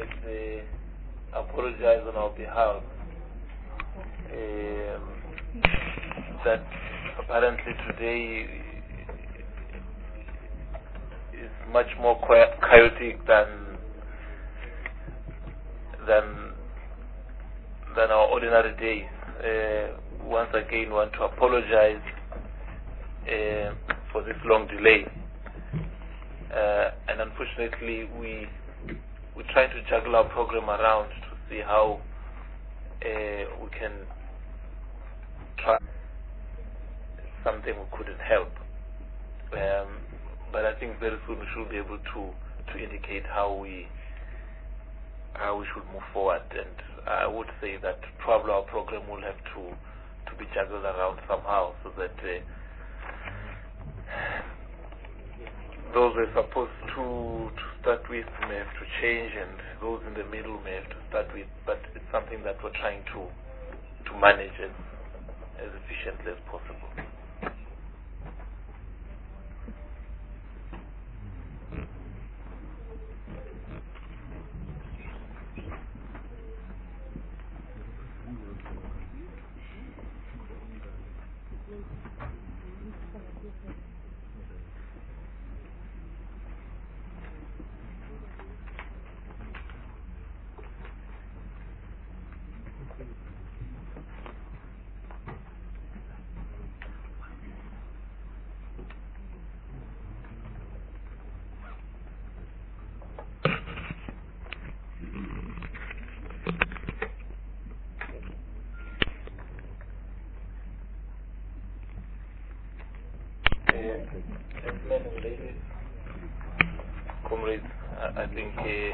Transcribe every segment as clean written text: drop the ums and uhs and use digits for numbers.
apologize on our behalf that apparently today is much more chaotic than our ordinary days. Once again, want to apologize for this long delay, and unfortunately we're trying to juggle our program around to see how we can try something we couldn't help, but I think very soon we should be able to indicate how we should move forward. And I would say that probably our program will have to be juggled around somehow, so that those we're supposed to start with may have to change, and those in the middle may have to start with, but it's something that we're trying to manage as efficiently as possible. Gentlemen and ladies, comrades, I think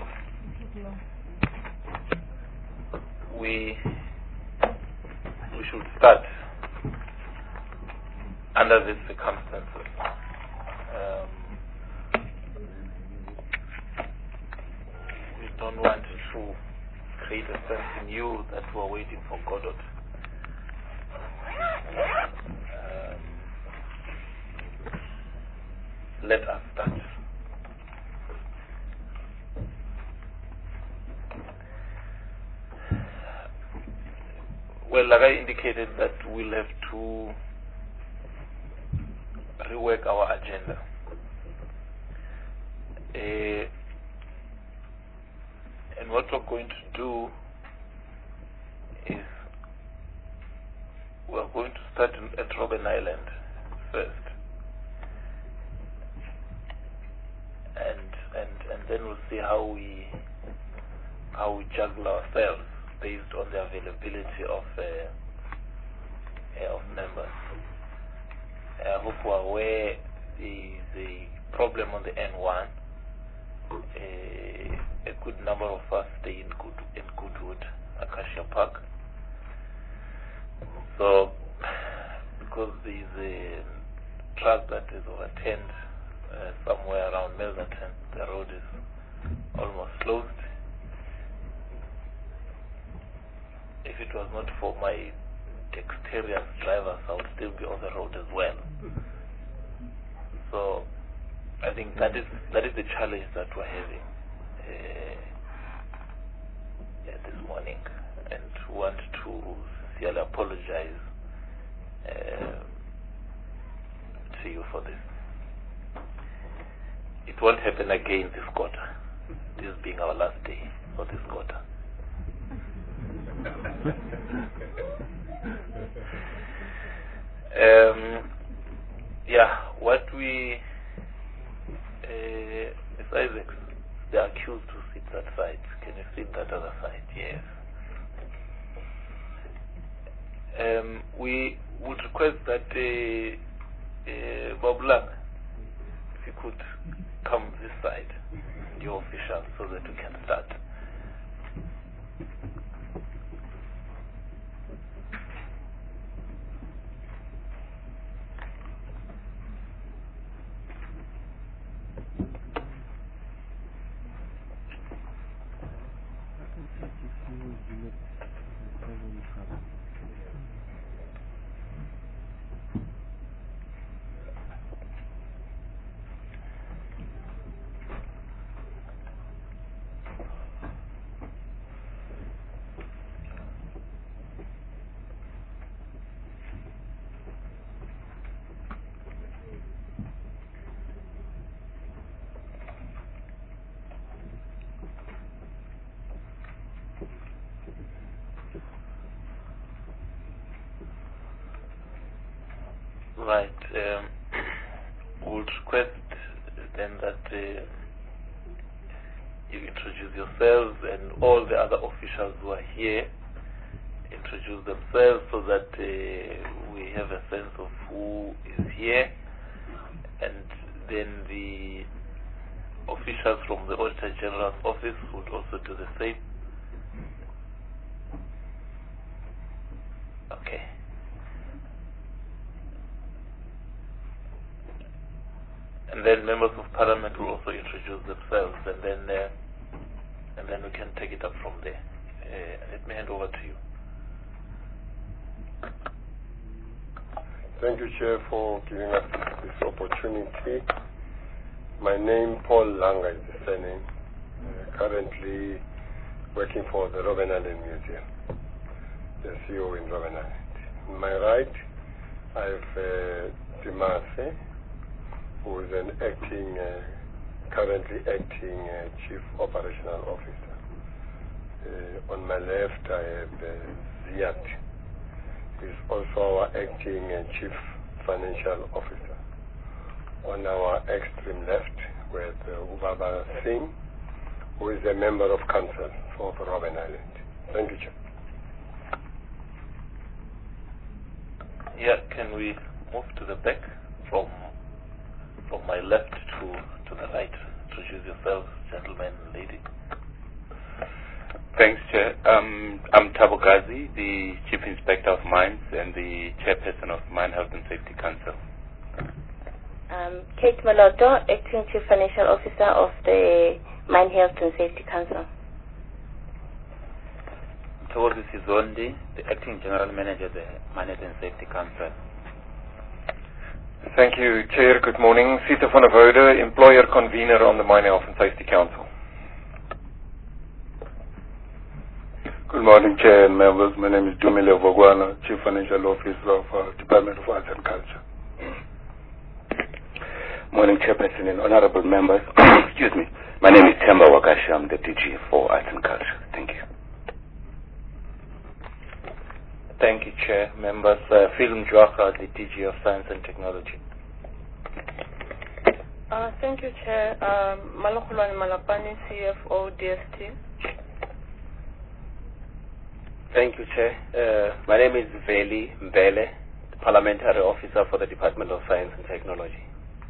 we should start under these circumstances. We don't want to create a sense in you that we're waiting for Godot. Let us start. Well, like I indicated, that we'll have to rework our agenda. And what we're going to do is we're going to start at Robben Island first. And then we'll see how we juggle ourselves based on the availability of members. I hope we're aware the problem on the N1. A good number of us stay in Goodwood, Acacia Park. So, because there's a truck that is overturned somewhere around Milverton, the road is almost closed. If it was not for my dexterous drivers, I would still be on the road as well. So I think that is the challenge that we're having this morning, and want to sincerely apologize to you for this. It won't happen again this quarter, this being our last day for this quarter. What we Ms. Isaacs, they're accused to sit that side. Can you sit that other side? Yes. We would request that Bob Lang, if you could come this side, your official, so that we can start. Right. Would request then that you introduce yourselves and all the other officials who are here introduce themselves so that we have a sense of who is here, and then the officials from the Auditor General's office would also do the same. Okay. And then members of Parliament will also introduce themselves, and then we can take it up from there. Let me hand over to you. Thank you, Chair, for giving us this opportunity. My name, Paul Langa, is the surname. Currently working for the Robben Island Museum, the CEO in Robben Island. On my right, I have Timase, who is an currently acting Chief Operational Officer. On my left, I have Ziad, who is also our acting Chief Financial Officer. On our extreme left, we have Ubaba Singh, who is a member of council for Robben Island. Thank you, Chair. Yeah, can we move to the back from my left to the right? Introduce yourselves, gentlemen and lady. Thanks, Chair. I'm Thabo Gazi, the Chief Inspector of Mines and the Chairperson of Mine Health and Safety Council. Kate Maloto, Acting Chief Financial Officer of the Mine Health and Safety Council. Tawari Sizondi, the Acting General Manager of the Mine Health and Safety Council. Thank you, Chair. Good morning. Sita van der Woude, Employer Convener on the Mine Health and Safety Council. Good morning, Chair and members. My name is Dumile Vogwana, Chief Financial Officer of Department of Arts and Culture. Morning, Chairperson and honorable members. Excuse me. My name is Temba Wakashi. I'm the DG for Arts and Culture. Thank you. Thank you, Chair. Members, Phil Mjwaka, the DG of Science and Technology. Thank you, Chair. Malokhulwane Malapani, CFO, DST. Thank you, Chair. My name is Veli Mbele, the Parliamentary Officer for the Department of Science and Technology.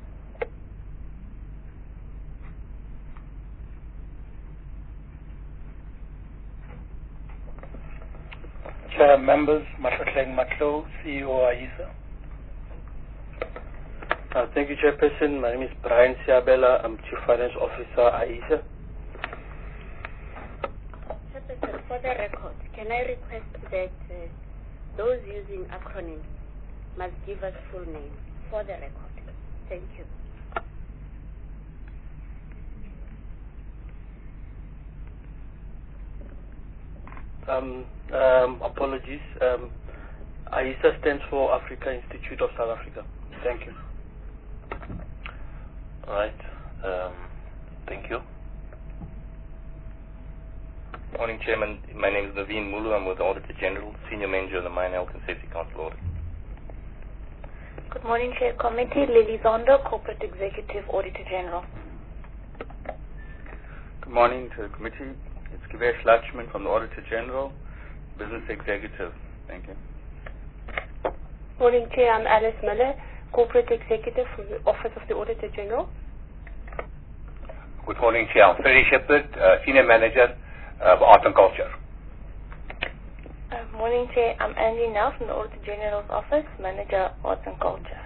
Chair, members, Mashatleng Matlo, CEO AISA. Thank you, Chairperson. My name is Brian Siabela. I'm Chief Finance Officer AISA. Chairperson, for the record, can I request that those using acronyms must give us full names for the record? Thank you. Apologies. AISA stands for Africa Institute of South Africa. Thank you. All right. Thank you. Morning, Chairman. My name is Naveen Mulu. I'm with the Auditor General, Senior Manager of the Mine Health and Safety Council Audit. Good morning, Chair Committee. Lily Zondo, Corporate Executive Auditor General. Good morning to the committee. It's Givesh Lachman from the Auditor General, Business Executive. Thank you. Morning, Chair. I'm Alice Miller, Corporate Executive from the Office of the Auditor General. Good morning, Chair. I'm Ferry Shepherd, Senior Manager of Art and Culture. Morning, Chair. I'm Angie Now from the Auditor General's Office, Manager, Arts and Culture.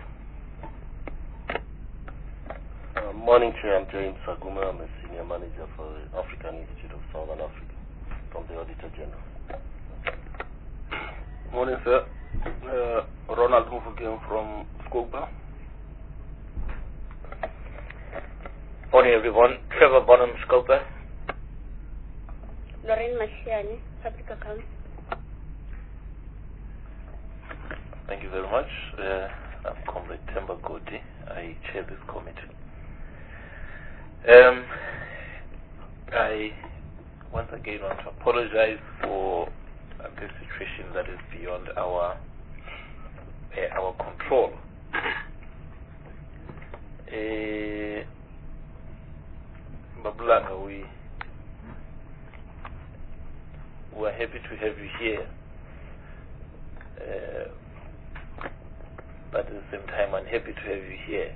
Morning, Chair. I'm James Saguma. I'm a Senior Manager for the African Institute of Southern Africa from the Auditor General. Morning, sir. Ronald Mufugim from Scopa. Morning, everyone. Trevor Bonham, Scopa. Lorraine Mashiani, Public Accounts. Thank you very much. I'm Comrade Temba Goti. I chair this committee. I once again want to apologize for this situation that is beyond our control. Babulanga, we're happy to have you here. But at the same time, unhappy to have you here.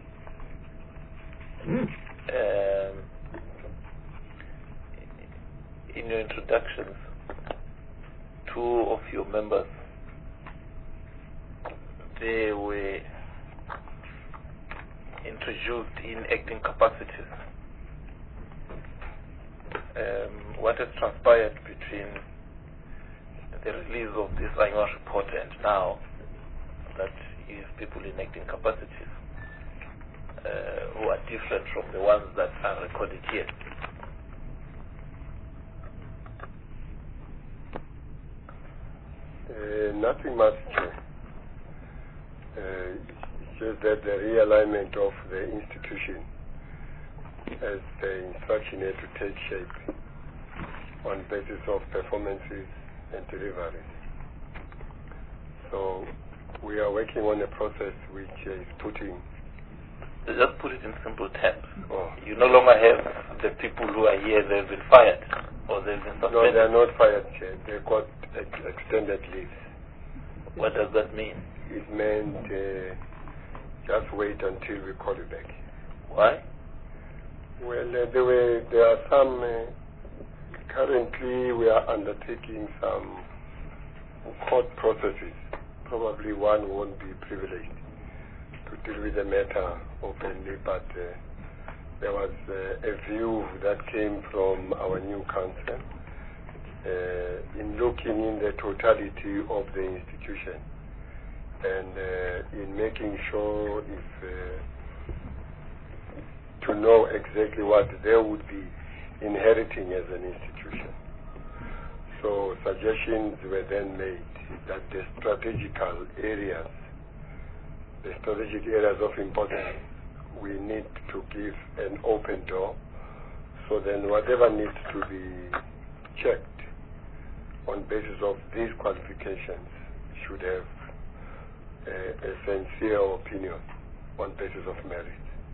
In your introductions, two of your members, they were introduced in acting capacities. What has transpired between the release of this annual report and now, that you have people in acting capacities who are different from the ones that are recorded here. Nothing much, just that the realignment of the institution as the instruction had to take shape on basis of performances and deliveries. So we are working on a process which is putting... Just put it in simple terms. You no longer have the people who are here, they've been fired, or they've been suspended. No, they're not fired, Chair. They got extended leave. What does that mean? It meant just wait until we call you back. Why? Well, there are some... currently, we are undertaking some court processes. Probably one won't be privileged to deal with the matter openly, but there was a view that came from our new council in looking in the totality of the institution and in making sure to know exactly what they would be inheriting as an institution. So suggestions were then made that the strategic areas of importance, we need to give an open door, so then whatever needs to be checked on basis of these qualifications should have a sincere opinion on basis of merit.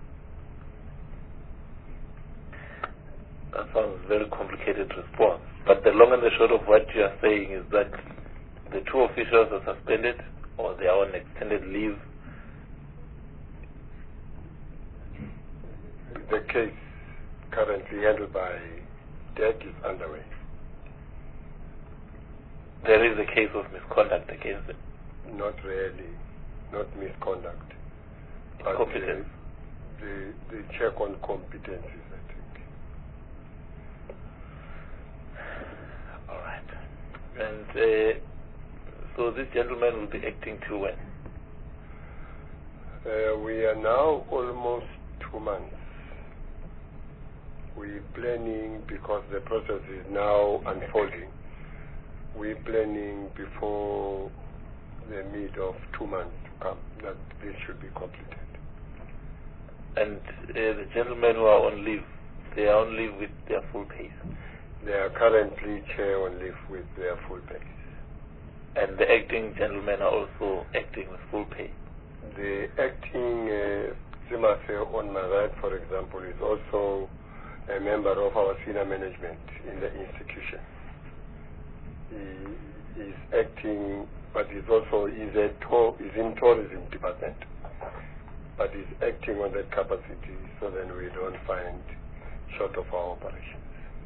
That sounds a very complicated response. But the long and the short of what you are saying is that the two officials are suspended or they are on extended leave. The case currently handled by DEC is underway. There is a case of misconduct against them? Not really. Not misconduct. Competence? The check on competencies, I think. All right. And so this gentleman will be acting till when? We are now almost 2 months. We're planning, because the process is now unfolding, we're planning before the mid of 2 months to come that this should be completed. And the gentlemen who are on leave, they are on leave with their full pay? They are currently chair on leave with their full pay. And the acting gentlemen are also acting with full pay? The acting Zimase on my right, for example, is also a member of our senior management in the institution. He is acting, but he's also is in tourism department, but he's acting on that capacity, so then we don't find short of our operations.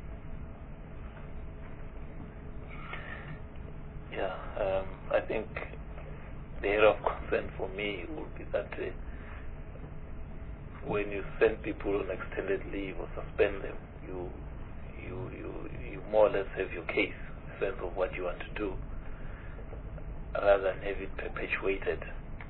Yeah, I think the area of concern for me would be that when you send people on extended leave or suspend them, you more or less have your case, sense of what you want to do, rather than have it perpetuated.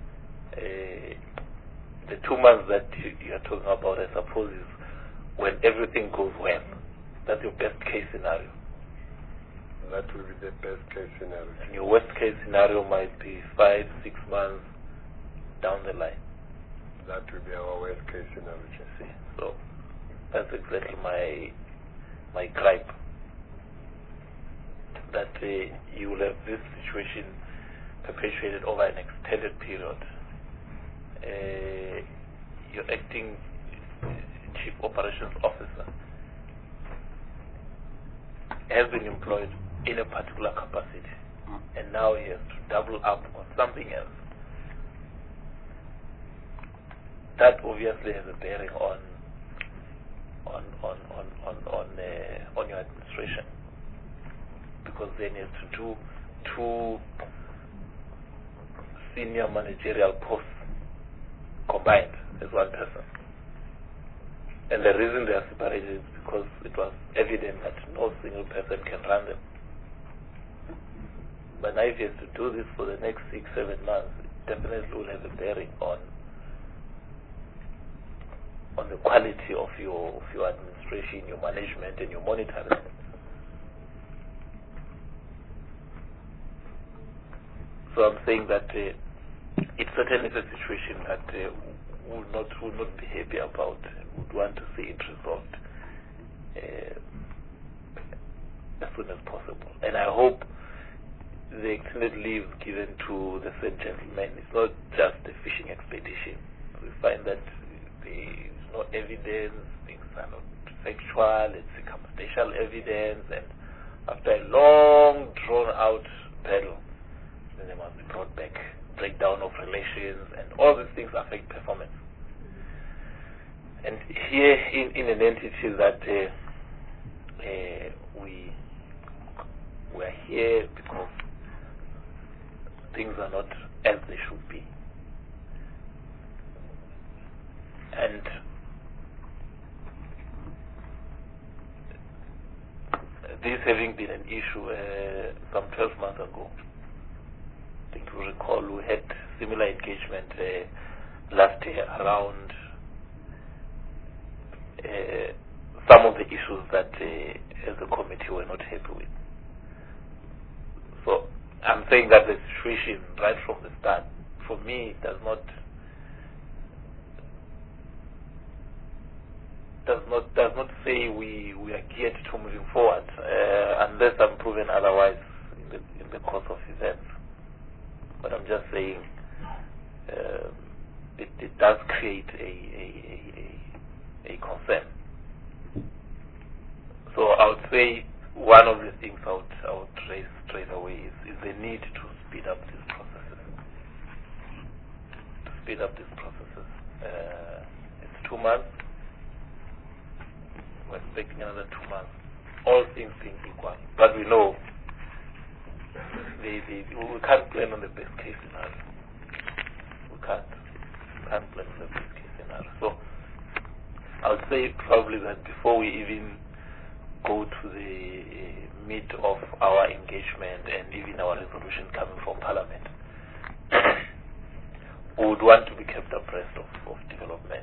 The 2 months that you are talking about, I suppose, is when everything goes well. That's your best case scenario. That will be the best case scenario. And your worst case scenario might be 5, 6 months down the line. That will be our worst case scenario. See, so that's exactly my gripe. That you will have this situation perpetuated over an extended period. Your acting chief operations officer has been employed in a particular capacity, and now he has to double up on something else. That obviously has a bearing on your administration, because then you have to do 2 senior managerial posts combined as one person. And the reason they are separated is because it was evident that no single person can run them. But now if he has to do this for the next 6-7 months, it definitely will have a bearing on the quality of your administration, your management, and your monitoring. So I'm saying that it certainly is a situation that would not be happy about. Would want to see it resolved as soon as possible. And I hope the extended leave given to the said gentleman is not just a fishing expedition. We find that there is no evidence, things are not factual, it's circumstantial evidence, and after a long drawn out battle, then they must be brought back. Breakdown of relations, and all these things affect performance. And here in an entity that we are here because things are not as they should be. And this having been an issue some 12 months ago, I think you recall we had similar engagement last year around some of the issues that as a committee we're not happy with. So I'm saying that the situation right from the start, for me, does not say we are geared to moving forward unless I'm proven otherwise in the course of events. But I'm just saying it does create a concern. So I would say one of the things I would raise straight away is the need to speed up these processes. It's 2 months. We're expecting another 2 months. All things being equal. But we know we can't plan on the best case scenario. We can't plan on the best case scenario. So I would say probably that before we even go to the meat of our engagement and even our resolution coming from Parliament, we would want to be kept abreast of development.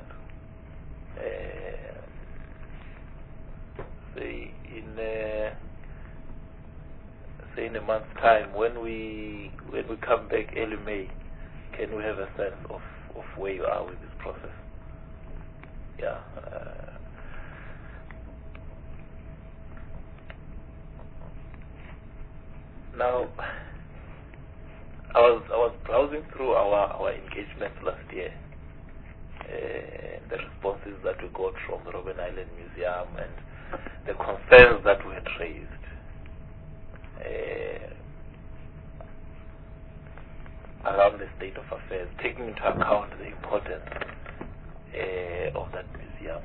Say in a month's time, when we come back early May, can we have a sense of where you are with this process? Yeah. Now, I was browsing through our engagements last year, the responses that we got from the Robben Island Museum and the concerns that we had raised. Around the state of affairs, taking into account the importance of that museum,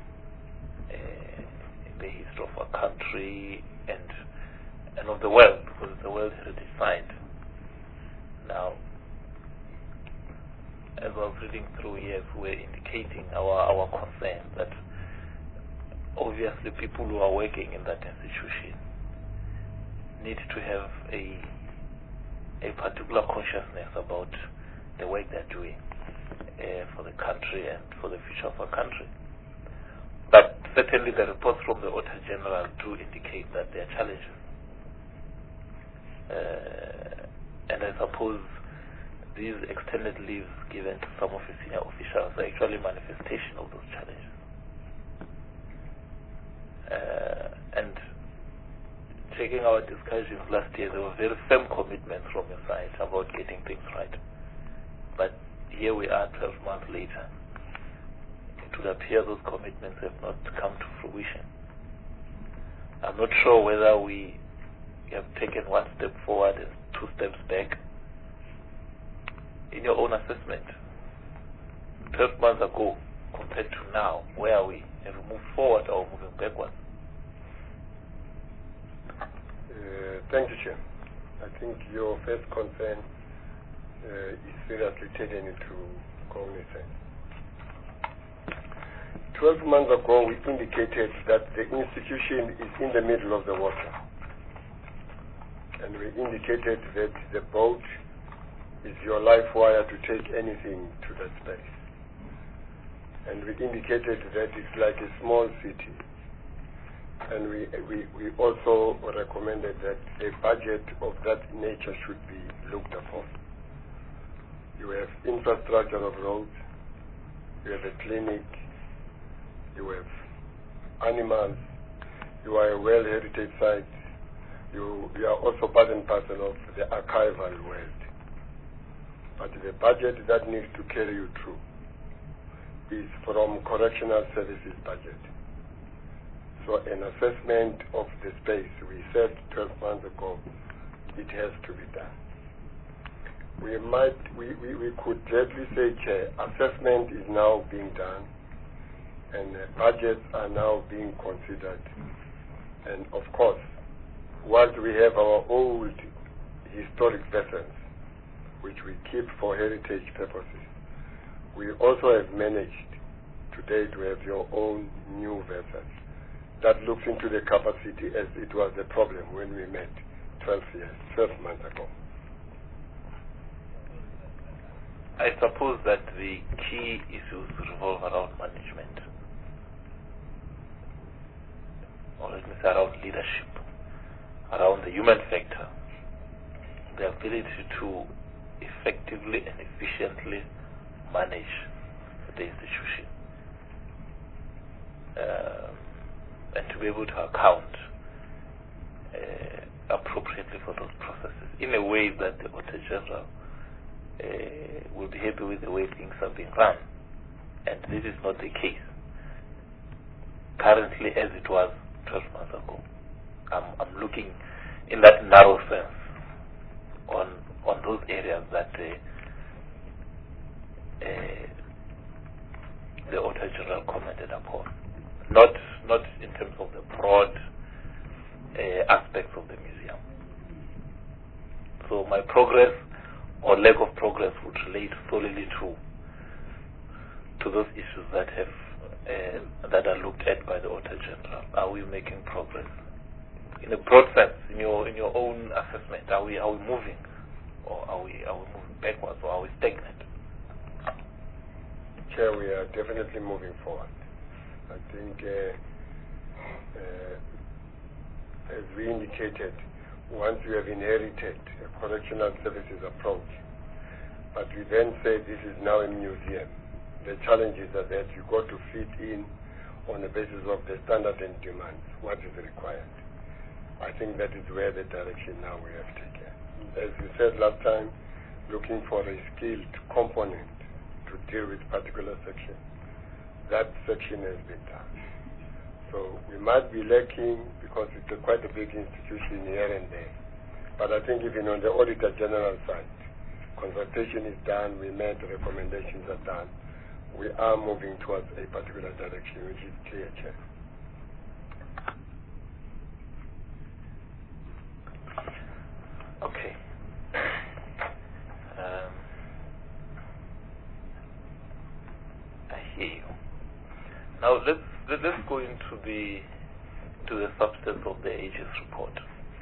the history of our country and of the world, because it's a World Heritage Site. Now, as I was reading through here, we were indicating our concern that obviously people who are working in that institution need to have a particular consciousness about the work they're doing for the country and for the future of our country. But certainly the reports from the Auditor General do indicate that there are challenges. And I suppose these extended leaves given to some of the senior officials are actually a manifestation of those challenges. And checking our discussions last year, there were very firm commitments from your side about getting things right. But here we are 12 months later. it would appear those commitments have not come to fruition. I'm not sure whether we have taken one step forward and 2 steps back. In your own assessment, 12 months ago compared to now, where are we? Have we moved forward or moving backwards? Thank you, Chair. I think your first concern is seriously taken into cognizance. 12 months ago, we indicated that the institution is in the middle of the water. And we indicated that the boat is your life wire to take anything to that space. And we indicated that it's like a small city. And we also recommended that a budget of that nature should be looked upon. You have infrastructure of roads, you have a clinic, you have animals, you are a World Heritage Site, you are also part and parcel of the archival world. But the budget that needs to carry you through is from Correctional Services budget. So an assessment of the space, we said 12 months ago, it has to be done. We could gently say, Chair, assessment is now being done and budgets are now being considered. And of course, whilst we have our old historic vessels, which we keep for heritage purposes, we also have managed today to have your own new vessels that looks into the capacity as it was the problem when we met 12 months ago. I suppose that the key issues revolve around management, or let me say around leadership, around the human factor, the ability to effectively and efficiently manage the institution, and to be able to account appropriately for those processes in a way that the Auditor General will be happy with the way things are being run. And this is not the case currently as it was 12 months ago. I'm looking in that narrow sense on those areas that the Auditor General commented upon, not in terms of the broad aspects of the museum. So my progress or lack of progress would relate solely to those issues that that are looked at by the Auditor General. Are we making progress? In a broad sense, in your own assessment, are we moving, or are we moving backwards, or are we stagnant? Chair, we are definitely moving forward. I think, as we indicated, once you have inherited a correctional services approach, but we then say this is now a museum, the challenges are that you got to fit in on the basis of the standard and demands, what is required. I think that is where the direction now we have taken. As you said last time, looking for a skilled component to deal with particular section. That section has been done. So we might be lacking because it's quite a big institution here and there. But I think even on the Auditor General side, consultation is done, we met, recommendations are done. We are moving towards a particular direction, which is clear, Chair. Okay. I hear you. Now let's go into the substance of the AG's report.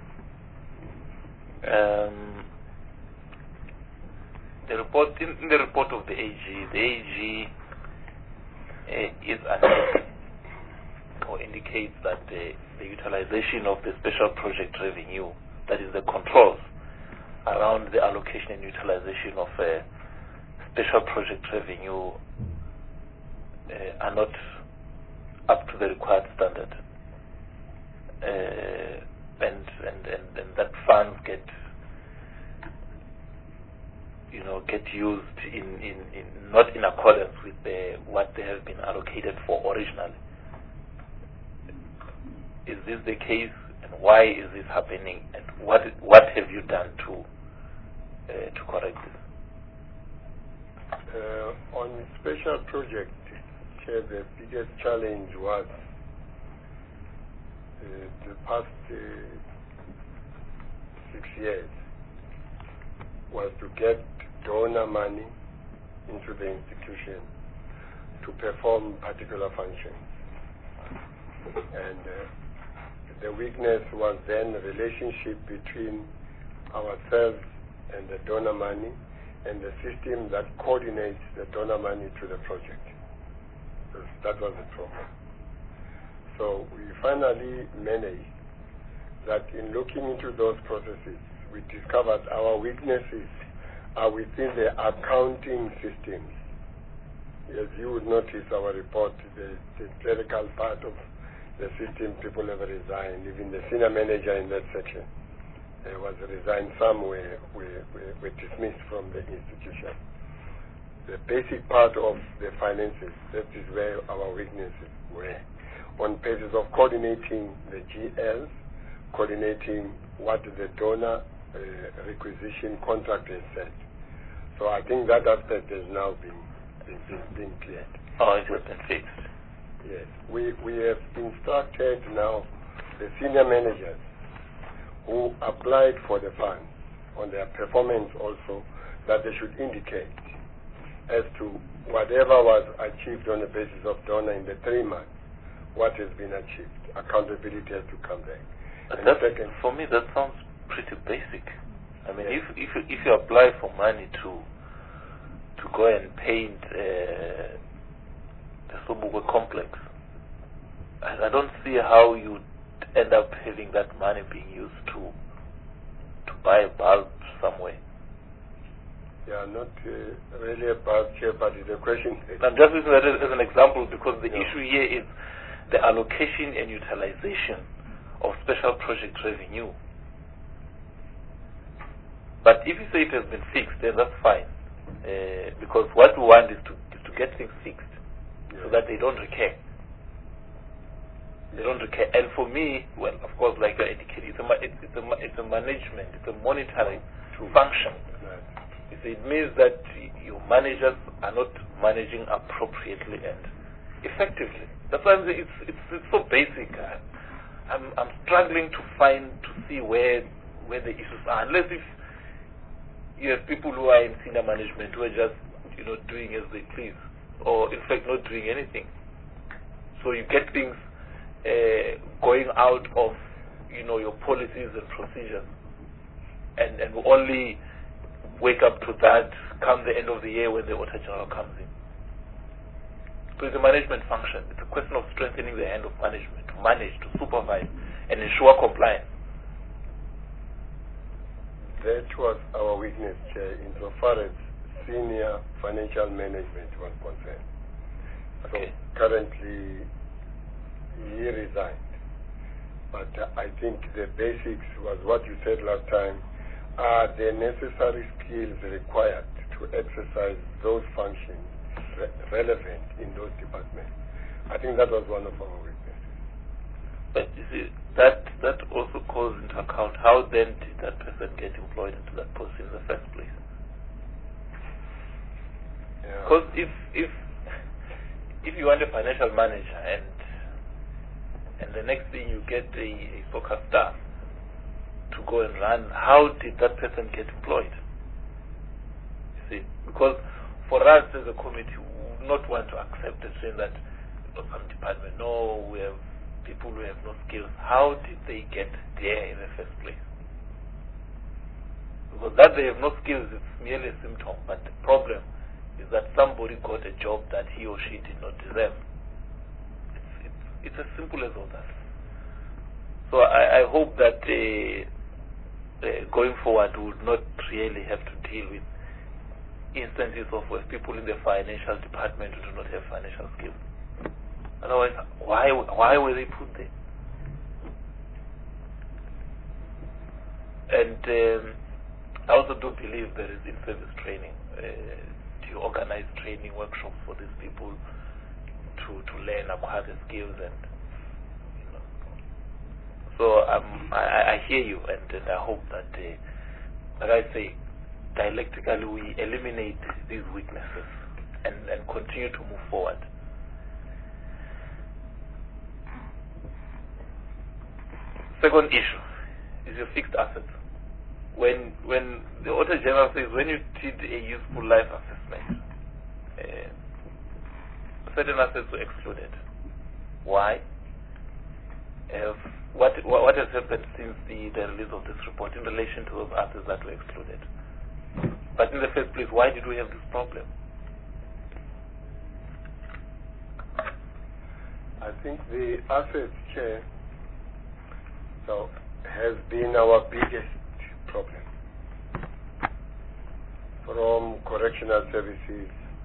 The report in the report of the AG is announced or indicates that the utilization of the special project revenue, that is the controls around the allocation and utilization of special project revenue, are not up to the required standard, and that funds get get used in not in accordance with what they have been allocated for originally. Is this the case, and why is this happening, and what have you done to correct this? On special project, Chair, the biggest challenge was the past 6 years was to get donor money into the institution to perform particular functions. And the weakness was then the relationship between ourselves and the donor money and the system that coordinates the donor money to the project. That was the problem. So we finally managed that in looking into those processes, we discovered our weaknesses are within the accounting systems. As you would notice our report, the clerical part of the system, people have resigned. Even the senior manager in that section was resigned. Some were dismissed from the institution. The basic part of the finances, that is where our weaknesses were. On basis of coordinating the GLs, coordinating what the donor requisition contract has said. So I think that aspect has now been cleared. Oh, it has been fixed. Yes. We have instructed now the senior managers who applied for the funds on their performance also that they should indicate as to whatever was achieved on the basis of donor in the 3 months, what has been achieved. Accountability has to come back. Second, for me, that sounds pretty basic. I mean, yes. if you apply for money to go and paint the Sobukwe complex, I don't see how you end up having that money being used to buy a bulb somewhere. Yeah, not really a bulb here, but the question. I'm just using that as an example because the issue here is the allocation and utilization of special project revenue. But if you say it has been fixed, then that's fine. Because what we want is to get things fixed so that they don't recur. They don't recur. And for me, well, of course, like you indicated, it's a management, it's a monitoring function. It means that your managers are not managing appropriately and effectively. That's why it's so basic. I'm struggling to see where the issues are, unless if you have people who are in senior management who are just doing as they please, or in fact not doing anything. So you get things going out of your policies and procedures, and we only wake up to that come the end of the year when the Auditor General comes in. So it's a management function. It's a question of strengthening the hand of management to manage, to supervise, and ensure compliance. That was our weakness, Chair, insofar as senior financial management was concerned. Okay. So currently, he resigned. But I think the basics was what you said last time, are the necessary skills required to exercise those functions relevant in those departments. I think that was one of our weaknesses. But you see, that also calls into account how then did that person get employed into that post in the first place? Because if you want a financial manager and the next thing you get a soccer star to go and run, how did that person get employed? You see, because for us as a committee, we would not want to accept the saying that some department, no, we have people who have no skills. How did they get there in the first place? Because that they have no skills is merely a symptom, but the problem is that somebody got a job that he or she did not deserve. It's as simple as all that. So I hope that going forward we would not really have to deal with instances of where people in the financial department do not have financial skills. Otherwise, why were they put there? And I also do believe there is in-service training. Do you organize training workshops for these people to learn, acquire the skills, and so I hear you, and I hope that, like I say, dialectically we eliminate these weaknesses and continue to move forward. Second issue is your fixed assets. When the Auditor General says when you did a useful life assessment, certain assets were excluded. Why? What has happened since the release of this report in relation to those assets that were excluded? But in the first place, why did we have this problem? I think the assets, Chair, has been our biggest problem. From correctional services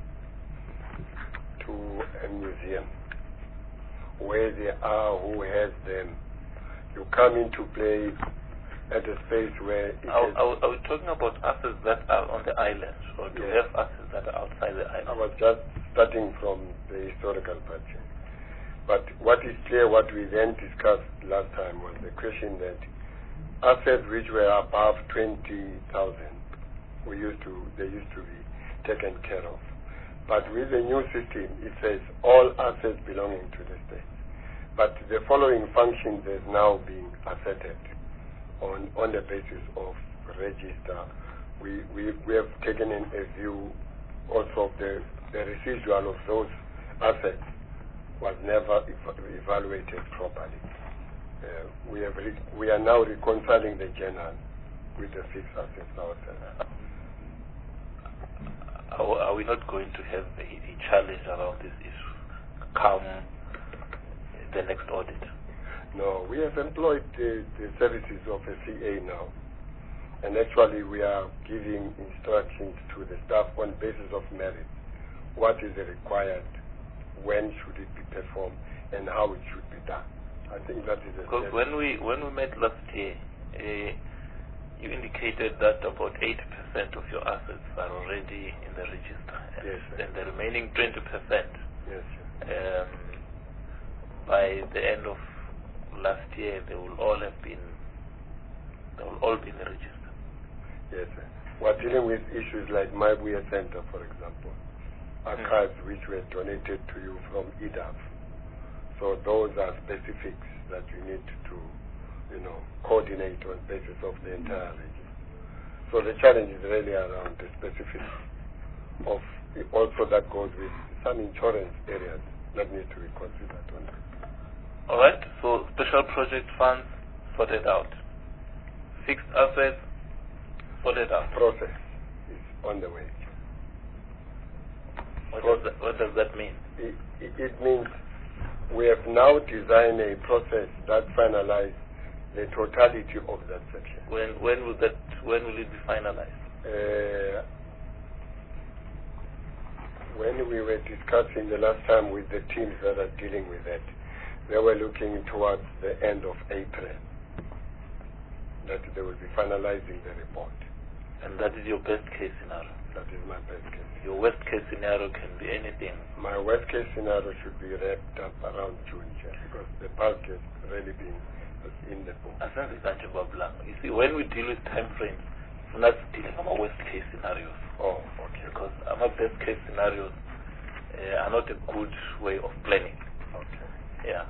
to a museum, where they are, who has them. You come into play at a space where are we talking about assets that are on the island, or do you have assets that are outside the island? I was just starting from the historical part. But what is clear, what we then discussed last time, was the question that assets which were above 20,000, they used to be taken care of. But with the new system, it says all assets belonging to the state. But the following functions is now being asserted on the basis of register. We have taken in a view also of the residual of those assets was never evaluated properly. We are now reconciling the general with the fixed assets ourselves. Are we not going to have a challenge around this issue come the next audit? No, we have employed the services of a CA now, and actually we are giving instructions to the staff on basis of merit. What is required, when should it be performed, and how it should be done. I think that is because when we met last year, you indicated that about 80% of your assets are already in the register, and the remaining 20%, by the end of last year, they will all be in the register. Yes, sir. We're dealing with issues like Maibuya Center, for example, archives which were donated to you from EDAF. So those are specifics that you need to, coordinate on basis of the entire register. So the challenge is really around the specifics of also that goes with some insurance areas that need to be considered on this. All right. So special project funds sorted out. Fixed assets sorted out. Process is on the way. What does that mean? It means we have now designed a process that finalizes the totality of that section. When will it be finalized? When we were discussing the last time with the teams that are dealing with it, they were looking towards the end of April that they will be finalizing the report. And that is your best case scenario? That is my best case. Your worst case scenario can be anything? My worst case scenario should be wrapped up around June, because the past has really been in the book. You see, when we deal with time frames, we're not dealing with our worst case scenarios. Oh, okay. Because our best case scenarios are not a good way of planning. Okay. Yeah.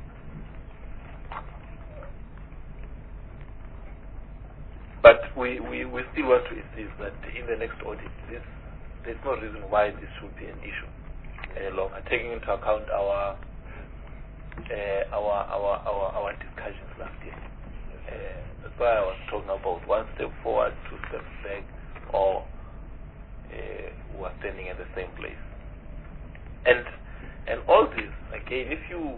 But we still want to insist that in the next audit, there's no reason why this should be an issue any longer, taking into account our discussions last year. That's why I was talking about one step forward, two steps back, or we are standing at the same place. And all this, again, if you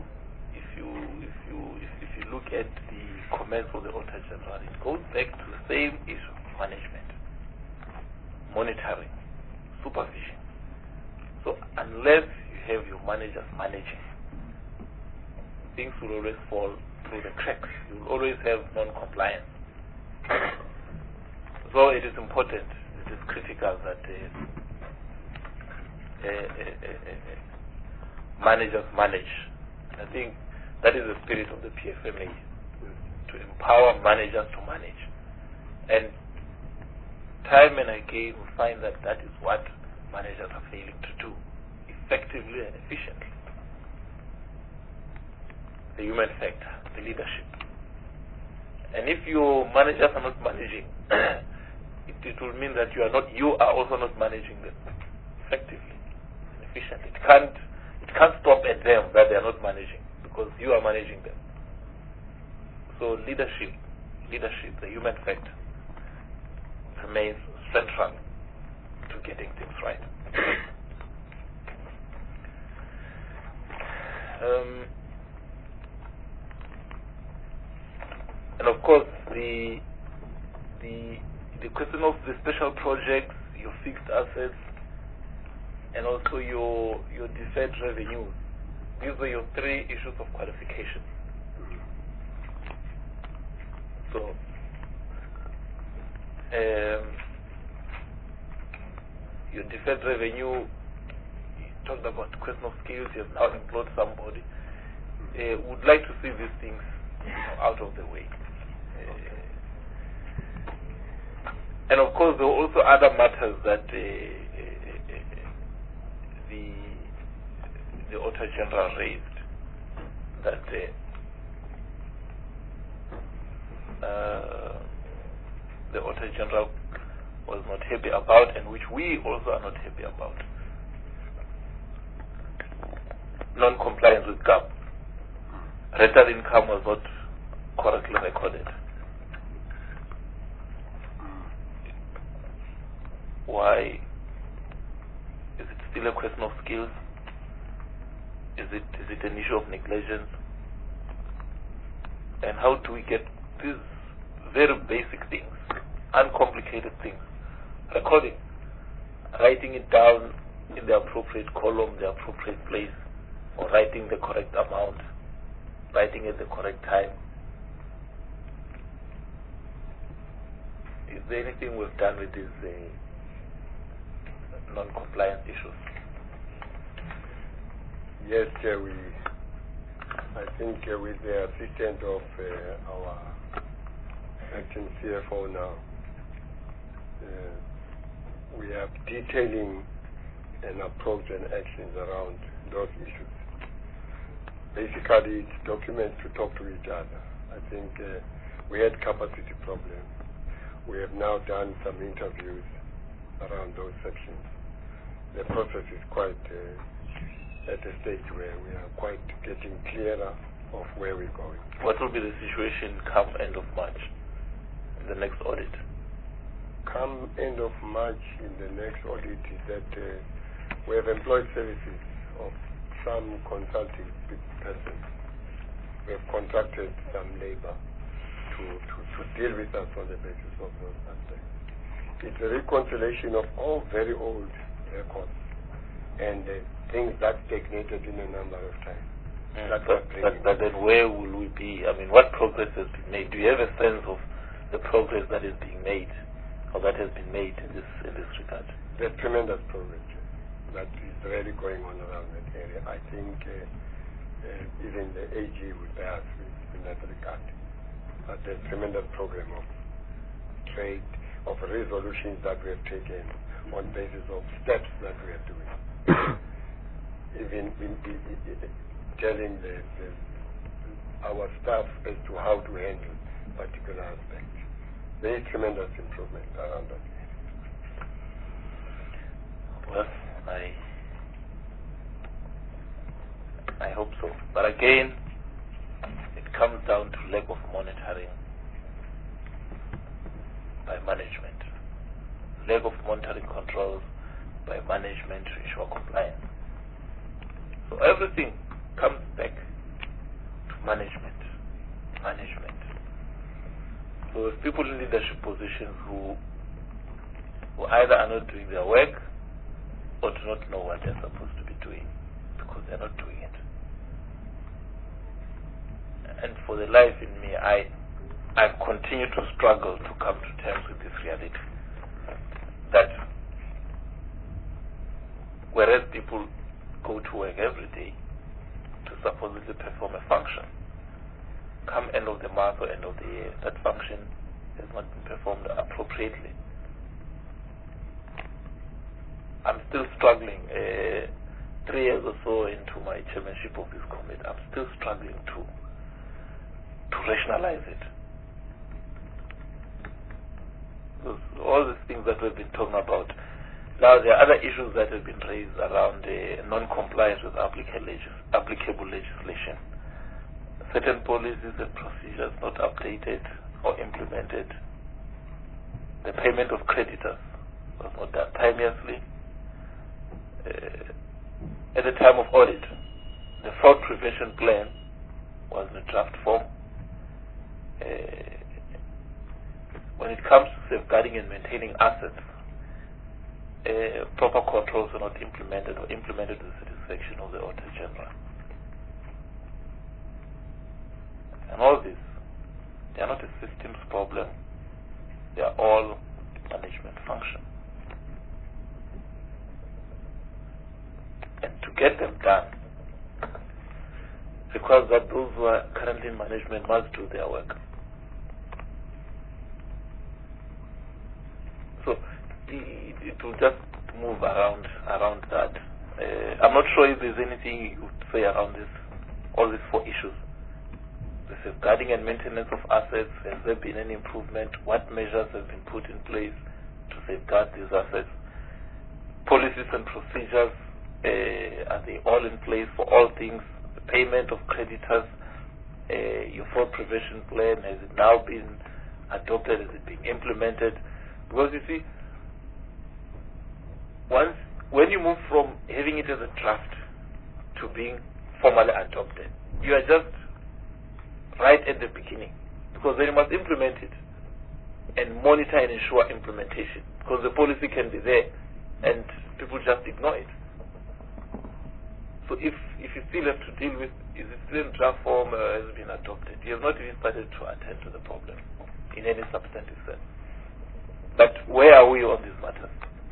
look at the comments of the Auditor General, it goes back to the same issue: management, monitoring, supervision. So unless you have your managers managing, things will always fall through the cracks. You will always have non-compliance. though it is important, it is critical that managers manage. I think that is the spirit of the PFMA, to empower managers to manage. And time and again we find that that is what managers are failing to do effectively and efficiently. The human factor, the leadership. And if your managers are not managing, it will mean that you are also not managing them effectively and efficiently. It can't stop at them that they are not managing, because you are managing them. So leadership, the human factor, remains central to getting things right. And of course, the question of the special projects, your fixed assets, and also your deferred revenues. These are your three issues of qualification. So, your deferred revenue, you talked about question of skills, you have now employed somebody. Would like to see these things out of the way. And of course, there are also other matters that the Auditor General raised, that the Auditor General was not happy about, and which we also are not happy about. Non-compliance with GAP. Rental income was not correctly recorded. Why? Is it still a question of skills? Is it an issue of negligence? And how do we get these very basic things, uncomplicated things, recording, writing it down in the appropriate column, the appropriate place, or writing the correct amount, writing at the correct time? Is there anything we've done with these non-compliance issues? Yes, I think with the assistance of our acting CFO now, we are detailing an approach and actions around those issues. Basically, it's documents to talk to each other. I think we had capacity problems. We have now done some interviews around those sections. The process is quite at a stage where we are quite getting clearer of where we're going. What will be the situation come end of March, in the next audit? Come end of March in the next audit is that we have employed services of some consulting persons. We have contracted some labor to deal with us on the basis of those aspects. It's a reconciliation of all very old records and things that stagnated in a number of times. But then where will we be? I mean, what progress has been made? Do you have a sense of the progress that is being made, or that has been made in this regard? There's tremendous progress that is really going on around that area. I think even the AG would bear us in that regard. But there's tremendous program of trade, of resolutions that we have taken on basis of steps that we are doing. Even in telling our staff as to how to handle particular aspects. There is tremendous improvement around that. Well, I hope so. But again, it comes down to lack of monitoring by management. Lack of monitoring controls by management to ensure compliance. So everything comes back to management. So if people in leadership positions who either are not doing their work or do not know what they're supposed to be doing because they're not doing it. And for the life in me, I I continue to struggle to come to terms with this reality that whereas people go to work every day to supposedly perform a function, come end of the month or end of the year, that function has not been performed appropriately. I'm still struggling. 3 years or so into my chairmanship of this committee, I'm still struggling to rationalize it. All these things that we've been talking about. Now, there are other issues that have been raised around non-compliance with applicable legislation. Certain policies and procedures not updated or implemented. The payment of creditors was not done timeously. At the time of audit, the fraud prevention plan was in a draft form. When it comes to safeguarding and maintaining assets, proper controls are not implemented or implemented to the satisfaction of the Auditor General. And all this, they are not a systems problem, they are all management function. And to get them done requires that those who are currently in management must do their work. So it will just move around that. I'm not sure if there's anything you would say around this, all these 4 issues. The safeguarding and maintenance of assets, has there been any improvement? What measures have been put in place to safeguard these assets? Policies and procedures, are they all in place for all things? The payment of creditors, your fraud prevention plan, has it now been adopted? Has it been implemented? Because you see, when you move from having it as a draft to being formally adopted, you are just right at the beginning, because then you must implement it and monitor and ensure implementation, because the policy can be there and people just ignore it. So if you still have to deal with, is it still in draft form, has it been adopted? You have not even started to attend to the problem in any substantive sense. But where are we on this matter?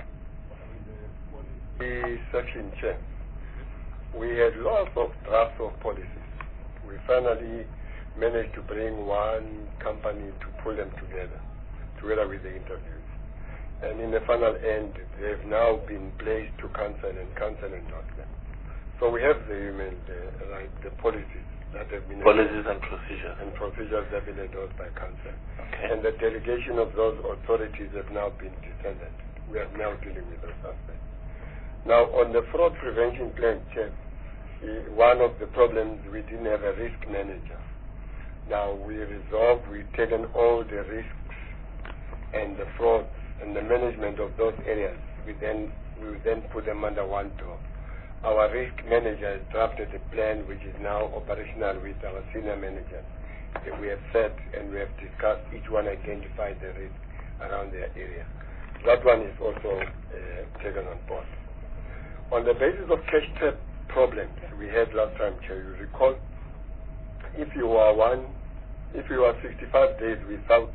The section chair, we had lots of drafts of policies. We finally managed to bring one company to pull them together with the interviews. And in the final end, they have now been placed to council and council endorsed them. So we have the policies that have been policies and procedures. And procedures that have been endorsed by council. Okay. And the delegation of those authorities have now been descended. We are now dealing with those aspects. Now, on the fraud prevention plan, Chair, one of the problems, we didn't have a risk manager. Now, we've taken all the risks and the frauds and the management of those areas. We will then put them under one door. Our risk manager has drafted a plan which is now operational with our senior managers. We have set and we have discussed, each one identified the risk around their area. That one is also taken on board. On the basis of cash trap problems we had last time, Chair, you recall, if you are 65 days without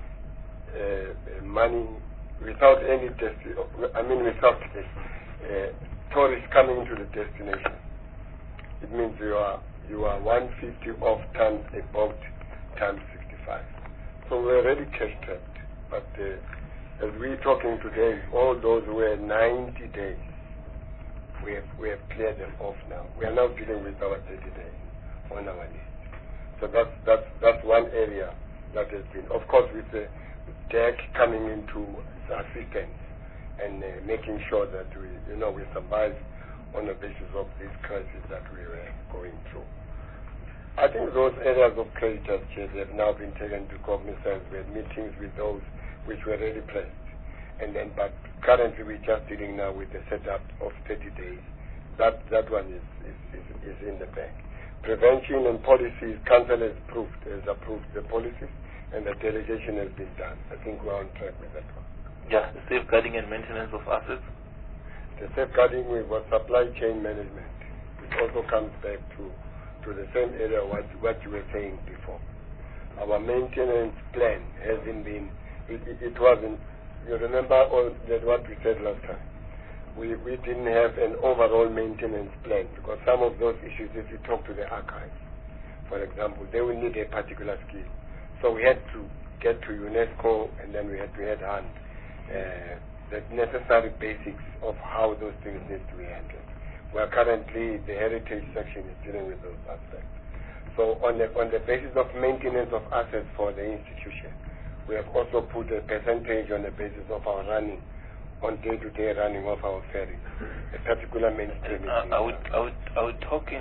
money, without any without tourists coming into the destination, it means you are 150 off times about times 65. So we're already cash trapped. But as we're talking today, all those who were 90 days, we have cleared them off now. We are now dealing with our 30 days on our list. So that's one area that has been, of course, with the DEC coming into assistance and making sure that we survive on the basis of this crisis that we were going through. I think those areas of creditors have now been taken to cognizance. We had meetings with those which were already placed. But currently we're just dealing now with the setup of 30 days. That one is in the bank. Prevention and policies, council has approved the policies, and the delegation has been done. I think we're on track with that one. Yeah, the safeguarding and maintenance of assets. The safeguarding with supply chain management, which also comes back to the same area what you were saying before. our maintenance plan hasn't been, it wasn't, you remember what we said last time. We didn't have an overall maintenance plan because some of those issues, if you talk to the archives, for example, they will need a particular skill. So we had to get to UNESCO, and then we had to headhunt the necessary basics of how those things need to be handled. Where currently the heritage section is dealing with those aspects. So on the basis of maintenance of assets for the institution, we have also put a percentage on the basis of our running, on day-to-day running of our ferries, a particular mainstream. Are we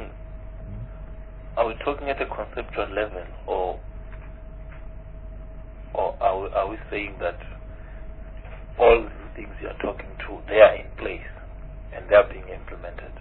talking at a conceptual level, or are we saying that all the things you are talking to, they are in place and they are being implemented?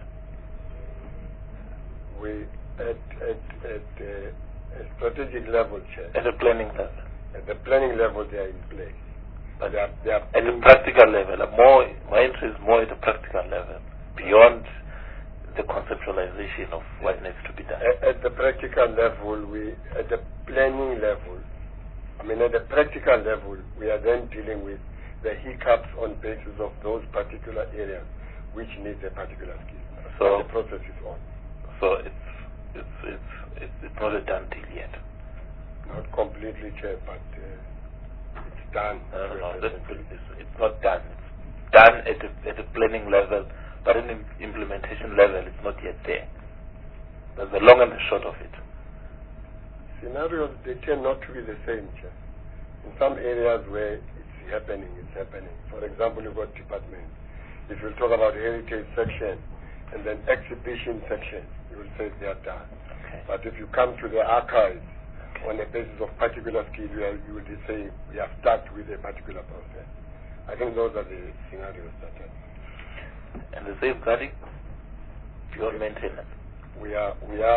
We at a strategic level, Chair. At a planning level. At the planning level, they are in place. But they are at a practical level. My interest is more at a practical level, beyond the conceptualization of what needs to be done. At the practical level, at the planning level, at the practical level, we are then dealing with the hiccups on basis of those particular areas which need a particular skill. So the process is on. So it's not a done deal yet. Not completely, Chair, but it's done. It's not done. It's done at the planning level, but at the implementation level, it's not yet there. That's the long and the short of it. Scenarios, they tend not to be the same, Chair. In some areas where it's happening, it's happening. For example, you've got departments. If you talk about heritage section and then exhibition section, you will say they are done. Okay. But if you come to the archives, on the basis of particular skill, you will say we have started with a particular process. I think those are the scenarios that are. And the safeguarding, pure maintenance. We are,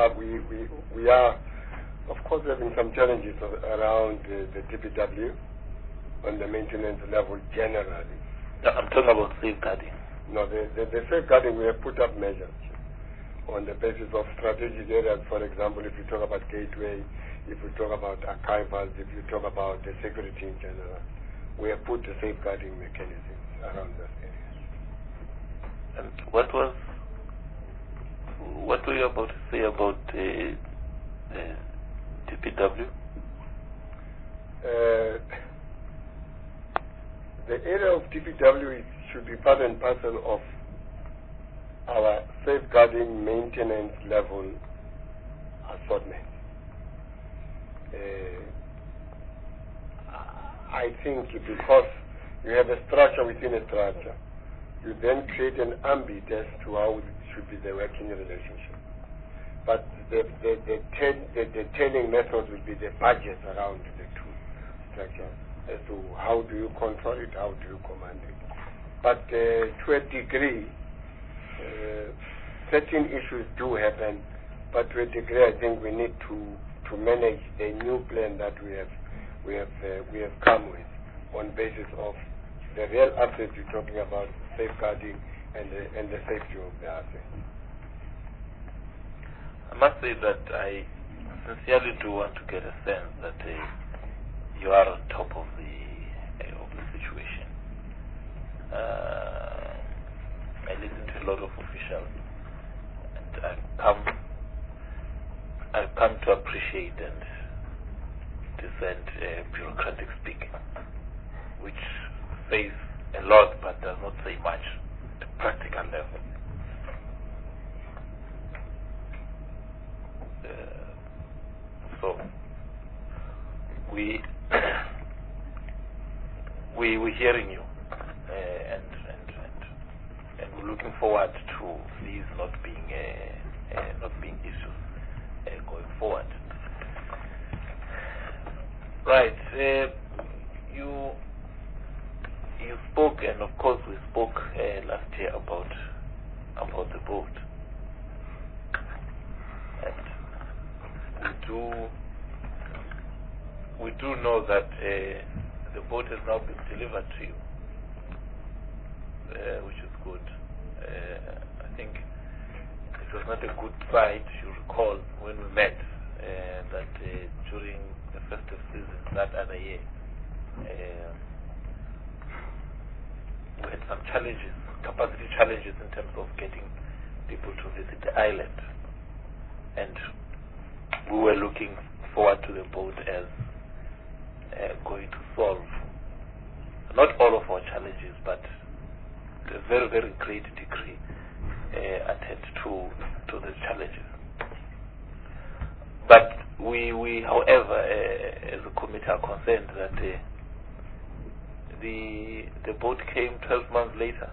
of course, having some challenges around the DPW on the maintenance level generally. No, I'm talking about safeguarding. No, the safeguarding, we have put up measures on the basis of strategic areas. For example, if you talk about gateway, if you talk about archivals, if you talk about the security in general, we have put the safeguarding mechanisms around those areas. And what were you about to say about DPW? The area of DPW should be part and parcel of our safeguarding maintenance level assortment. I think because you have a structure within a structure, you then create an ambit as to how it should be the working relationship. But the telling method will be the budget around the two structures as to how do you control it, how do you command it. But to a degree, certain issues do happen, but to a degree I think we need to manage the new plan that we have come with on basis of the real assets you're talking about, safeguarding and the safety of the assets. I must say that I sincerely do want to get a sense that you are on top of the situation. I listen to a lot of officials, and I've come to appreciate and dissent bureaucratic speak, which says a lot but does not say much at a practical level. So we're hearing you, and we're looking forward to these not being issues going forward. Right. You spoke, and of course we spoke last year about the boat, and we do know that the boat has now been delivered to you, which is good. I think it was not a good sight, you recall, when we met that during the festive season that other year, we had some challenges, capacity challenges in terms of getting people to visit the island, and we were looking forward to the boat as going to solve not all of our challenges, but to a very, very great degree attend to the challenges. But we however, as a committee, are concerned that the boat came 12 months later.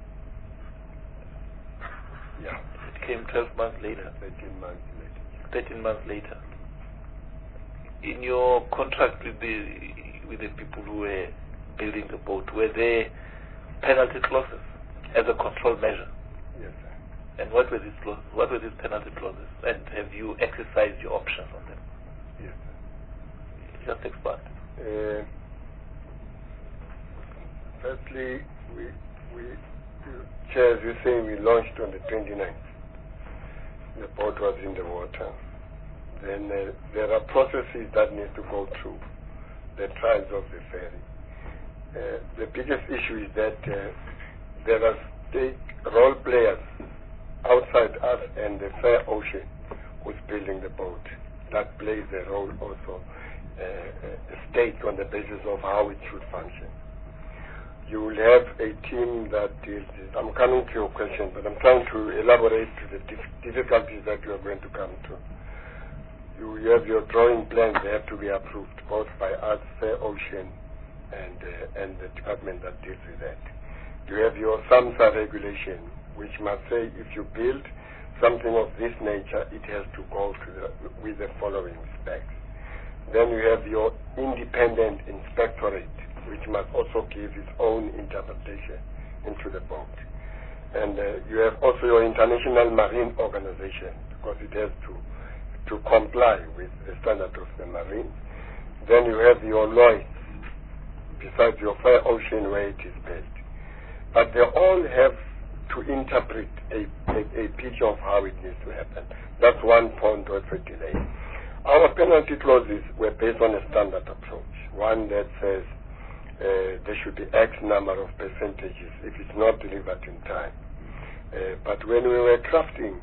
Yeah. It came 12 months later. 13 months later. 13 months later. In your contract with the people who were building the boat, were there penalty clauses as a control measure? Yes, sir. And what were these clauses? What were these penalty clauses? And have you exercised your options on them? Yes, sir. Just expand. Firstly, Chair, as you say, we launched on the 29th. The boat was in the water. Then there are processes that need to go through the trials of the ferry. The biggest issue is that there are role players outside us and the fair ocean who's building the boat. That plays a role also, a stake on the basis of how it should function. You will have a team that deals with, I'm coming to your question, but I'm trying to elaborate to the difficulties that you are going to come to. You have your drawing plans, they have to be approved, both by us, Fair Ocean, and the department that deals with that. You have your SAMSA regulation, which must say if you build something of this nature, it has to go with the following specs. Then you have your independent inspectorate, which must also give its own interpretation into the boat. And you have also your International Marine Organization, because it has to comply with the standard of the Marine. Then you have your Lloyd's, besides your Fair Ocean where it is built. But they all have to interpret a picture of how it needs to happen. That's one point of a delay. Our penalty clauses were based on a standard approach, one that says there should be X number of percentages if it's not delivered in time. But when we were crafting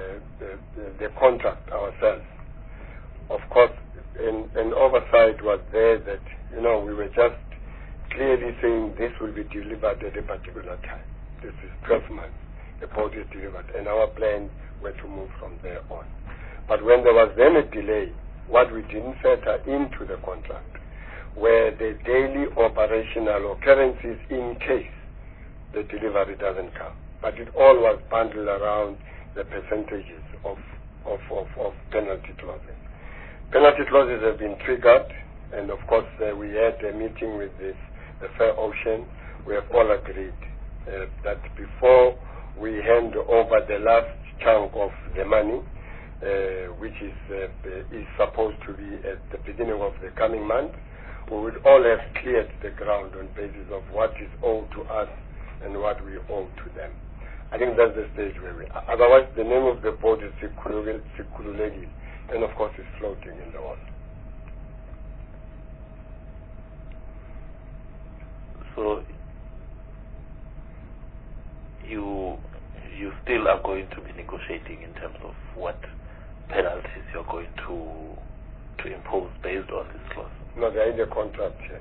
the contract ourselves, of course, an oversight was there that, we were just clearly saying this will be delivered at a particular time. This is 12 months. The boat is delivered, and our plans were to move from there on. But when there was then a delay, what we didn't factor into the contract were the daily operational occurrences in case the delivery doesn't come. But it all was bundled around the percentages of penalty clauses. Penalty clauses have been triggered, and of course we had a meeting with the Fair Ocean. We have all agreed that before we hand over the last chunk of the money, which is supposed to be at the beginning of the coming month, we would all have cleared the ground on basis of what is owed to us and what we owe to them. I think that's the stage where we are. Otherwise, the name of the boat is Sikhululegi, and of course it's floating in the water. So you still are going to be negotiating in terms of what penalties you're going to impose based on this clause? No, there is a contract here.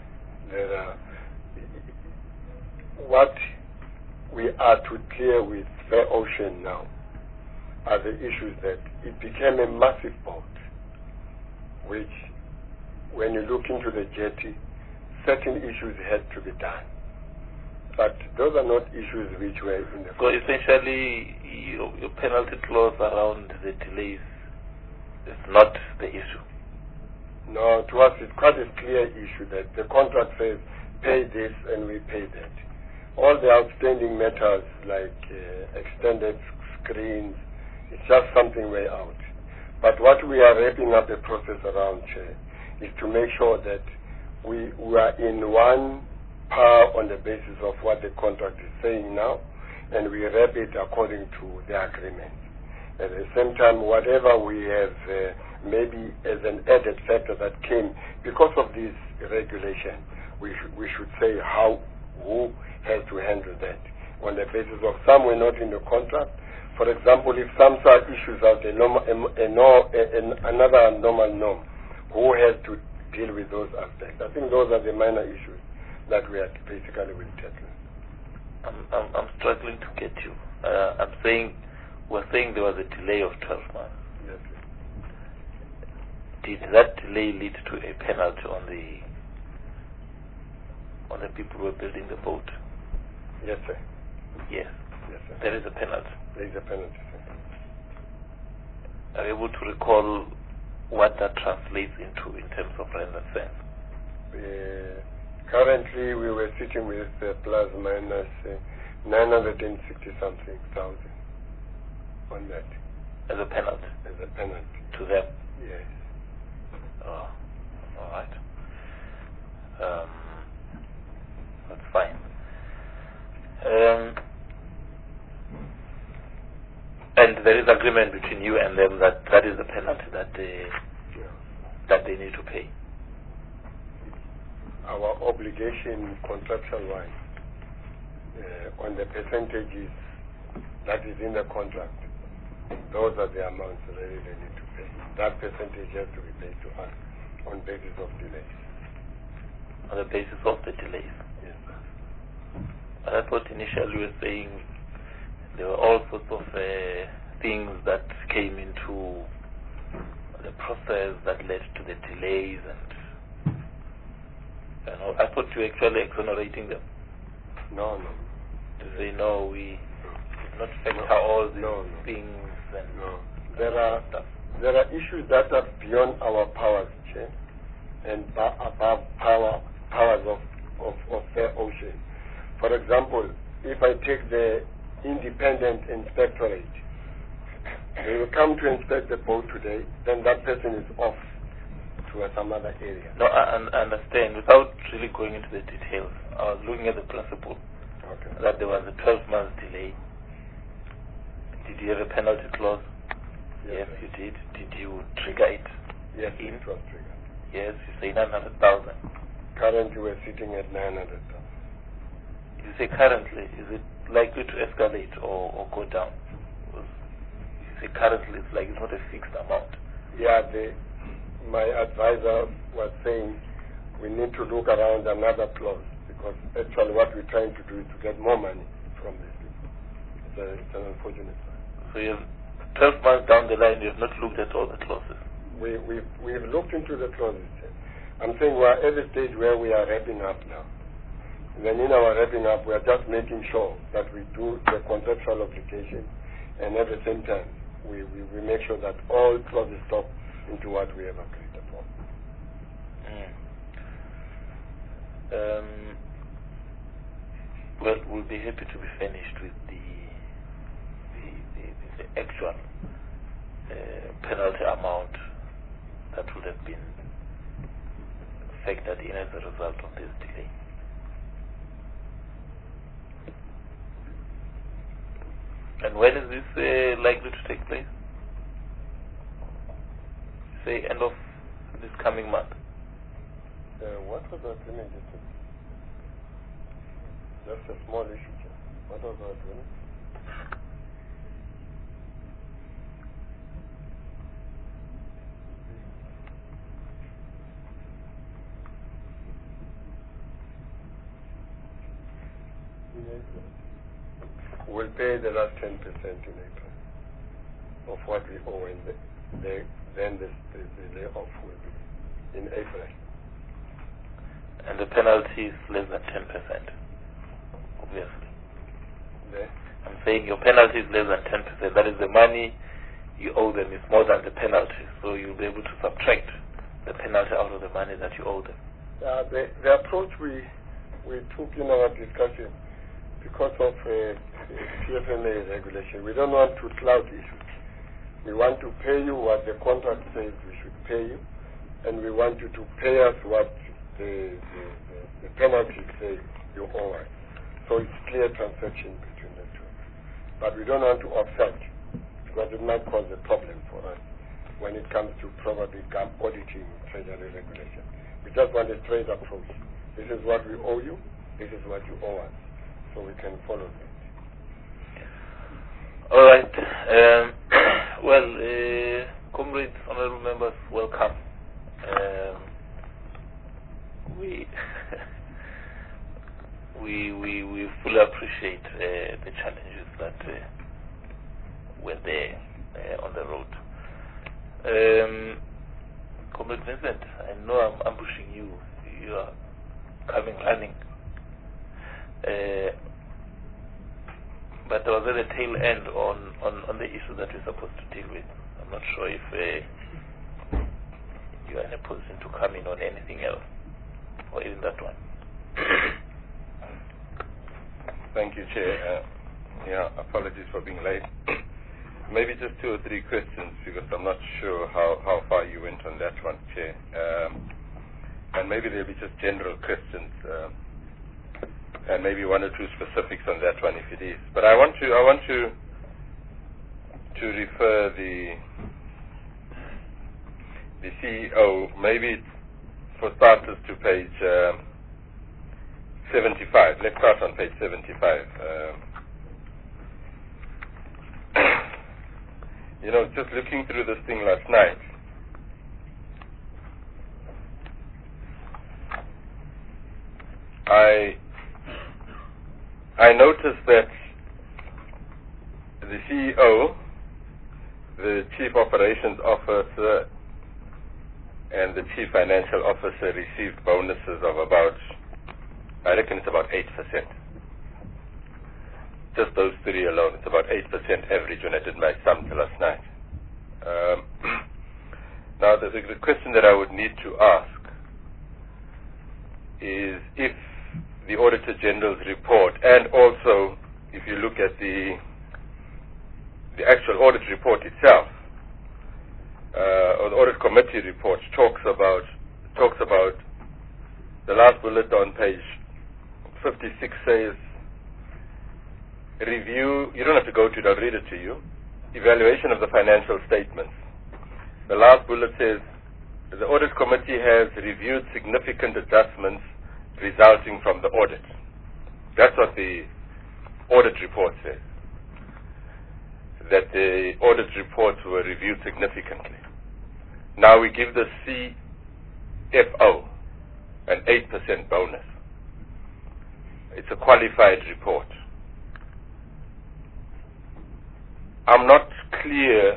What we are to clear with Fair Ocean now are the issues that it became a massive boat, which, when you look into the jetty, certain issues had to be done. But those are not issues which were in the... So essentially, your penalty clause around the delays is not the issue? No, to us it's quite a clear issue that the contract says pay this and we pay that. All the outstanding matters like extended screens, it's just something way out. But what we are wrapping up the process around, Chair, is to make sure that we are in one par on the basis of what the contract is saying now, and we wrap it according to the agreement. At the same time, whatever we have maybe as an added factor that came because of this regulation, we should say who has to handle that on the basis of some were not in the contract. For example, if SAMHSA issues out another normal norm, who has to deal with those aspects? I think those are the minor issues that we are basically with tackling. I'm struggling to get you. We're saying there was a delay of 12 months. Yes, sir. Did that delay lead to a penalty on the people who were building the boat? Yes, sir. Yes. Yes, sir. There is a penalty. There is a penalty, sir. Are you able to recall what that translates into in terms of rand and cents? Currently, we were sitting with plus minus 960 something thousand on that. As a penalty? As a penalty. To them? Yes. Oh, all right. That's fine. And there is agreement between you and them that is the penalty that they need to pay. Our obligation contractual-wise on the percentages that is in the contract, those are the amounts really they need to pay. That percentage has to be paid to us on basis of delays. On the basis of the delays? Yes, sir. But I thought initially you were saying there were all sorts of things that came into the process that led to the delays, and I thought you were actually exonerating them. No. To say no, we did not factor all these things. And there are issues that are beyond our powers, Chair, and above powers of the ocean. For example, if I take the independent inspectorate, they will come to inspect the boat today, then that person is off to some other area. No, I understand. Without really going into the details, I was looking at the principle that there was a 12-month delay. Did you have a penalty clause? Yes, you did. Did you trigger it? Yes, it was triggered. Yes, you say 900,000. Currently, we're sitting at 900,000. You say currently, is it likely to escalate or go down? You say currently, it's like it's not a fixed amount. Yeah, my advisor was saying we need to look around another clause, because actually what we're trying to do is to get more money from these people. It's an unfortunate fact. So you have 12 months down the line, you have not looked at all the clauses? We've looked into the clauses. I'm saying we're at the stage where we are wrapping up now. And then in our wrapping up, we are just making sure that we do the contractual obligation, and at the same time, we make sure that all clauses stop into what we have agreed upon. Well, we'll be happy to be finished with the actual penalty amount that would have been factored in as a result of this delay. And when is this likely to take place? Say end of this coming month. What was the agreement yesterday? Just a small issue. What was the agreement? We'll pay the last 10% in April of what we owe, and then the layoff will be in April. And the penalty is less than 10%, obviously. I'm saying your penalty is less than 10%. That is the money you owe them is more than the penalty. So you'll be able to subtract the penalty out of the money that you owe them. The approach we took in our discussion, because of CFMA regulation, we don't want to cloud issues. We want to pay you what the contract says we should pay you, and we want you to pay us what the penalty say you owe us. So it's clear transaction between the two. But we don't want to offset because it might cause a problem for us when it comes to probably auditing treasury regulation. We just want a straight approach. This is what we owe you, this is what you owe us, so we can follow that. All right. Comrades, honorable members, welcome. We fully appreciate the challenges that were there on the road. Comrade Vincent, I know I'm ambushing you. You are coming running. But I was at the tail end on the issue that we're supposed to deal with. I'm not sure if you are in a position to come in on anything else, or even that one. Thank you, Chair. Apologies for being late. Maybe just 2 or 3 questions, because I'm not sure how far you went on that one, Chair. And maybe there'll be just general questions, and maybe 1 or 2 specifics on that one if it is. But I want to refer the CEO, maybe for starters, to page 75. Let's start on page 75. Just looking through this thing last night, I noticed that the CEO, the Chief Operations Officer, and the Chief Financial Officer received bonuses of about, I reckon it's about 8%. Just those 3 alone, it's about 8% average when I did my sum last night. Now, the question that I would need to ask is if the Auditor General's report, and also if you look at the actual audit report itself, or the Audit Committee report, talks about the last bullet on page 56 says, review, you don't have to go to it, I'll read it to you, evaluation of the financial statements. The last bullet says, the Audit Committee has reviewed significant adjustments resulting from the audit. That's what the audit report says, that the audit reports were reviewed significantly. Now we give the CFO an 8% bonus. It's a qualified report. I'm not clear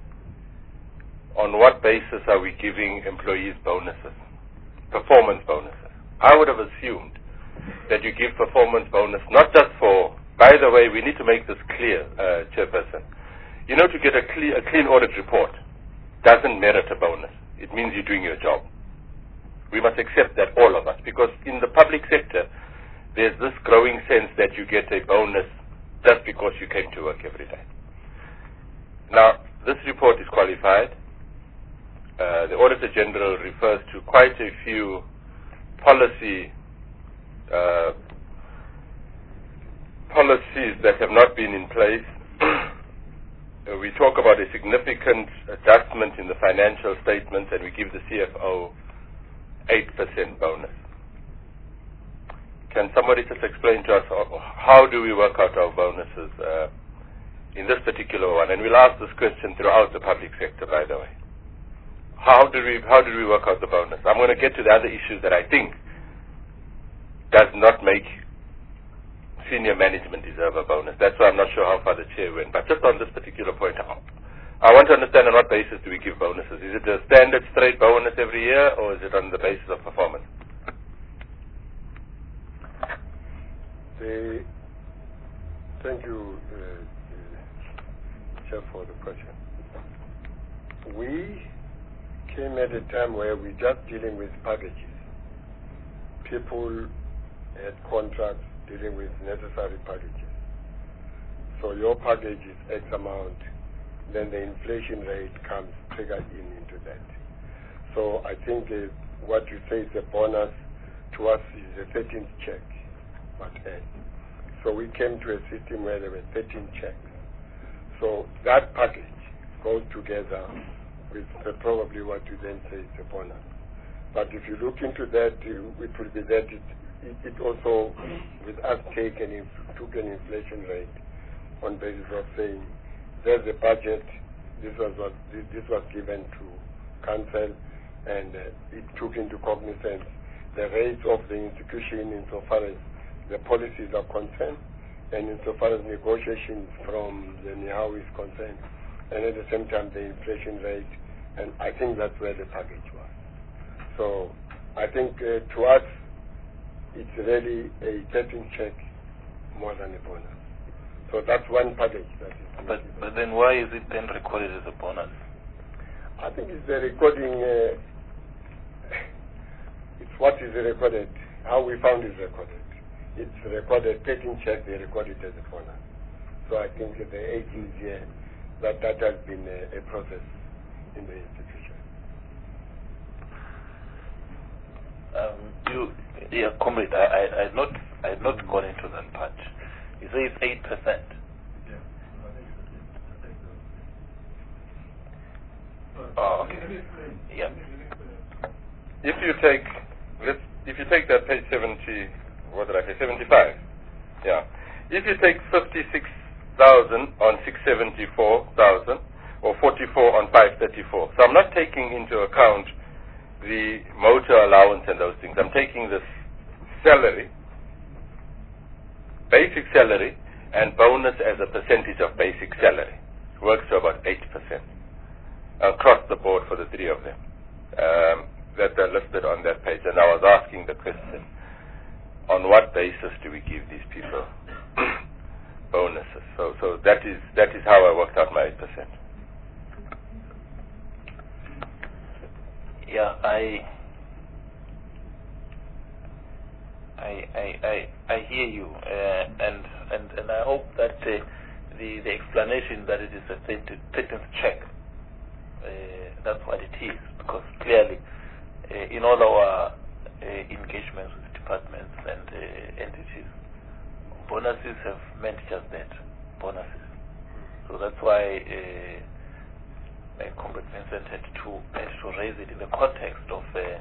on what basis are we giving employees bonuses, performance bonuses. I would have assumed that you give performance bonus not just for, by the way, we need to make this clear, Chairperson. To get a clean audit report doesn't merit a bonus. It means you're doing your job. We must accept that, all of us, because in the public sector, there's this growing sense that you get a bonus just because you came to work every day. Now, this report is qualified. The Auditor General refers to quite a few policies that have not been in place. We talk about a significant adjustment in the financial statements, and we give the CFO 8% bonus. Can somebody just explain to us how do we work out our bonuses in this particular one? And we'll ask this question throughout the public sector, by the way. How did we work out the bonus? I'm going to get to the other issues that I think does not make senior management deserve a bonus. That's why I'm not sure how far the chair went. But just on this particular point, I want to understand on what basis do we give bonuses. Is it a standard straight bonus every year, or is it on the basis of performance? Thank you, Chair, for the question. We came at a time where we're just dealing with packages. People had contracts dealing with necessary packages. So your package is X amount, then the inflation rate comes triggered into that. So I think what you say is a bonus to us is a 13th check. So we came to a system where there were 13 checks. So that package goes together with probably what you then say is a bonus. But if you look into that, it will be that it also, with us took an inflation rate on basis of saying there's a budget, this was given to council, and it took into cognizance the rates of the institution insofar as the policies are concerned, and insofar as negotiations from the NIHAW is concerned, and at the same time the inflation rate, and I think that's where the package was. So I think to us, it's really a 13 check more than a bonus. So that's one package that is. But then why is it then recorded as a bonus? I think it's the recording. It's what is recorded. How we found it recorded. It's recorded. 13 check, they record it as a bonus. So I think the 18 year that has been a process in the institution. Comrade, I had not gone into that part. You say it's 8%. Oh, okay. Yeah. If you take that page 70, what did I say? 75. Yeah. If you take 56,000 on 674,000, or 44 on 534. So I'm not taking into account the motor allowance and those things. I'm taking the salary, basic salary, and bonus as a percentage of basic salary. Works to about 8% across the board for the three of them that are listed on that page. And I was asking the question, on what basis do we give these people bonuses? So that is how I worked out my 8%. Yeah, I hear you, and I hope that the explanation that it is a 13th check, that's what it is, because clearly in all our engagements with departments and entities, bonuses have meant just that, bonuses. So that's why Comrade Vincent had to raise it in the context of the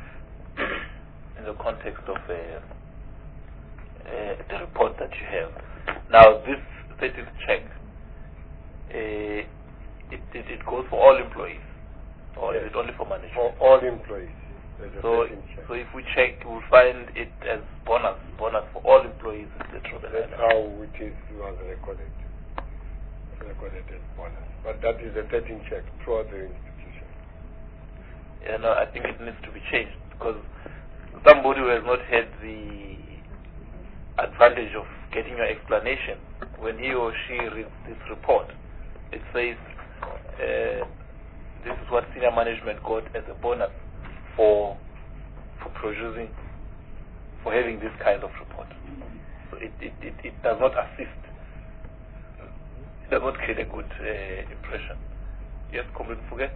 report that you have. Now, this 13th check, it goes for all employees, or is it only for management? For all employees. So if we check, we'll find it as bonus for all employees. That's how it was recorded. Recorded as bonus. But that is a 13 check throughout the institution. Yeah, no, I think it needs to be changed, because somebody who has not had the advantage of getting your explanation, when he or she reads this report, it says this is what senior management got as a bonus for having this kind of report. So it does not assist. It does not create a good impression. Yes, Comrade Fuge?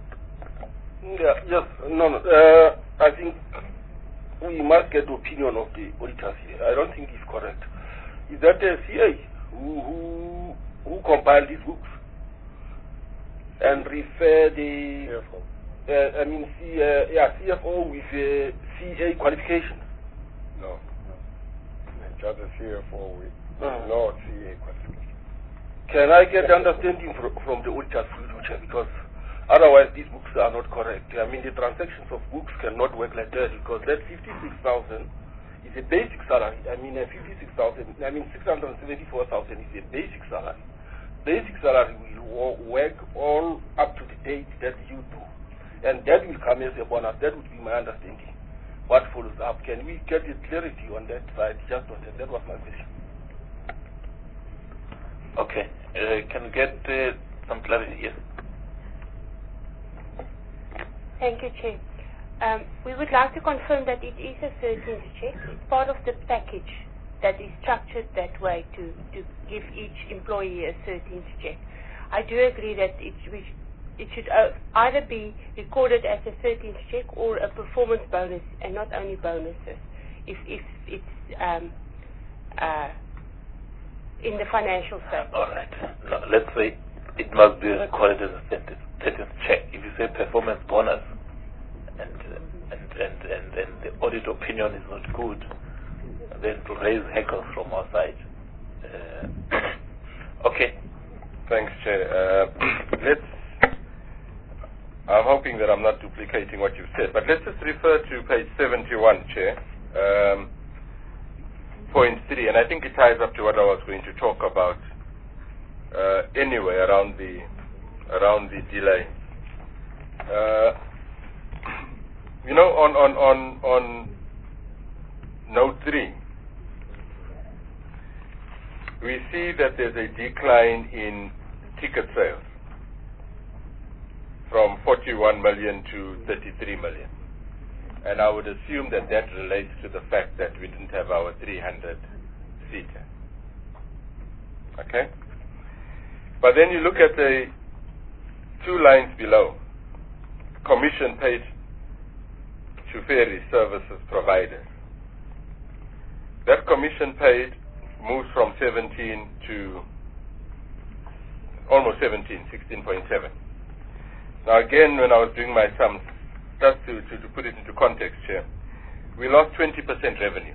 Yes, I think we must get the opinion of the auditors here. I don't think it's correct. Is that the CA who compiled these books and refer the CFO with CA qualification? No. Just the CFO with no CA qualification. Can I get understanding from the auditors, because otherwise these books are not correct. I mean, the transactions of books cannot work like that, because that 56,000 is a basic salary. I mean, 674,000 is a basic salary. Basic salary will work all up to the date that you do, and that will come as a bonus. That would be my understanding. What follows up? Can we get a clarity on that side? Just on that. That was my question. Okay. Can we get some clarity? Yes. Thank you, Chair. We would like to confirm that it is a 13th check. It's part of the package that is structured that way to give each employee a 13th check. I do agree that it should either be recorded as a 13th check or a performance bonus, and not only bonuses. If in the financial space. All right. Now, let's say it must be recorded as a status check. If you say performance bonus and the audit opinion is not good, then to raise hackles from our side. Okay. Thanks, Chair. I'm hoping that I'm not duplicating what you've said, but let's just refer to page 71, Chair. Point 3, and I think it ties up to what I was going to talk about anyway around the delay. On note 3, we see that there's a decline in ticket sales from 41 million to 33 million. And I would assume that relates to the fact that we didn't have our 300-seater. Okay? But then you look at the 2 lines below. Commission paid to ferry services providers. That commission paid moves from 17 to almost 17, 16.7. Now again, when I was doing my sums, just to put it into context here, we lost 20% revenue.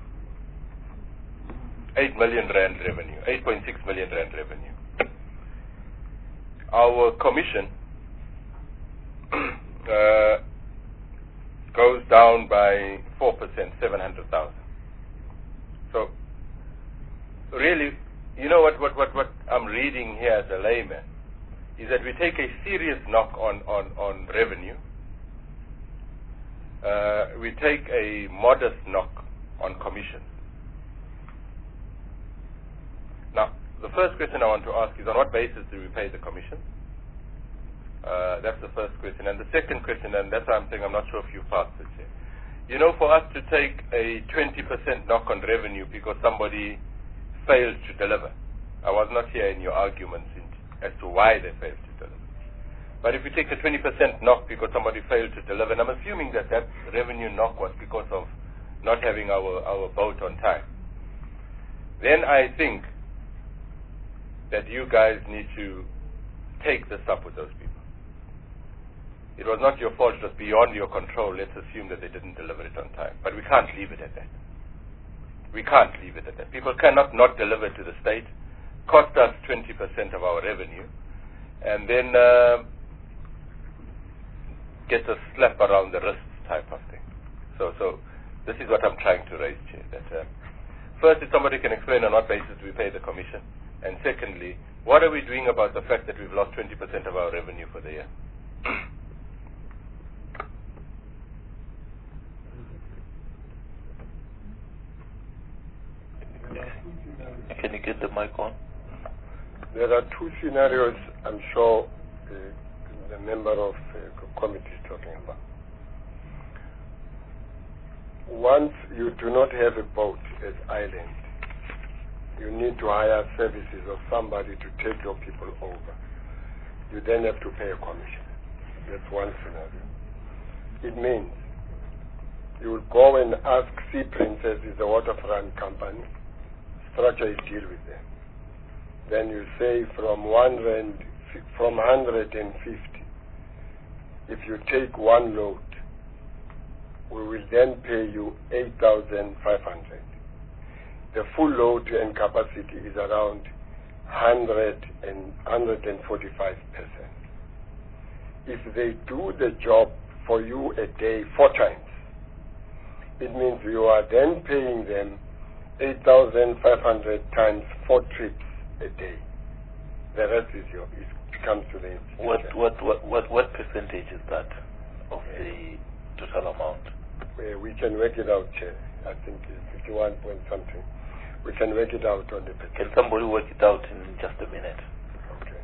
8 million rand revenue, 8.6 million rand revenue. Our commission goes down by 4%, 700,000. So, really, you know what I'm reading here as a layman is that we take a serious knock on revenue. We take a modest knock on commission. Now, the first question I want to ask is, on what basis do we pay the commission? That's the first question. And the second question, and that's why I'm saying I'm not sure if you passed it here. You know, for us to take a 20% knock on revenue because somebody failed to deliver, I was not here in your arguments as to why they failed to deliver. But if you take a 20% knock because somebody failed to deliver, and I'm assuming that revenue knock was because of not having our boat on time, then I think that you guys need to take this up with those people. It was not your fault, it was beyond your control. Let's assume that they didn't deliver it on time. But we can't leave it at that. We can't leave it at that. People cannot not deliver to the state, cost us 20% of our revenue, and then get a slap around the wrist type of thing. So this is what I'm trying to raise here. That first, if somebody can explain on what basis we pay the commission, and secondly, what are we doing about the fact that we've lost 20% of our revenue for the year? Can you get the mic on? There are 2 scenarios I'm sure the member of the committee is talking about. Once you do not have a boat as island, you need to hire services of somebody to take your people over. You then have to pay a commission. That's one scenario. It means you will go and ask Sea Princess, is the waterfront company, structure a deal with them. Then you say from 150, if you take 1 load, we will then pay you 8,500. The full load and capacity is around 145%. If they do the job for you a day 4 times, it means you are then paying them 8,500 times 4 trips a day. The rest is it comes to the institution. What percentage is that of the total amount? We can work it out, Chair. I think it's 51 point something. We can work it out on the percentage. Can somebody work it out in just a minute? Okay.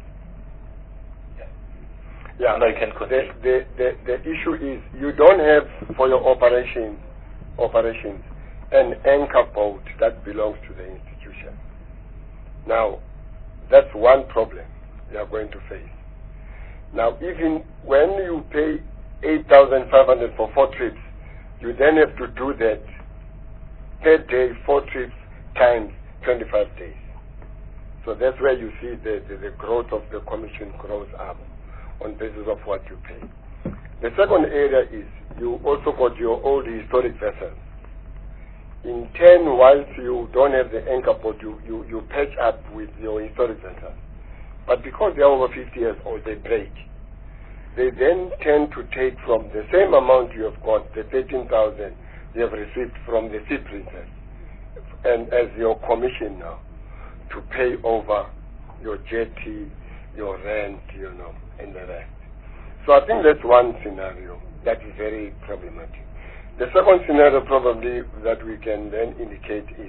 Yeah. No, you can continue. The issue is you don't have for your operations an anchor boat that belongs to the institution. Now, that's one problem you are going to face. Now, even when you pay 8,500 for 4 trips, you then have to do that per day, 4 trips times 25 days. So that's where you see the growth of the commission grows up on basis of what you pay. The second area is you also got your old historic vessels. In turn, whilst you don't have the anchor port, you patch up with your historic vessels. But because they are over 50 years old, they break. They then tend to take from the same amount you have got, the 13,000 you have received from the Sea Princess, and as your commission now, to pay over your jetty, your rent, and the rest. So I think that's one scenario that is very problematic. The second scenario probably that we can then indicate is,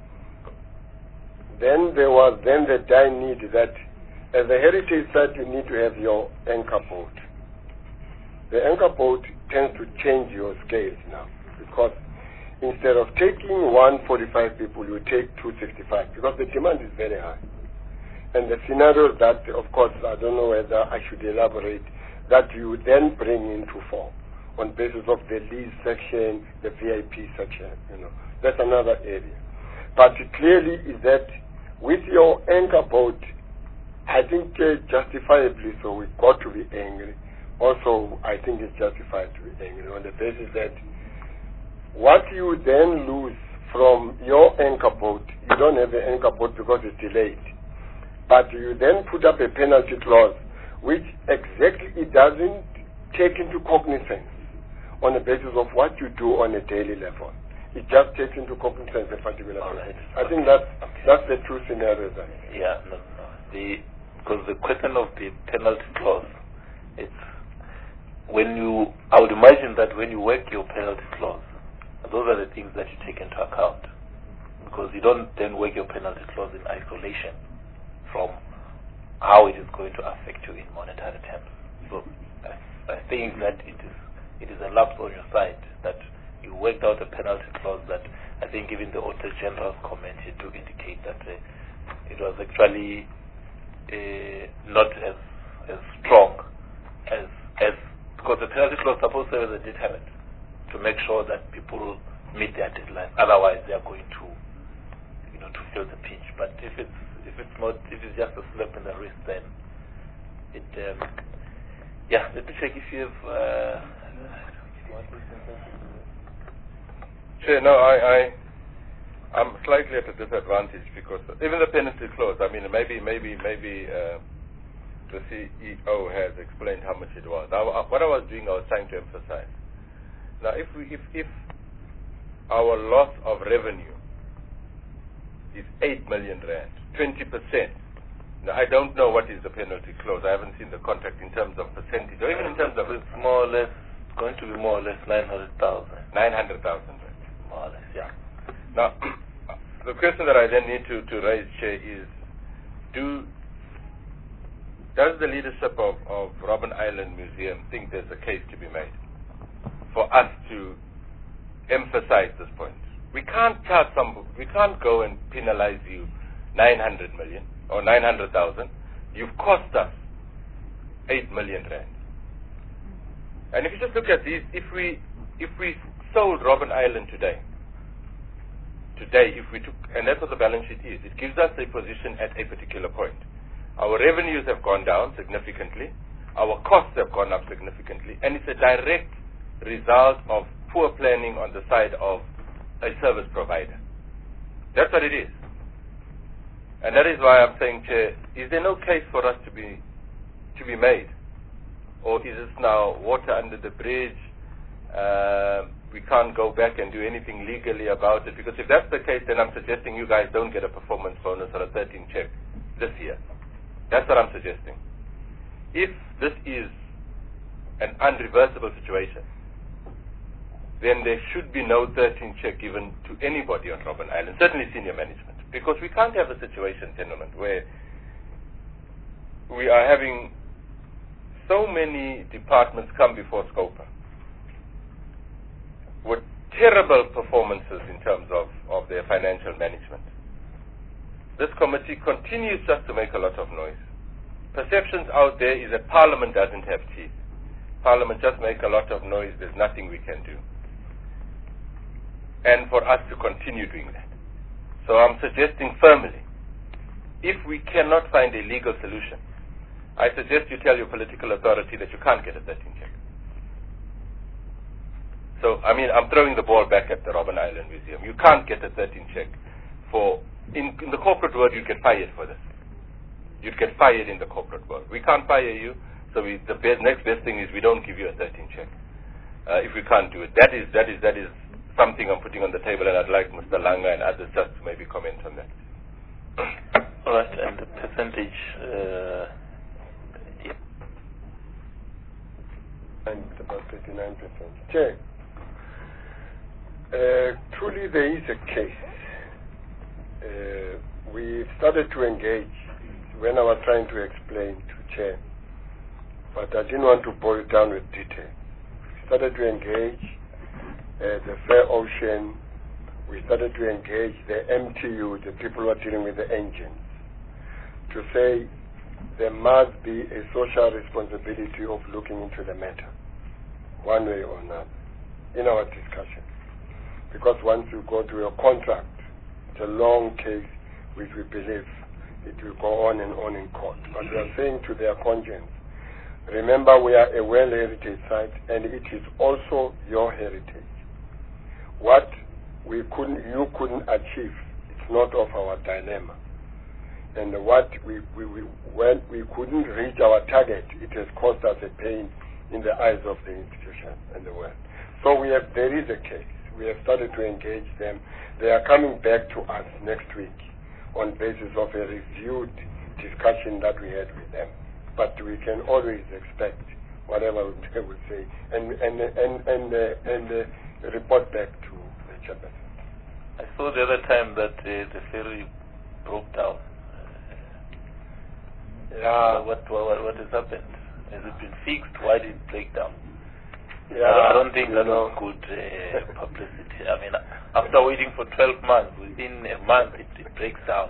then there was then the dire need that as a heritage site you need to have your anchor boat. The anchor boat tends to change your scales now, because instead of taking 145 people, you take 265, because the demand is very high. And the scenario that, of course, I don't know whether I should elaborate, that you then bring into form on basis of the lease section, the VIP section, That's another area. But clearly is that with your anchor boat, I think justifiably so, we've got to be angry. Also, I think it's justified to be angry on the basis that what you then lose from your anchor boat, you don't have the anchor boat because it's delayed. But you then put up a penalty clause which exactly it doesn't take into cognizance on the basis of what you do on a daily level. It just takes into cognizance a particular basis. I think that's the true scenario then. Yeah, no. Because the question of the penalty clause, it's I would imagine that when you work your penalty clause, those are the things that you take into account, because you don't then work your penalty clause in isolation from how it is going to affect you in monetary terms. So I think that it is a lapse on your side that you worked out a penalty clause that I think even the Auditor General's comment to indicate that it was actually not as strong as because the penalty clause is supposed to serve as a deterrent to make sure that people meet their deadlines. Otherwise, they are going to, to feel the pinch. But if it's just a slap in the wrist, then it. Let me check if you have. Sure. No, I'm slightly at a disadvantage because even the penalty clause. I mean, maybe the CEO has explained how much it was. What I was doing, I was trying to emphasize. Now, if our loss of revenue is 8 million rand, 20%. Now, I don't know what is the penalty clause. I haven't seen the contract in terms of percentage, or even in terms of. It's more or less going to be more or less 900,000. 900,000, more or less, yeah. Now, the question that I then need to raise, Chair, is: does the leadership of Robben Island Museum think there's a case to be made for us to emphasize this point? We can't go and penalize you 900 million or 900,000. You've cost us 8 million rand. And if you just look at these, if we sold Robben Island today, if we took, and that's what the balance sheet is, it gives us a position at a particular point. Our revenues have gone down significantly, our costs have gone up significantly, and it's a direct result of poor planning on the side of a service provider. That's what it is. And that is why I'm saying, Chair, is there no case for us to be made? Or is this now water under the bridge? We can't go back and do anything legally about it, because if that's the case, then I'm suggesting you guys don't get a performance bonus or a 13 check this year. That's what I'm suggesting. If this is an unreversible situation, then there should be no 13 check given to anybody on Robben Island, certainly senior management, because we can't have a situation, gentlemen, where we are having so many departments come before Scopa with terrible performances in terms of their financial management. This committee continues just to make a lot of noise. Perceptions out there is that Parliament doesn't have teeth. Parliament just make a lot of noise, there's nothing we can do. And for us to continue doing that. So I'm suggesting firmly, If we cannot find a legal solution, I suggest you tell your political authority that you can't get a 13 check. So, I mean, I'm throwing the ball back at the Robben Island Museum. You can't get a 13 check for, in the corporate world, you'd get fired for this. You'd get fired in the corporate world. We can't fire you, so the next best thing is we don't give you a 13 check. If we can't do it. That is something I'm putting on the table, and I'd like Mr. Langa and others just to maybe comment on that. All right, and the percentage, yeah. And it's about 39%. Chair, truly there is a case. We started to engage when I was trying to explain to Chair, but I didn't want to boil it down with detail. We started to engage the Fair Ocean. We started to engage the MTU, the people who are dealing with the engines, to say there must be a social responsibility of looking into the matter, one way or another, in our discussion. Because once you go to a contract, it's a long case which we believe it will go on and on in court. But we are saying to their conscience, remember we are a World Heritage Site and it is also your heritage. What you couldn't achieve, it's not of our dilemma. And what when we couldn't reach our target, it has caused us a pain in the eyes of the institution and the world. So there is a case. We have started to engage them. They are coming back to us next week on basis of a reviewed discussion that we had with them. But we can always expect whatever they will say and report back to the chairperson. I saw the other time that the ferry broke down. What has happened? Has it been fixed? Why did it break down? I don't think that was good publicity. I mean, after waiting for 12 months, within a month it breaks down.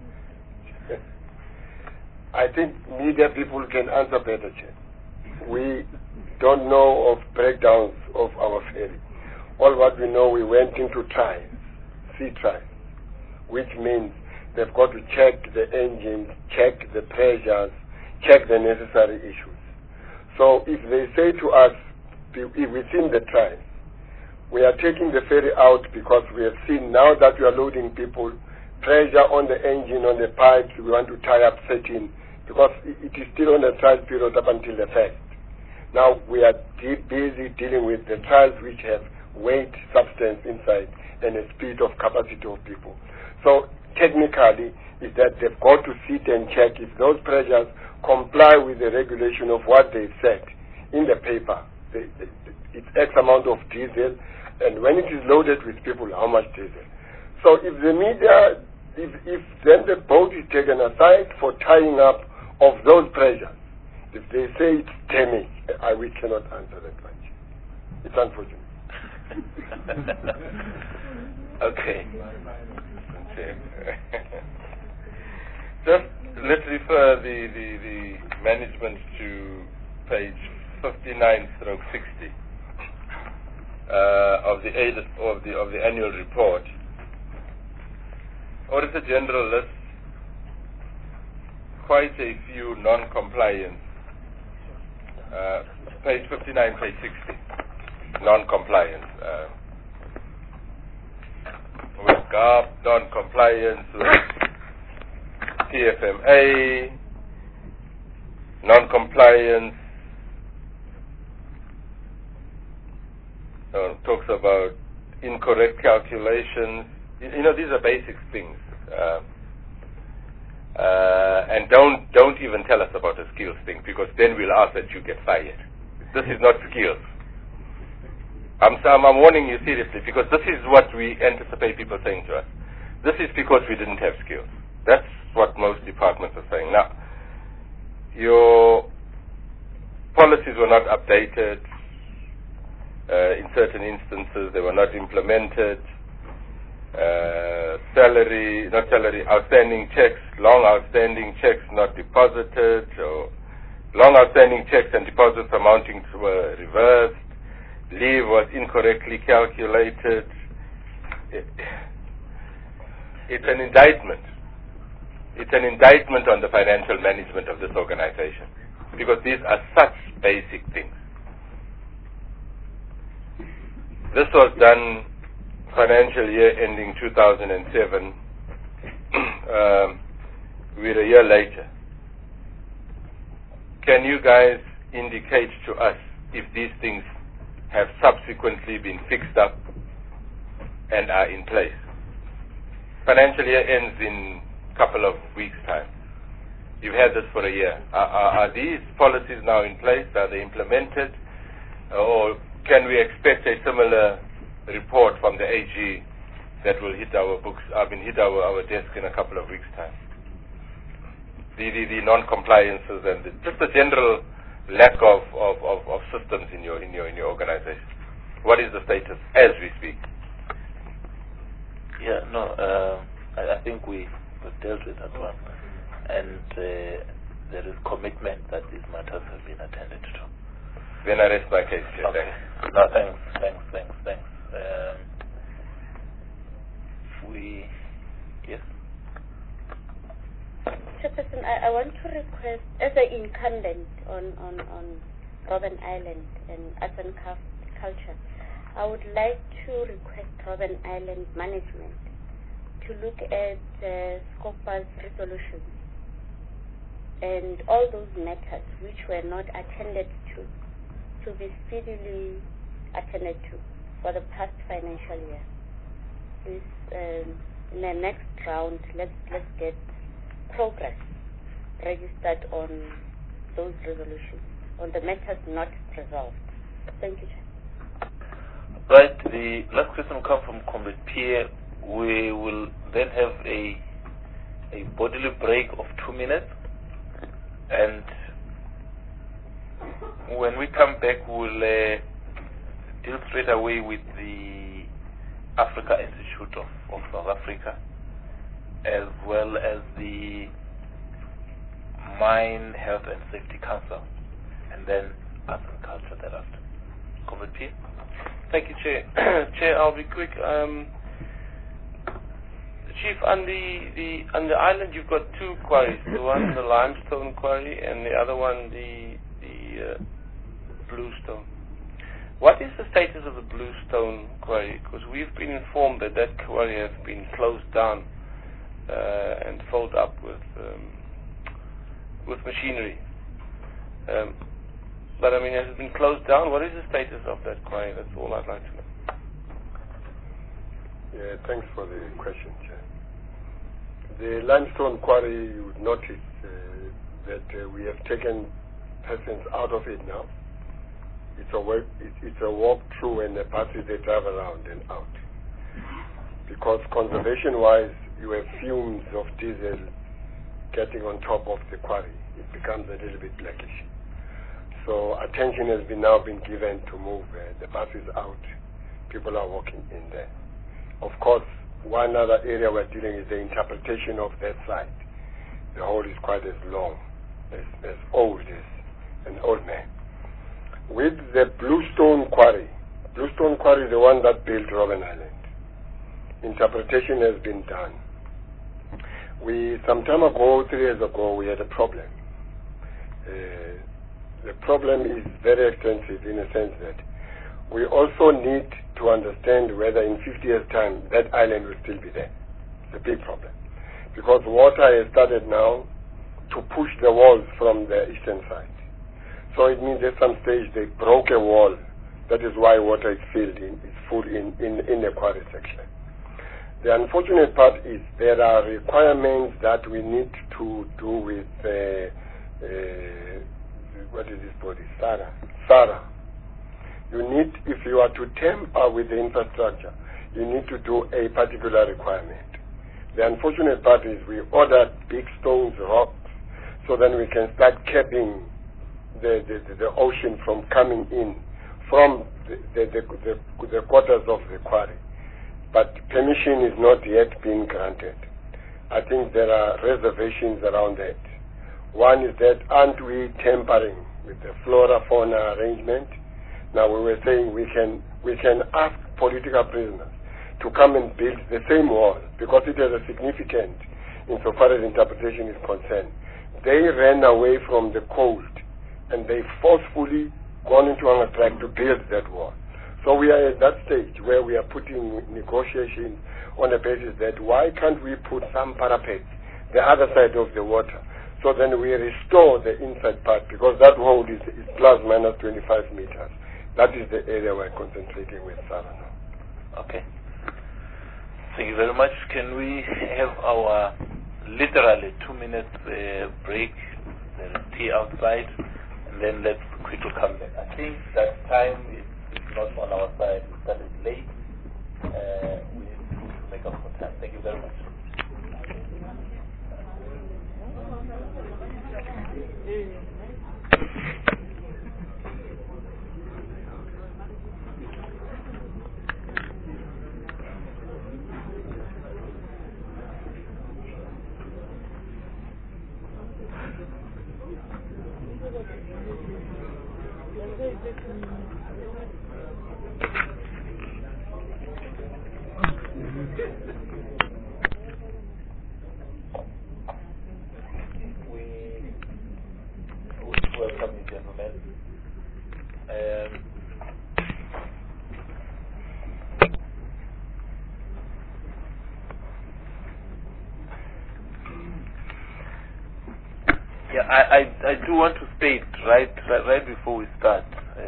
I think media people can answer better, Chair. We don't know of breakdowns of our ferry. All what we know, we went into trials, sea trials, which means they've got to check the engines, check the pressures, check the necessary issues. So if they say to us, within the trials, we are taking the ferry out because we have seen now that we are loading people, pressure on the engine, on the pipes, we want to tie up setting, because it is still on a trial period up until the 1st. Now we are busy dealing with the trials which have weight, substance inside, and a speed of capacity of people. So technically, is that they've got to sit and check if those pressures comply with the regulation of what they said in the paper. It's X amount of diesel, and when it is loaded with people, how much diesel. So if the media, if then the boat is taken aside for tying up of those pressures, if they say it's damage, we cannot answer that much. It's unfortunate. Okay. Just let's refer the management to page 59/60 of the annual report. Auditor General lists quite a few non-compliance. Page 59, page 60. Non-compliance. With GAP, non-compliance with TFMA, non-compliance. Talks about incorrect calculations. You know, these are basic things. And don't even tell us about a skills thing, because then we'll ask that you get fired. This is not skills. I'm warning you seriously, because this is what we anticipate people saying to us. This is because we didn't have skills. That's what most departments are saying. Now, your policies were not updated. In certain instances, they were not implemented. Outstanding checks, long outstanding checks not deposited, or long outstanding checks and deposits amounting to were reversed. Leave was incorrectly calculated. It's an indictment it's an indictment on the financial management of this organization, because these are such basic things. This was done financial year ending 2007. We're a year later. Can you guys indicate to us if these things have subsequently been fixed up and are in place? Financial year ends in a couple of weeks' time. You've had this for a year. Are these policies now in place? Are they implemented? Or can we expect a similar report from the AG that will hit our books, hit our desk in a couple of weeks' time? The non-compliances and just the general lack of systems in your organization. What is the status as we speak? Yeah, no, I think we've dealt with that one, and there is commitment that these matters have been attended to. Then I rest my case. Okay. No, thanks. Yes. Chairperson, I want to request, as an incumbent on Robben Island and arts and culture, I would like to request Robben Island management to look at Scopa's resolutions and all those matters which were not attended to be speedily attended to for the past financial year. Please, in the next round, let's get progress registered on those resolutions, on the matters not resolved. Thank you, Chair. Right, the last question will come from Comrade Pierre. We will then have a bodily break of 2 minutes, and when we come back, we'll deal straight away with the Africa Institute of South Africa, as well as the Mine Health and Safety Council, and then Arts and Culture thereafter. Comrade Pierre? Thank you, Chair. Chair, I'll be quick. Chief, on the island, you've got two quarries. The one, the limestone quarry, and the other one, the bluestone. What is the status of the bluestone quarry? Because we've been informed that quarry has been closed down and filled up with machinery. But I mean, has it been closed down? What is the status of that quarry? That's all I'd like to know. Yeah, thanks for the question, Chair. The limestone quarry, you would notice that we have taken persons out of it now. It's a walk through and the parties they drive around and out. Because conservation-wise, you have fumes of diesel getting on top of the quarry. It becomes a little bit blackish. So attention has now been given to move the buses out. People are walking in there. Of course, one other area we're dealing is the interpretation of that site. The hole is quite as long, as old as an old man. With the Bluestone Quarry is the one that built Robben Island. Interpretation has been done. Some time ago, 3 years ago, we had a problem. The problem is very extensive in a sense that we also need to understand whether in 50 years' time that island will still be there. It's a big problem. Because water has started now to push the walls from the eastern side. So it means at some stage they broke a wall. That is why water is full in the quarry section. The unfortunate part is there are requirements that we need to do with what is this body? SARA. You need, if you are to tamper with the infrastructure, you need to do a particular requirement. The unfortunate part is we ordered big stones, rocks, so then we can start capping the ocean from coming in from the quarters of the quarry. But permission is not yet being granted. I think there are reservations around that. One is that aren't we tampering with the flora-fauna arrangement? Now we were saying we can ask political prisoners to come and build the same wall because it has a significance insofar as interpretation is concerned. They ran away from the coast and they forcefully gone into our track to build that wall. So we are at that stage where we are putting negotiations on the basis that why can't we put some parapets the other side of the water, so then we restore the inside part, because that hold is plus minus 25 meters. That is the area we're concentrating with Savannah. Okay. Thank you very much. Can we have our literally 2 minutes break, tea outside, and then let's quickly come back. I think that time is not on our side. We started late. We need to make up for time. Thank you very much. Welcome you, gentlemen. Yeah, I do want to state right before we start,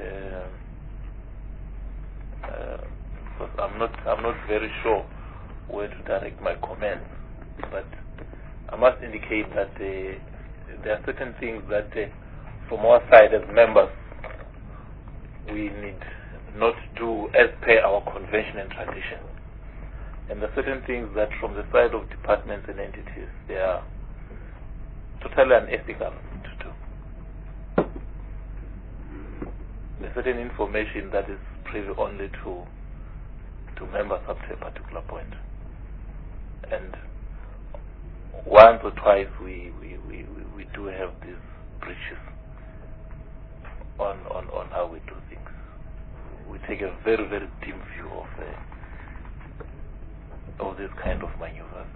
because I'm not very sure where to direct my comments, but I must indicate that there are certain things that from our side as members we need not do as per our convention and tradition, and there are certain things that from the side of departments and entities they are totally unethical to do. There's certain information that is privy only to members up to a particular point, and once or twice we do have these breaches on how we do things. We take a very, very dim view of this kind of maneuvers.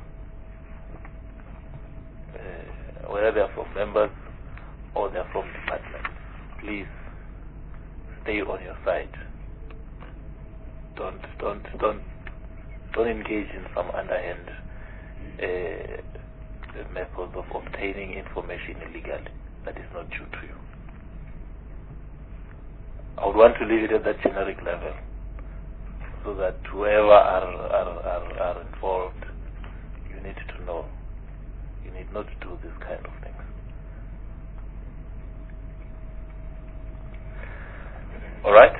Whether they are from members or they are from departments, please stay on your side. Don't engage in some underhand methods of obtaining information illegally that is not due to you. I would want to leave it at that generic level, so that whoever are involved, you need to know. You need not to do this kind of things. All right.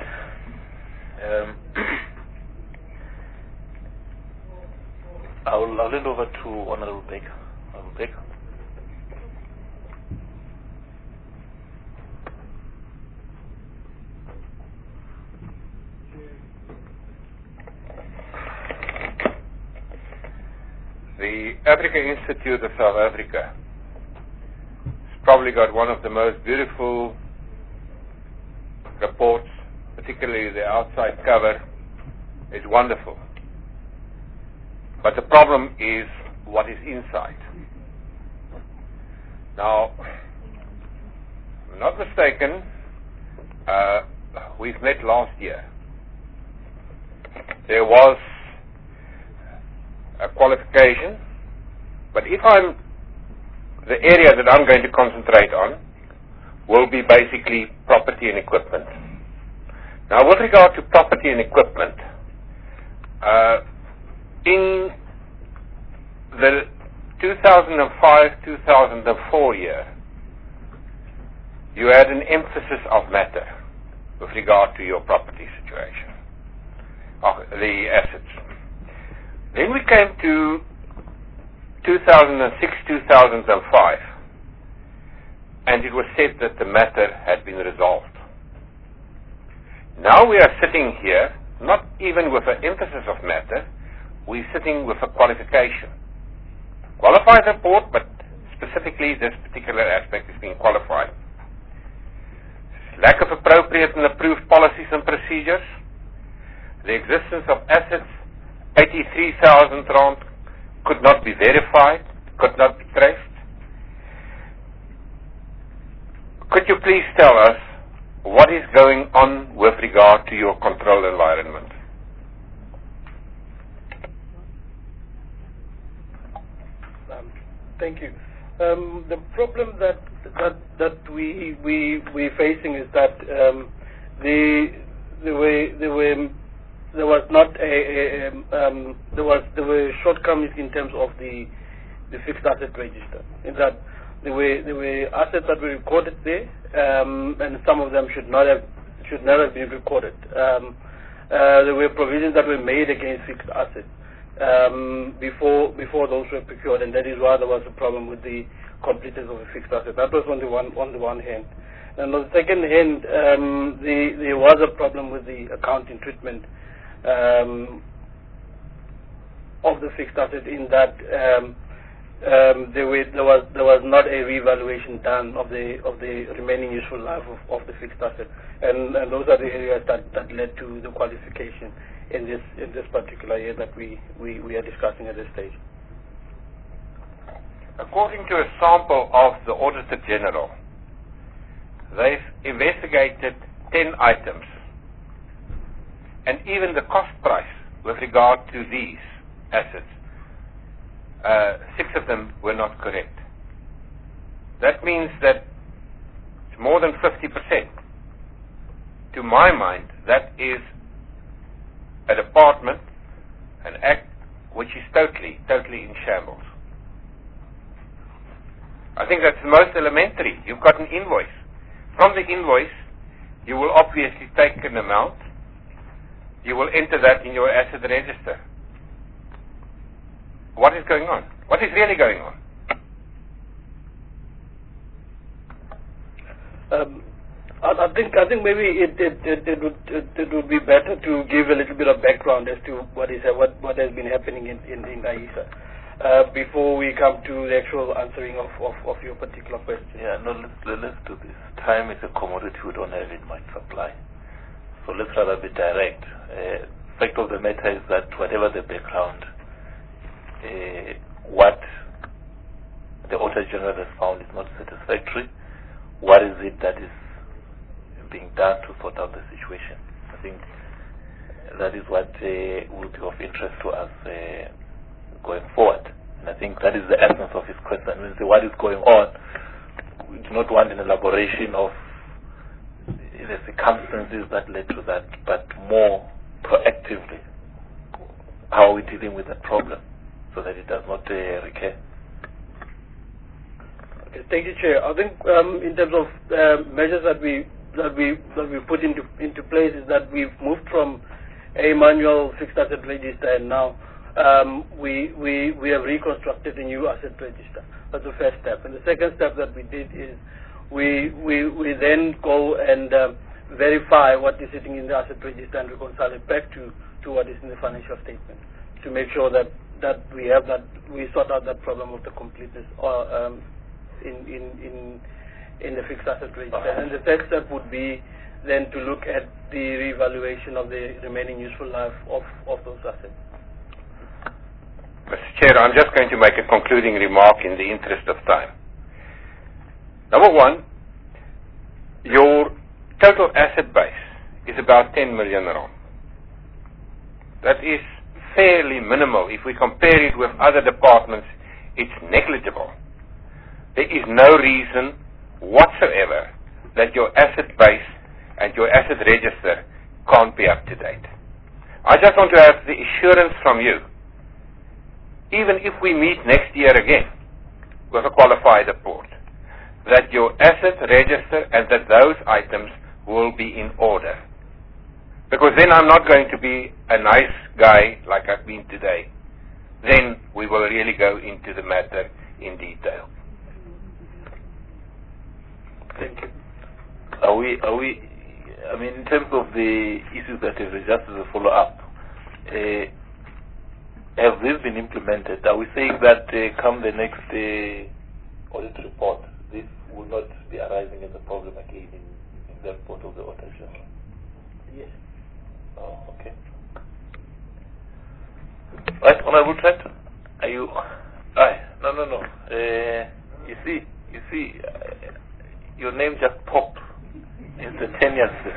I'll hand over to Honorable Baker. Honorable Baker. The Africa Institute of South Africa has probably got one of the most beautiful reports, particularly the outside cover is wonderful. But the problem is what is inside. Now, if I'm not mistaken, we've met last year. There was a qualification, but the area that I'm going to concentrate on will be basically property and equipment. Now, with regard to property and equipment, in the 2005-2004 year, you had an emphasis of matter with regard to your property situation, the assets. Then we came to 2006-2005, and it was said that the matter had been resolved. Now we are sitting here, not even with an emphasis of matter, we're sitting with a qualification. Qualified report, but specifically this particular aspect is being qualified. Lack of appropriate and approved policies and procedures, the existence of assets, 83,000 rand could not be verified, could not be traced. Could you please tell us what is going on with regard to your control environment? Thank you. The problem that we're facing is that there were shortcomings in terms of the fixed asset register. In that there were assets that were recorded there, and some of them should not have been recorded. There were provisions that were made against fixed assets before those were procured, and that is why there was a problem with the completeness of a fixed asset. That was on the one hand. And on the second hand, there was a problem with the accounting treatment of the fixed asset, in that there was not a revaluation done of the remaining useful life of the fixed asset, and those are the areas that led to the qualification in this particular year that we are discussing at this stage. According to a sample of the Auditor General, they've investigated 10 items, and even the cost price with regard to these assets, 6 of them were not correct. That means that it's more than 50%. To my mind, that is a department, an act which is totally in shambles. I think that's the most elementary. You've got an invoice. From the invoice, you will obviously take an amount. You will enter that in your asset register. What is going on? What is really going on? I think maybe it would be better to give a little bit of background as to what has been happening in AISA before we come to the actual answering of your particular question. Yeah, no, let's do this. Time is a commodity we don't have in mind supply, so let's rather be direct. Fact of the matter is that whatever the background, what the Auditor General has found is not satisfactory. What is it that is being done to sort out the situation? I think that is what will be of interest to us going forward. And I think that is the essence of his question. When we say what is going on, we do not want an elaboration of the circumstances that led to that, but more proactively, how are we dealing with that problem so that it does not recur. Okay, thank you, Chair. I think in terms of measures that we put into place is that we've moved from a manual fixed asset register, and now we have reconstructed a new asset register. That's the first step. And the second step that we did is we then go and verify what is sitting in the asset register and reconcile it back to what is in the financial statement, to make sure that we sort out that problem of the completeness in the fixed asset register. And the third step would be then to look at the revaluation of the remaining useful life of those assets. Mr. Chair, I'm just going to make a concluding remark in the interest of time. Number one, your total asset base is about 10 million rand. That is fairly minimal. If we compare it with other departments, it's negligible. There is no reason whatsoever that your asset base and your asset register can't be up to date. I just want to have the assurance from you, even if we meet next year again with a qualified report, that your asset register and that those items will be in order. Because then I'm not going to be a nice guy like I've been today. Then we will really go into the matter in detail. Thank you. Are we, I mean, in terms of the issues that have just as a follow-up, have these been implemented? Are we saying that come the next audit report, this will not be arising as a problem again in the report of the Auditor General? Yes. Oh, okay. Right, Honorable Trent, are you? Aye. No. You see, your name just popped instantaneously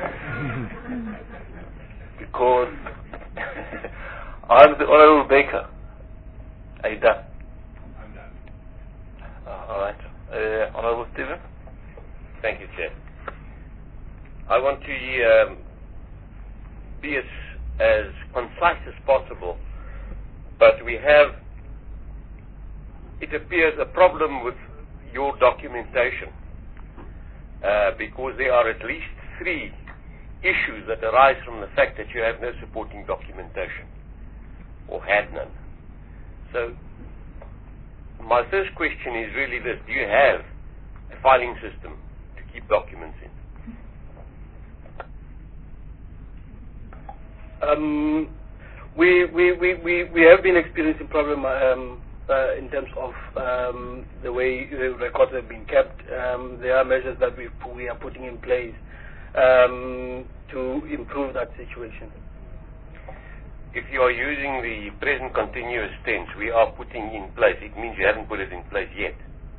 because I'm the Honorable Baker. Are you done? I'm done. All right. Honorable Stephen? Thank you, Chair. I want to be as concise as possible, but we have, it appears, a problem with your documentation because there are at least 3 issues that arise from the fact that you have no supporting documentation or had none. So my first question is really this: do you have a filing system to keep documents in? We have been experiencing problem in terms of the way records have been kept. There are measures that we are putting in place to improve that situation. If you are using the present continuous tense, we are putting in place, it means you haven't put it in place yet.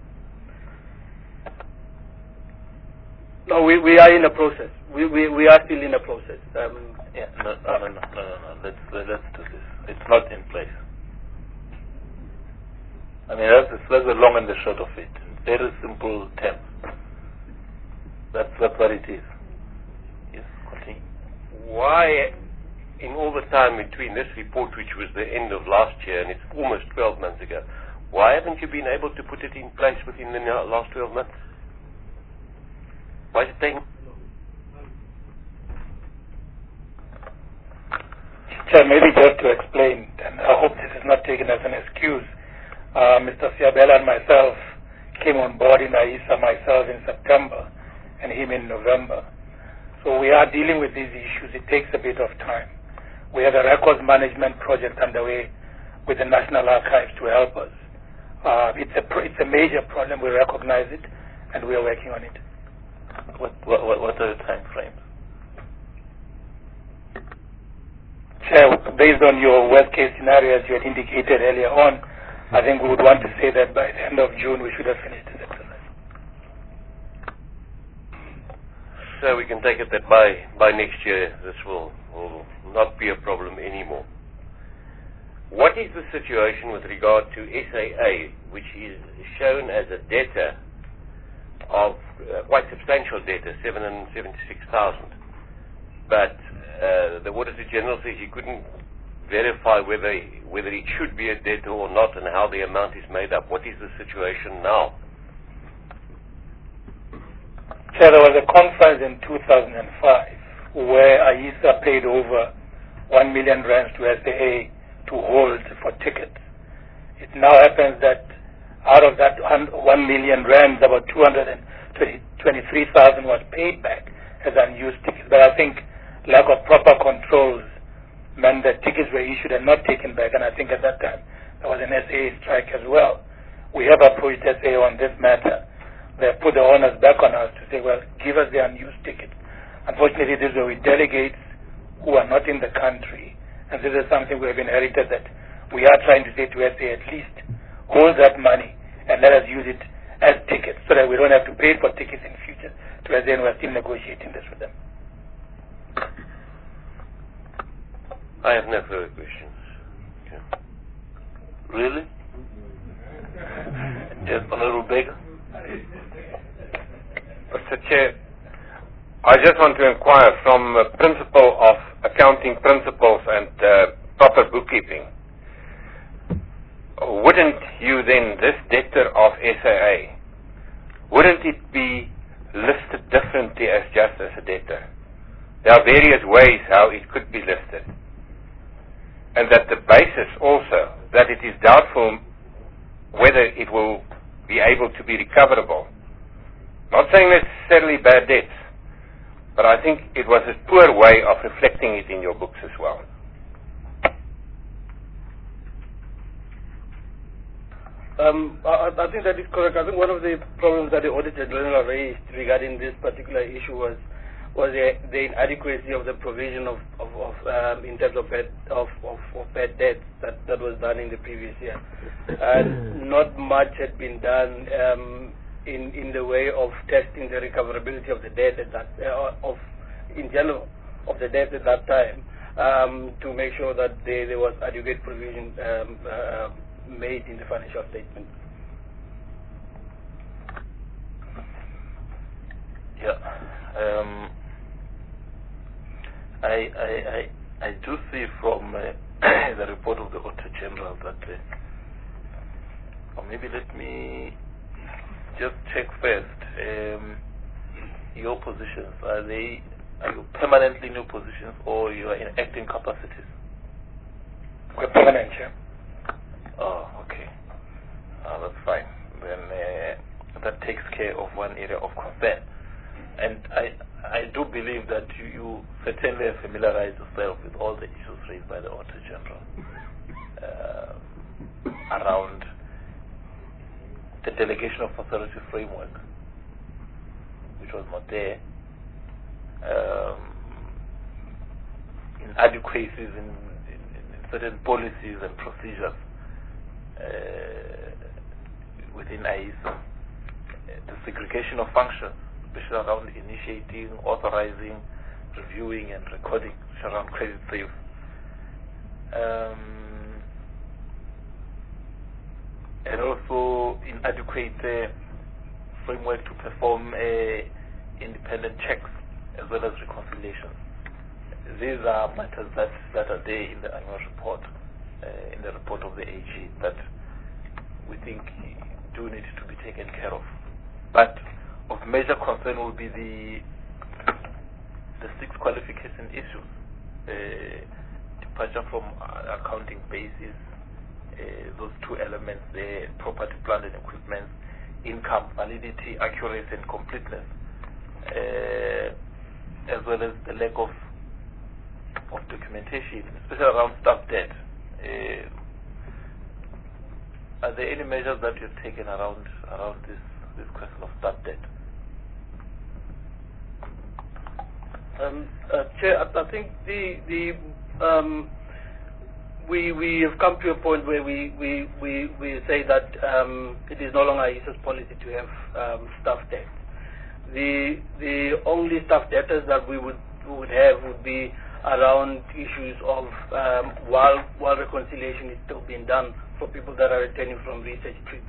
No, we are in a process. We are still in a process. No. Let's do this. It's not in place. I mean, that's the long and the short of it. Very simple terms. That's what it is. Yes, continue. Why, in all the time between this report, which was the end of last year, and it's almost 12 months ago, why haven't you been able to put it in place within the last 12 months? Why is it taking? Chair, maybe just to explain, and I hope this is not taken as an excuse. Mr. Siabela and myself came on board in AISA, myself in September, and him in November. So we are dealing with these issues. It takes a bit of time. We have a records management project underway with the National Archives to help us. It's a major problem. We recognize it, and we are working on it. What are the time frames? Chair, based on your worst case scenario, as you had indicated earlier on, I think we would want to say that by the end of June we should have finished this exercise. So we can take it that by next year this will not be a problem anymore. What is the situation with regard to SAA, which is shown as a debtor of quite substantial debtor, 776,000, but the Auditor General says he couldn't verify whether it should be a debtor or not, and how the amount is made up. What is the situation now? Chair, there was a conference in 2005 where AISA paid over 1 million rands to SAA to hold for tickets. It now happens that out of that 1 million rands, about 223,000 was paid back as unused tickets. But I think lack of proper controls meant that tickets were issued and not taken back, and I think at that time there was an SAA strike as well. We have approached SAA on this matter. They have put the onus back on us to say, well, give us the unused tickets. Unfortunately, this is with delegates who are not in the country, and this is something we have inherited, that we are trying to say to SAA, at least hold that money and let us use it as tickets so that we don't have to pay for tickets in future to SAA, and we're still negotiating this with them. I have no further questions. Okay. Really? Yes, Honorable Baker. Mr. Chair, I just want to inquire from a principle of accounting principles and proper bookkeeping. Wouldn't you then, this debtor of SAA, wouldn't it be listed differently as just as a debtor? There are various ways how it could be listed. And that the basis also, that it is doubtful whether it will be able to be recoverable. Not saying necessarily bad debts, but I think it was a poor way of reflecting it in your books as well. I think that is correct. I think one of the problems that the Auditor General raised regarding this particular issue was was the inadequacy of the provision of in terms of bad debts that was done in the previous year. Not much had been done in the way of testing the recoverability of the debt at that in general of the debt at that time, to make sure that there was adequate provision made in the financial statement. Yeah. I do see from the report of the Auditor General that, or maybe let me just check first. Your positions, are you permanently in your positions, or you are in acting capacities? We're permanent, yeah. Oh, okay. That's fine. Then that takes care of one area of concern. And I do believe that you certainly have familiarized yourself with all the issues raised by the Auditor General around the delegation of authority framework, which was not there, inadequacies in certain policies and procedures within IESA, the segregation of functions, especially around initiating, authorizing, reviewing, and recording, which are around credit sales. And also inadequate framework to perform independent checks as well as reconciliations. These are matters that are there in the annual report, in the report of the AG, that we think do need to be taken care of. But of major concern will be the 6 qualification issues, departure from accounting basis, those 2 elements there, property, plant and equipment, income, validity, accuracy and completeness, as well as the lack of documentation, especially around staff debt. Are there any measures that you've taken around this question of staff debt? Chair, I think we have come to a point where we say that it is no longer IESA's policy to have staff debt. The only staff debtors that we would have would be around issues of while reconciliation is still being done for people that are returning from research trips.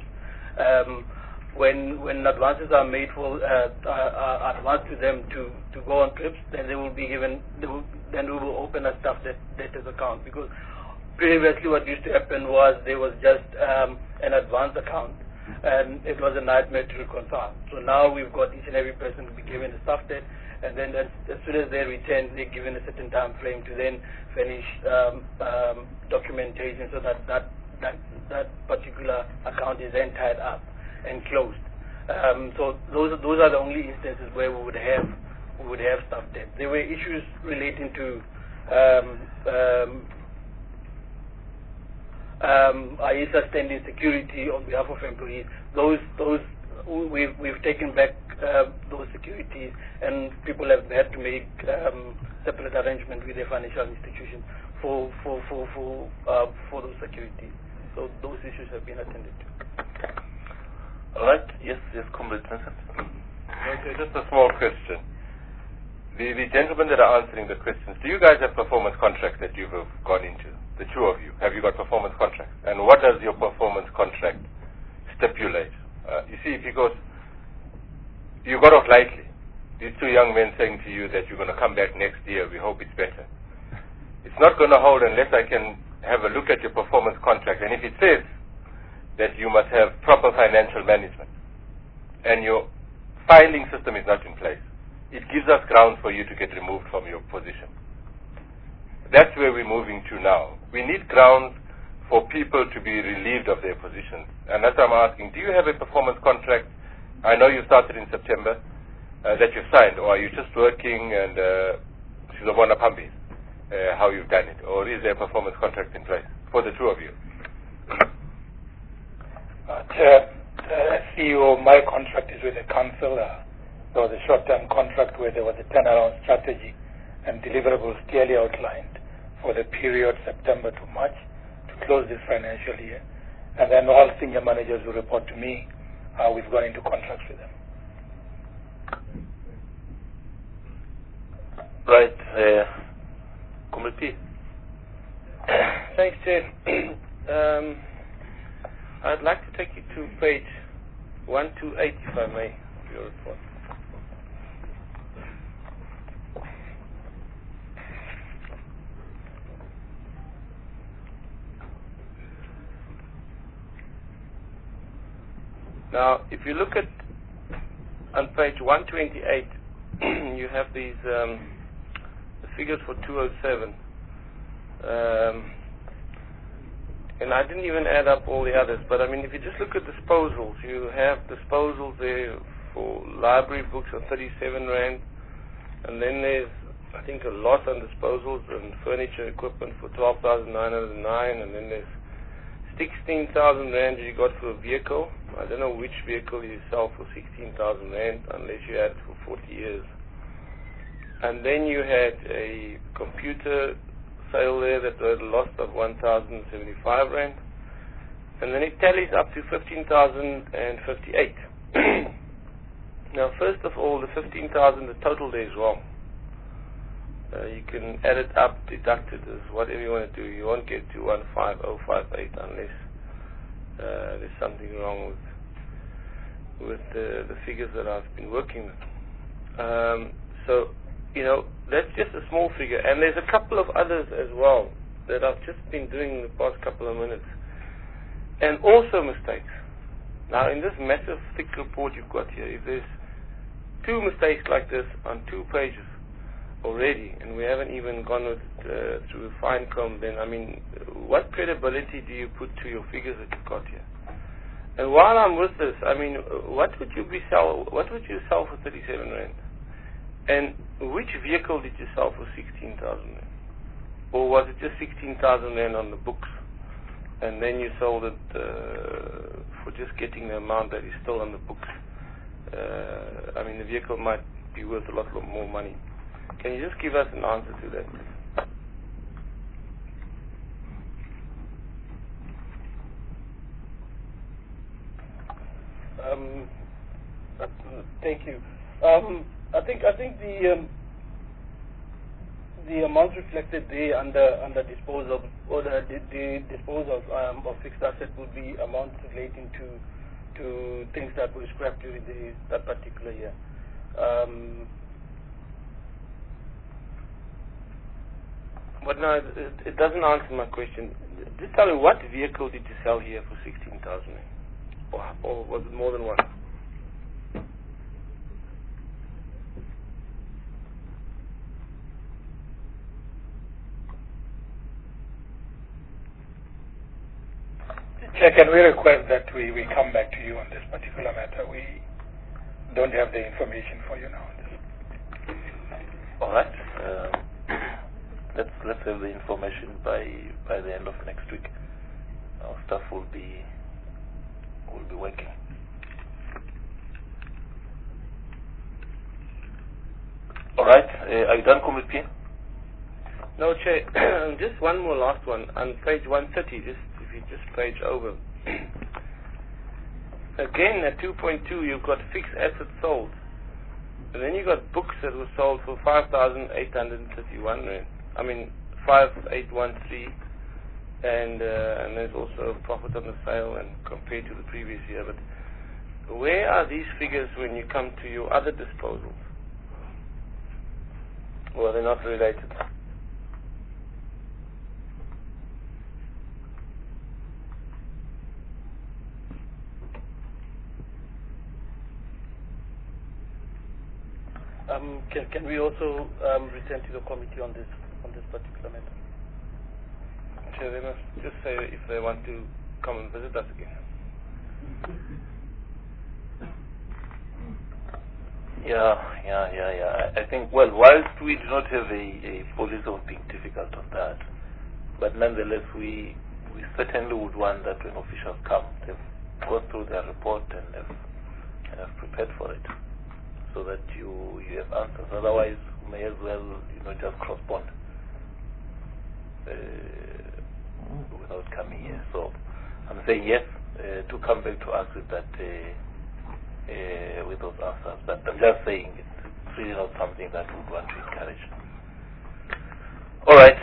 When advances are made for advanced to them to go on trips, then they will be given. Then we will open a staff debtors account, because previously what used to happen was there was just an advance account, and it was a nightmare to reconcile. So now we've got each and every person to be given a staff debt, and then as soon as they return, they're given a certain time frame to then finish documentation, so that particular account is then tied up and closed. So those are the only instances where we would have staff debt. There were issues relating to IESA standing security on behalf of employees. Those we've taken back those securities, and people have had to make separate arrangements with their financial institutions for those securities. So those issues have been attended to. All right. Yes, Comrade Vincent. Okay, just a small question. The gentlemen that are answering the questions, do you guys have performance contracts that you've gone into? The 2 of you, have you got performance contracts? And what does your performance contract stipulate? You see, because you got off lightly. These 2 young men saying to you that you're going to come back next year, we hope it's better. It's not going to hold unless I can have a look at your performance contract. And if it says that you must have proper financial management and your filing system is not in place, it gives us grounds for you to get removed from your position. That's where we're moving to now. We need grounds for people to be relieved of their positions. And that's why I'm asking, do you have a performance contract? I know you started in September, that you've signed, or are you just working and how you've done it? Or is there a performance contract in place for the 2 of you? CEO, my contract is with the council. There was a short-term contract where there was a turnaround strategy and deliverables clearly outlined for the period September to March to close this financial year. And then all senior managers will report to me how we've gone into contracts with them. Right. Committee. Thanks, Chair. I'd like to take you to page 128, if I may, of your report. Now, if you look at on page 128, you have these the figures for 207. And I didn't even add up all the others, but I mean, if you just look at disposals, you have disposals there for library books of 37 Rand, and then there's, I think, a loss on disposals and furniture equipment for 12,909, and then there's 16,000 Rand you got for a vehicle. I don't know which vehicle you sell for 16,000 Rand unless you had it for 40 years. And then you had a computer sale there that had a loss of 1,075 Rand. And then it tallies up to 15,058. Now, first of all, the 15,000, the total there is wrong. You can add it up, deduct it, as whatever you want to do. You won't get to 15058 unless there's something wrong with the figures that I've been working with. So, you know, that's just a small figure. And there's a couple of others as well that I've just been doing in the past couple of minutes. And also mistakes. Now, in this massive, thick report you've got here, if there's 2 mistakes like this on 2 pages already, and we haven't even gone with through a fine comb, then, I mean, what credibility do you put to your figures that you've got here? And while I'm with this, I mean, what would you sell for 37 Rand? And which vehicle did you sell for 16,000 Rand? Or was it just 16,000 Rand on the books, and then you sold it for just getting the amount that is still on the books? I mean, the vehicle might be worth a lot more money. Can you just give us an answer to that, please? Thank you. I think the amounts reflected there under disposal, or the disposal of fixed assets would be amounts relating to things that were scrapped during that particular year. But no, it doesn't answer my question. Just tell me, what vehicle did you sell here for 16,000? Or was it more than one? Chair, can we request that we come back to you on this particular matter? We don't have the information for you now on this. All right. Let's have the information by the end of next week. Our staff will be working. All right. Are you done, Committee? No, Chair. Just one more last one on page 130. If you just page over. Again, at 2.2, you've got fixed assets sold, and then you got books that were sold for 5,831 Rand. I mean, 5,813, and there's also a profit on the sale and compared to the previous year. But where are these figures when you come to your other disposals? Well, they're not related. Can we also return to the committee on this particular matter? Chair, they must just say if they want to come and visit us again. Yeah. I think, well, whilst we do not have a policy of being difficult on that, but nonetheless, we certainly would want that when officials come, they've gone through their report and have prepared for it. so that you have answers. Otherwise, we may as well, just cross-bond without coming here. So I'm saying yes, to come back to us with that, with those answers. But I'm just saying it's really not something that we want to encourage. All right.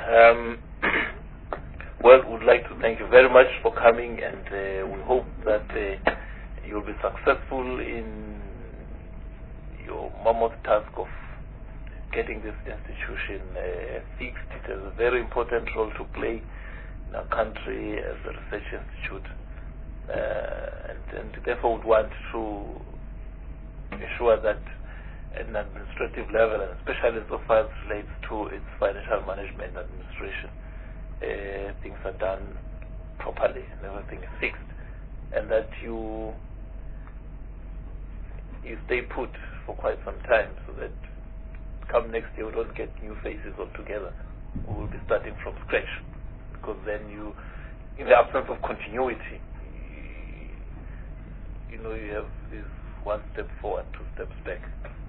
Well, we'd like to thank you very much for coming, and we hope that you'll be successful in your mammoth task of getting this institution fixed. It has a very important role to play in our country as a research institute, and therefore would want to ensure that at an administrative level, and especially so far as relates to its financial management and administration, things are done properly and everything is fixed, and that you stay put for quite some time, so that come next year we don't get new faces altogether. We will be starting from scratch, because then you, in the absence of continuity, you have this one step forward, two steps back,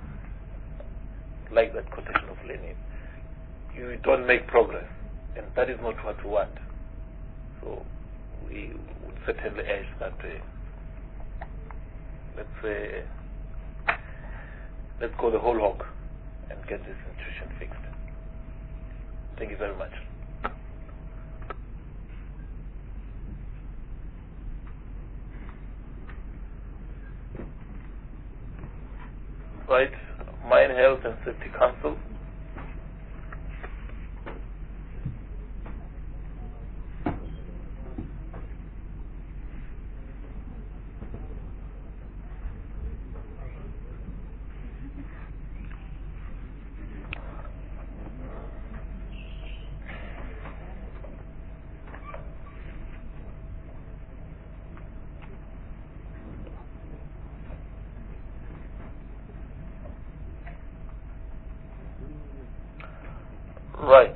like that quotation of Lenin. You don't make progress, and that is not what we want. So we would certainly urge that let's go the whole hog and get this institution fixed. Thank you very much. Right, Mine Health and Safety Council. Right.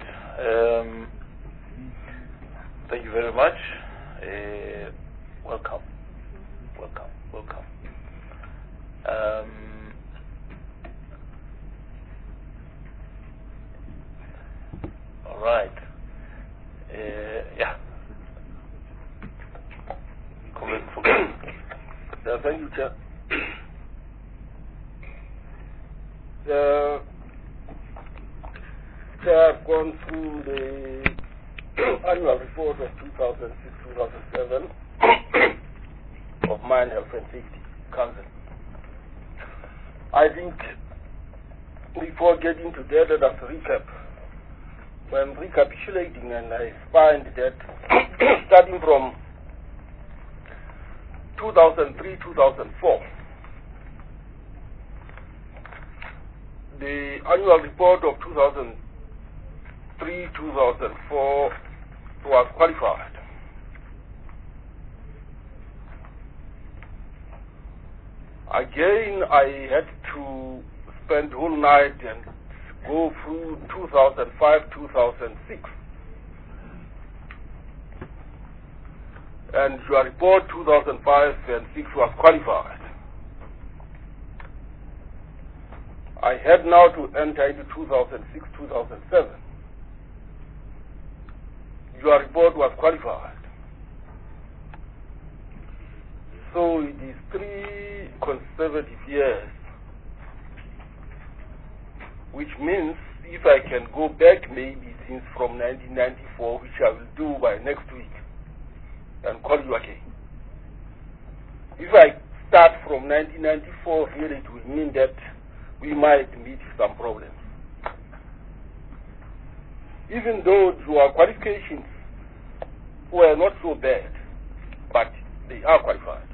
Thank you very much. Welcome. All right. Yeah. Thank you, Chair. I've gone through the annual report of 2006-2007 of Mine Health and Safety Council. I think before getting to that, let us recap. When recapitulating, and I find that starting from 2003-2004, the annual report of 2003-2004 was qualified. Again, I had to spend the whole night and go through 2005-2006. And your report 2005 and 6 was qualified. I had now to enter into 2006-2007. Your report was qualified. So it is 3 consecutive years, which means if I can go back maybe since from 1994, which I will do by next week, and call you again. If I start from 1994, here it will mean that we might meet some problems. Even though your qualifications were not so bad, but they are qualified.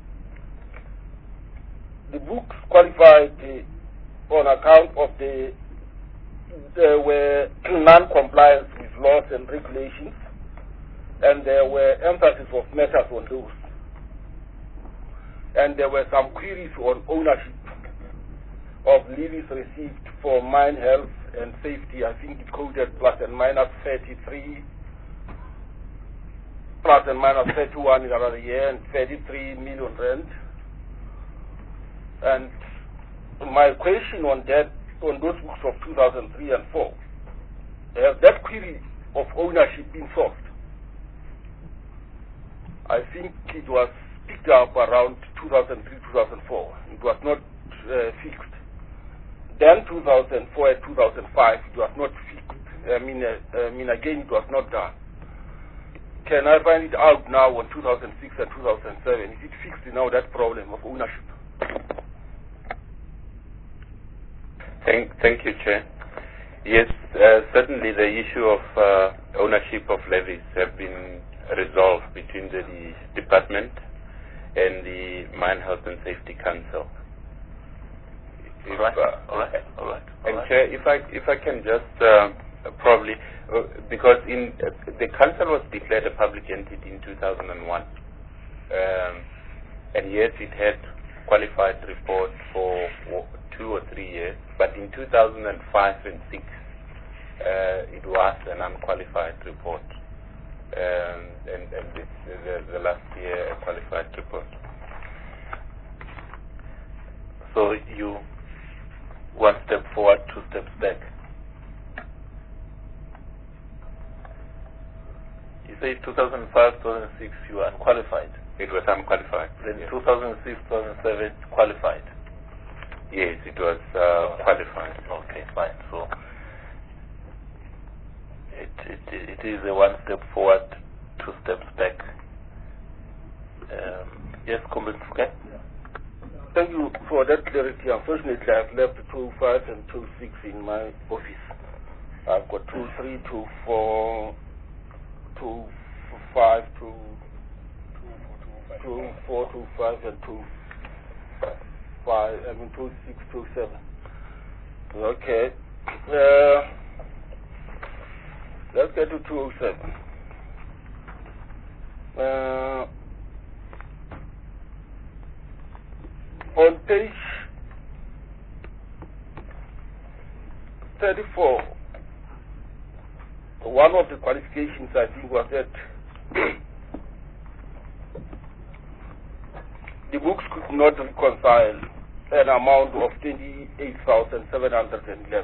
The books qualified on account of there were non-compliance with laws and regulations, and there were emphasis of matters on those. And there were some queries on ownership of levies received for mine health and safety. I think it coded plus and minus 33, plus and minus 31 in another year, and 33 million rand. And my question on that, on those books of 2003 and 4, have that query of ownership been solved? I think it was picked up around 2003, 2004. It was not fixed. Then 2004 and 2005, it was not fixed. Again, it was not done. Can I find it out now on 2006 and 2007? Is it fixed now, that problem of ownership? Thank you, Chair. Yes, certainly the issue of ownership of levies have been resolved between the department and the Mine Health and Safety Council. All right. And Chair, if I can just probably, because the council was declared a public entity in 2001, and yes, it had qualified report for 2 or 3 years, but in 2005 and 6, it was an unqualified report, and this is the last year a qualified report. So you 1 step forward, 2 steps back. You say 2005, 2006 you were unqualified. It was unqualified. Then 2006, 2007 qualified. Yes, it was qualified. Okay, fine. So it is a 1 step forward, 2 steps back. Yes, Comrade Fouquet? Thank you for that clarity. Unfortunately, I've left 25 and 26 in my office. I've got 23, 24, 25, 24, 25, and 25. 26, 27. Okay. Let's get to 207. On page 34, one of the qualifications I think was that the books could not reconcile an amount of 28,711.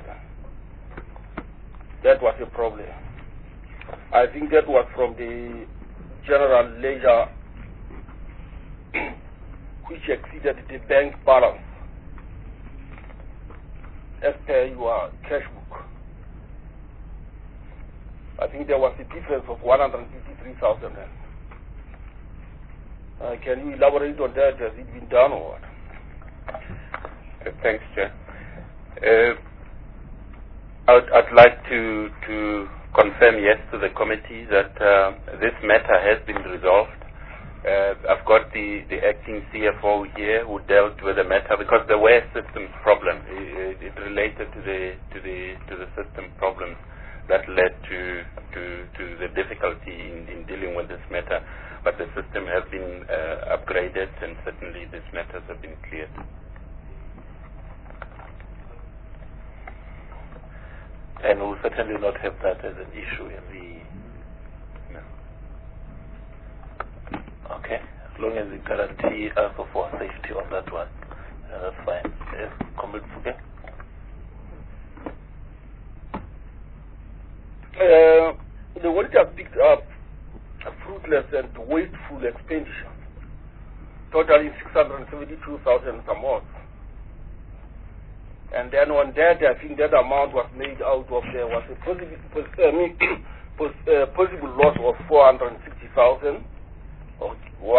That was a problem. I think that was from the general ledger which exceeded the bank balance as per your cash book. I think there was a difference of 153,000. Can you elaborate on that? Has it been done or what? Thanks, Chair. I'd like to confirm yes to the committee that this matter has been resolved. I've got the acting CFO here who dealt with the matter because there were systems problems. It related to the system problems that led to the difficulty in dealing with this matter. But the system has been upgraded, and certainly these matters have been cleared. And we'll certainly not have that as an issue in the... No. Okay, as long as we guarantee also for safety on that one, that's fine. Yes, Comrade Fouquet? The audit has picked up a fruitless and wasteful expenditure, totaling 672,000 some odd. And then on that, I think that amount was made out of, there was a possible loss of 460,000, or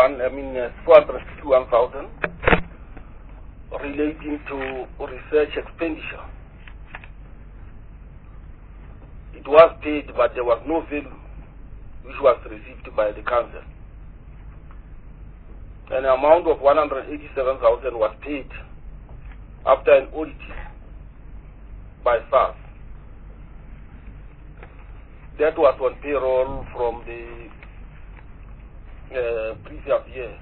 461,000 relating to research expenditure. It was paid, but there was no value which was received by the council. An amount of 187,000 was paid after an audit by SARS. That was on payroll from the previous years.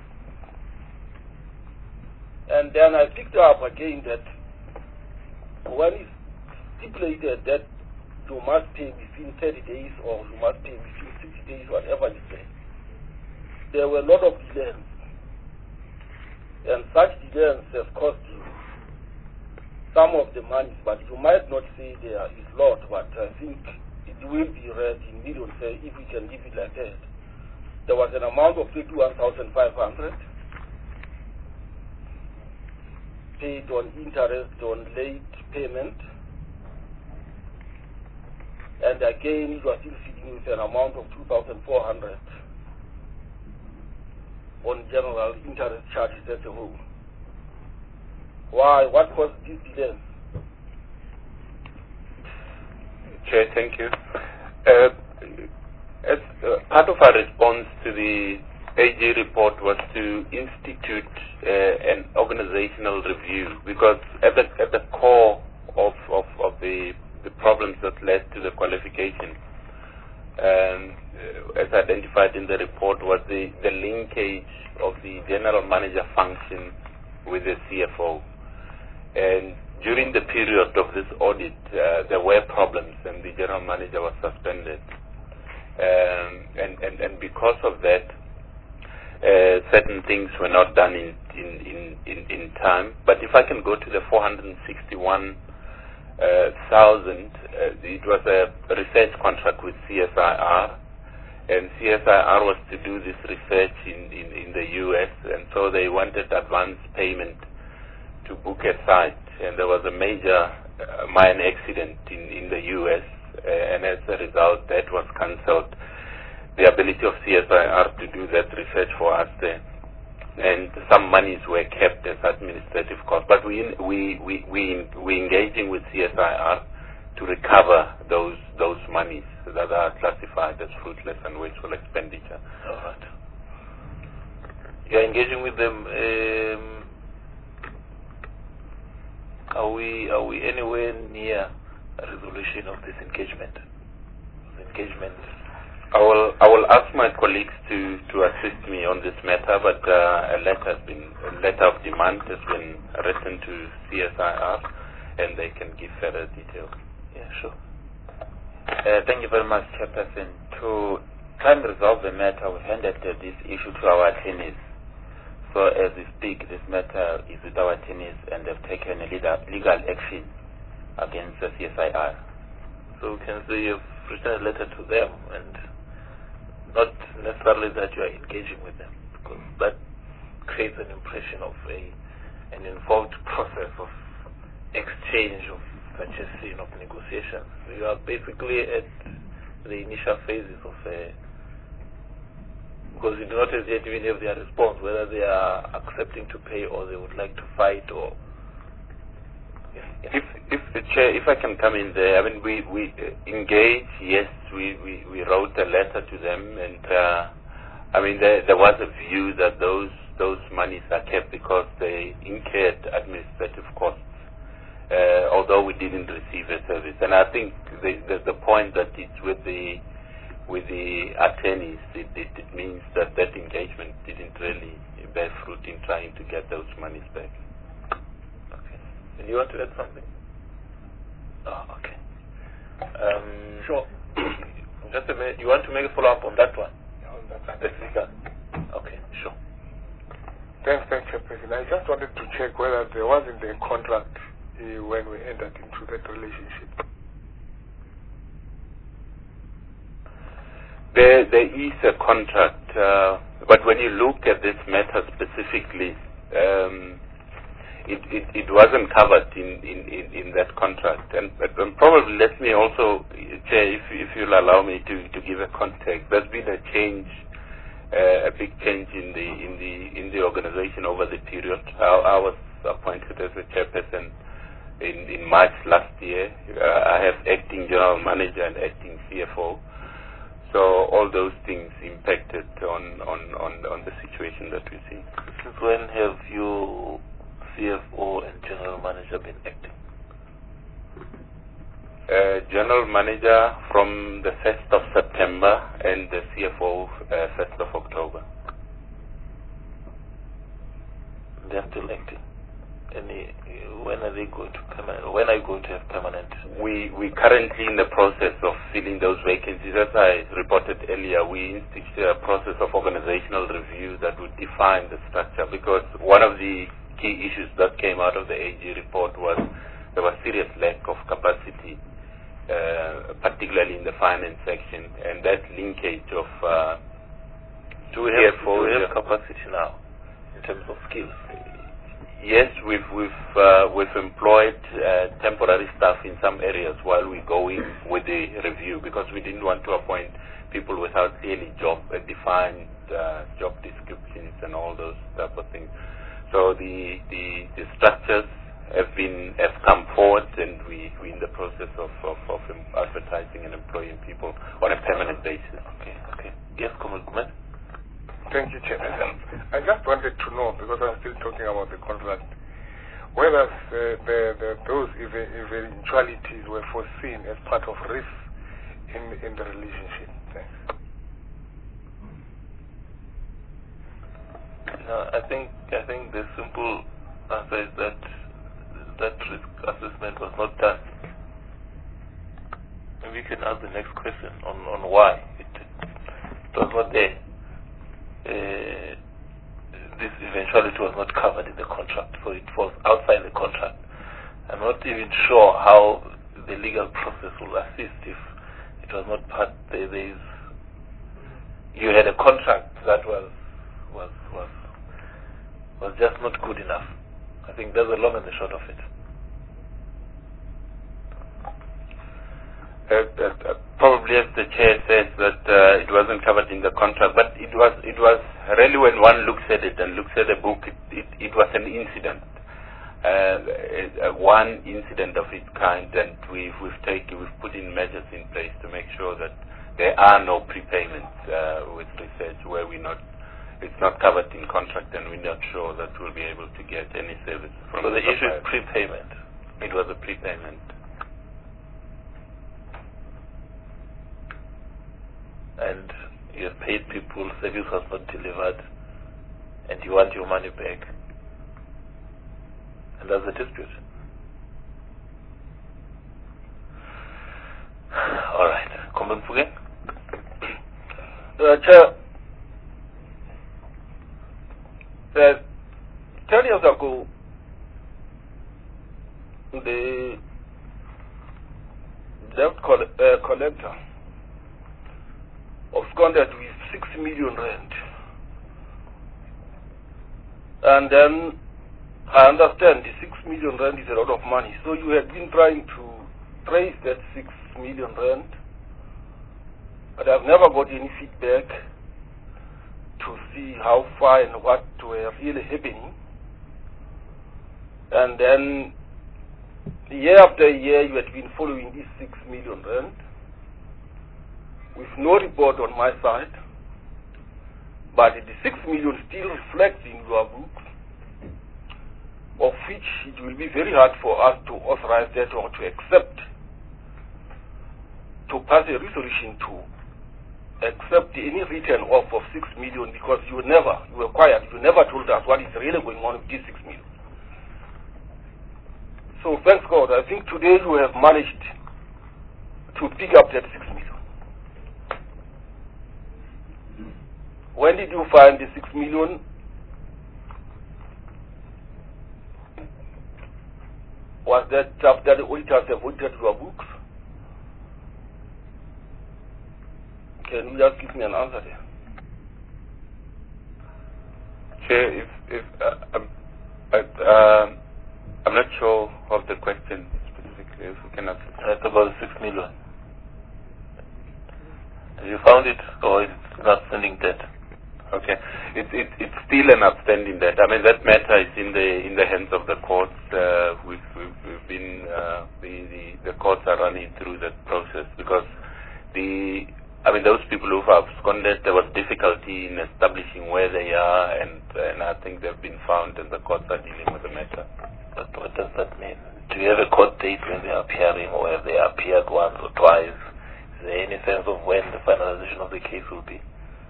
And then I picked up again that when it's stipulated that you must pay within 30 days or you must pay within 60 days, whatever you say, there were a lot of delays. And such delays have cost you some of the money, but you might not say there is a lot, but I think it will be read in millions, say, if we can give it like that. There was an amount of 51,500 paid on interest on late payment, and again you are still sitting with an amount of 2,400 on general interest charges as a whole. Why? What caused this delay? Chair, thank you. As part of our response to the AG report was to institute an organizational review, because at the core of the problems that led to the qualification, as identified in the report, was the linkage of the general manager function with the CFO. And during the period of this audit, there were problems, and the general manager was suspended. And because of that, certain things were not done in time. But if I can go to the 461,000, it was a research contract with CSIR, and CSIR was to do this research in the US, and so they wanted advance payment to book a site, and there was a major mine accident in the US, and as a result that was cancelled. The ability of CSIR to do that research for us there, and some monies were kept as administrative costs, but we engaging with CSIR to recover those monies that are classified as fruitless and wasteful expenditure. All right. You're engaging with them. Are we anywhere near a resolution of this engagement? I will ask my colleagues to assist me on this matter, but a letter of demand has been written to CSIR, and they can give further details. Yeah, sure. Thank you very much, Chairperson. To try and resolve the matter, we handed this issue to our attorneys. So as we speak, this matter is with our attorneys, and they've taken a legal action against the CSIR. So we can say you've written a letter to them, and not necessarily that you are engaging with them, because that creates an impression of an involved process of exchange of purchasing, of negotiations. You are basically at the initial phases of because you do not as yet even have their response, whether they are accepting to pay or they would like to fight, or If the chair, if I can come in there, I mean, we engage. Yes, we wrote a letter to them, and I mean, there was a view that those monies are kept because they incurred administrative costs, although we didn't receive a service. And I think the point that it's with the attorneys, it means that engagement didn't really bear fruit in trying to get those monies back. And you want to add something? Oh, okay. Sure. Just a minute. You want to make a follow-up on that one? Okay, sure. Thanks, Chairperson. I just wanted to check whether there wasn't a contract when we entered into that relationship. There is a contract, but when you look at this matter specifically, it wasn't covered in that contract, and probably let me also, Chair, if you'll allow me to give a context. There's been a change, a big change in the organization over the period. I was appointed as a chairperson in March last year. I have acting general manager and acting CFO. So all those things impacted on the situation that we see. Since when have you CFO and general manager been acting? General manager from the 1st of September and the CFO 1st of October. They are still acting. When are they going to permanent? When are you going to have permanent? We currently in the process of filling those vacancies. As I reported earlier, we instituted a process of organizational review that would define the structure, because one of the key issues that came out of the AG report was there was serious lack of capacity, particularly in the finance section, and that linkage of do we have capacity now in terms of skills? Yes, we've employed temporary staff in some areas while we're going with the review, because we didn't want to appoint people without clearly defined job descriptions and all those type of things. So the structures have come forward, and we're in the process of advertising and employing people on a permanent basis. Okay. Yes, comment. Thank you, Chairman. I just wanted to know, because I'm still talking about the contract, whether those eventualities were foreseen as part of risk in the relationship. Thanks. No, I think the simple answer is that risk assessment was not done. And we can ask the next question on why it was not there. This eventuality was not covered in the contract, so it was outside the contract. I'm not even sure how the legal process will assist if it was not part. You had a contract that was just not good enough. I think that's the long and the short of it. Probably, as the chair says, that it wasn't covered in the contract, but it was really, when one looks at it and looks at the book, it was an incident, one incident of its kind, and we've put in measures in place to make sure that there are no prepayments with research where it's not covered in contract, and we're not sure that we'll be able to get any service from. So the issue is prepayment. It was a prepayment. And you have paid people, service was not delivered, and you want your money back. And that's the dispute. All right. Comment again? Chair, 10 years ago, the debt collector absconded with 6 million rand. And then I understand the 6 million rand is a lot of money. So you have been trying to trace that 6 million rand, but I've never got any feedback to see how far and what were really happening. And then year after year you had been following this 6 million rand with no report on my side, but the 6 million still reflects in your books, of which it will be very hard for us to authorize that or to accept, to pass a resolution to accept any written off of 6 million, because you were quiet, you never told us what is really going on with this 6 million. So thanks God, I think today you have managed to pick up that 6 million. When did you find the 6 million? Was that after the auditors have audited your books? Can you just give me an answer there? Chair, I'm not sure of the question specifically, if we can answer. That's about 6 million. Have you found it, or is it an outstanding debt? Okay, it's still an outstanding debt. I mean, that matter is in the hands of the courts. We've been the courts are running through that process, because those people who have absconded, there was difficulty in establishing where they are, and I think they've been found, and the courts are dealing with the matter. But what does that mean? Do you have a court date when they are appearing, or have they appeared once or twice? Is there any sense of when the finalization of the case will be?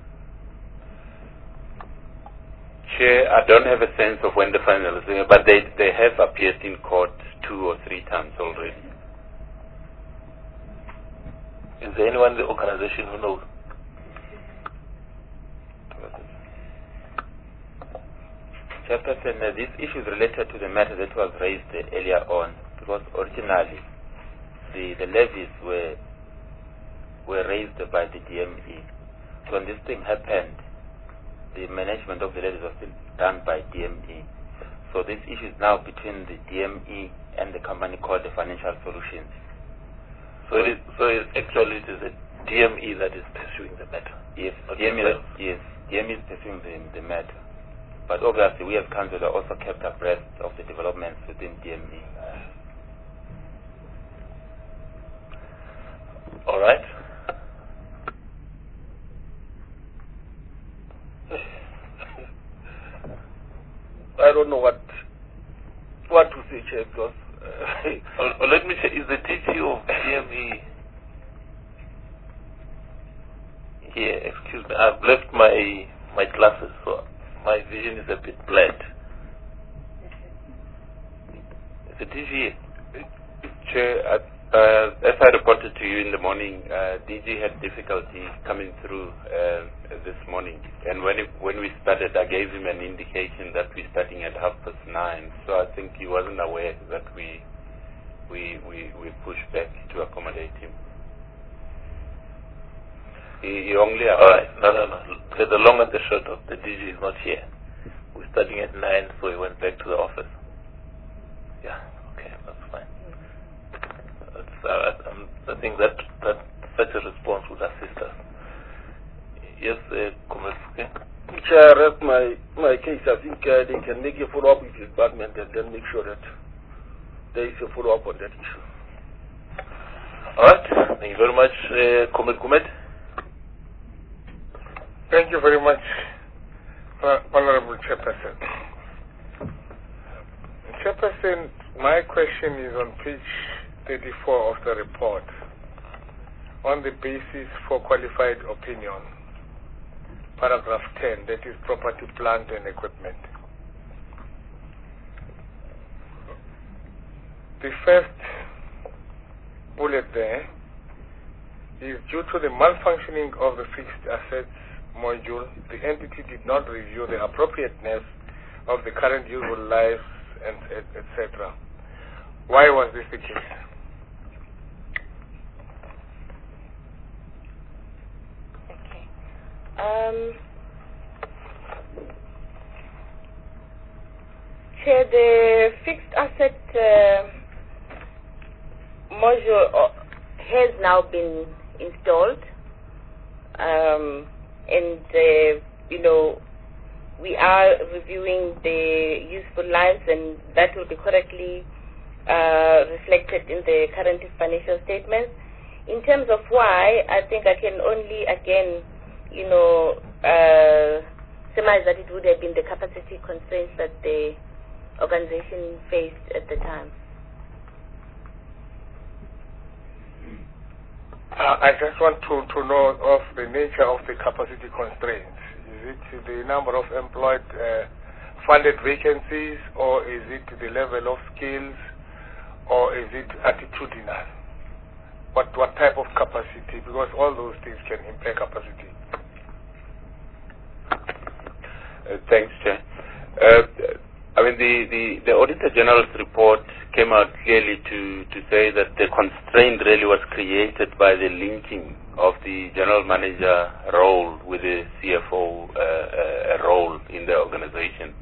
Chair, I don't have a sense of when the finalization, but they have appeared in court 2 or 3 times already. Is there anyone in the organization who knows? Chairperson, this issue is related to the matter that was raised earlier on because originally the levies were raised by the DME. So when this thing happened, the management of the levies was still done by DME. So this issue is now between the DME and the company called the Financial Solutions. So it is a DME that is pursuing the matter. Yes, DME is pursuing the matter. But obviously we as council are also kept abreast of the developments within DME. All right. I don't know what to say, Chair, because... let me say, is the DG of DME here? Excuse me, I've left my glasses, so my vision is a bit blurred. Is the DG here? Chair, as I reported to you in the morning, DG had difficulty coming through this morning. And when we started, I gave him an indication that we're starting at 9:30. So I think he wasn't aware that we pushed back to accommodate him. He only... All right. No. The long and the short of the DG is not here. We're starting at 9, so he went back to the office. Yeah, okay, that's fine. I think that such a response would assist us. Yes, Kumefuke? Chair, I rest my case. I think they can make a follow-up with the department and then make sure that there is a follow-up on that issue. All right. Thank you very much, Kumet. Thank you very much, Honorable Chairperson. Chairperson, my question is on page 34 of the report, on the basis for qualified opinion, paragraph 10, that is property, plant and equipment. The first bullet there is due to the malfunctioning of the fixed assets module, the entity did not review the appropriateness of the current useful lives and etc. Why was this the case? Chair, the fixed asset module has now been installed, and we are reviewing the useful lives, and that will be correctly reflected in the current financial statements. In terms of why, I think I can only again surmise that it would have been the capacity constraints that the organization faced at the time. I just want to know of the nature of the capacity constraints. Is it the number of employed funded vacancies, or is it the level of skills, or is it attitudinal? What type of capacity? Because all those things can impact capacity. Thanks, Chair. The Auditor General's report came out clearly to say that the constraint really was created by the linking of the General Manager role with the CFO role in the organization.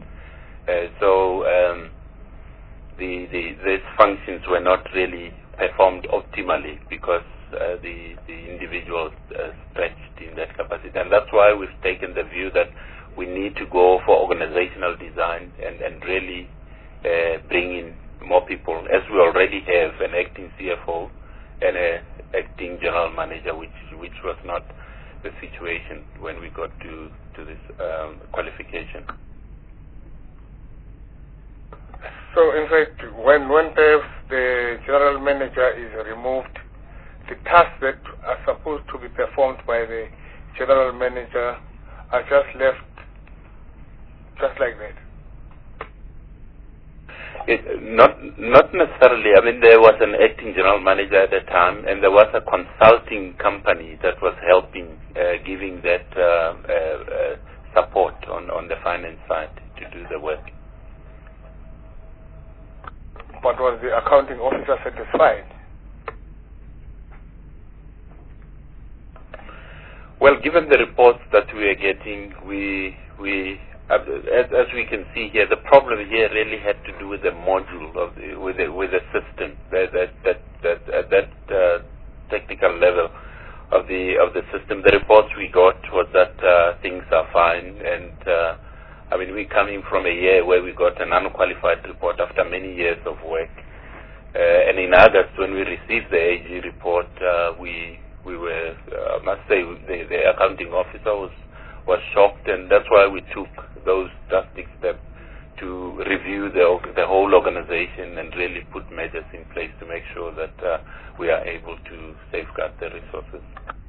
These functions were not really performed optimally because the individual stretched in that capacity. And that's why we've taken the view that we need to go for organizational design and really bring in more people, as we already have an acting CFO and an acting general manager, which was not the situation when we got to this qualification. So, in fact, when perhaps the general manager is removed, the tasks that are supposed to be performed by the general manager are just left just like that. Not necessarily. There was an acting general manager at the time, and there was a consulting company that was helping, giving that support on the finance side to do the work. But was the accounting officer satisfied? Well, given the reports that we are getting, as we can see here, the problem here really had to do with the module of with the system. That technical level of the system. The reports we got was that things are fine, and I mean, we're coming from a year where we got an unqualified report after many years of work, and in August when we received the AG report, we were, I must say, the accounting officer was shocked, and that's why we took those drastic steps to review the whole organization and really put measures in place to make sure that we are able to safeguard the resources.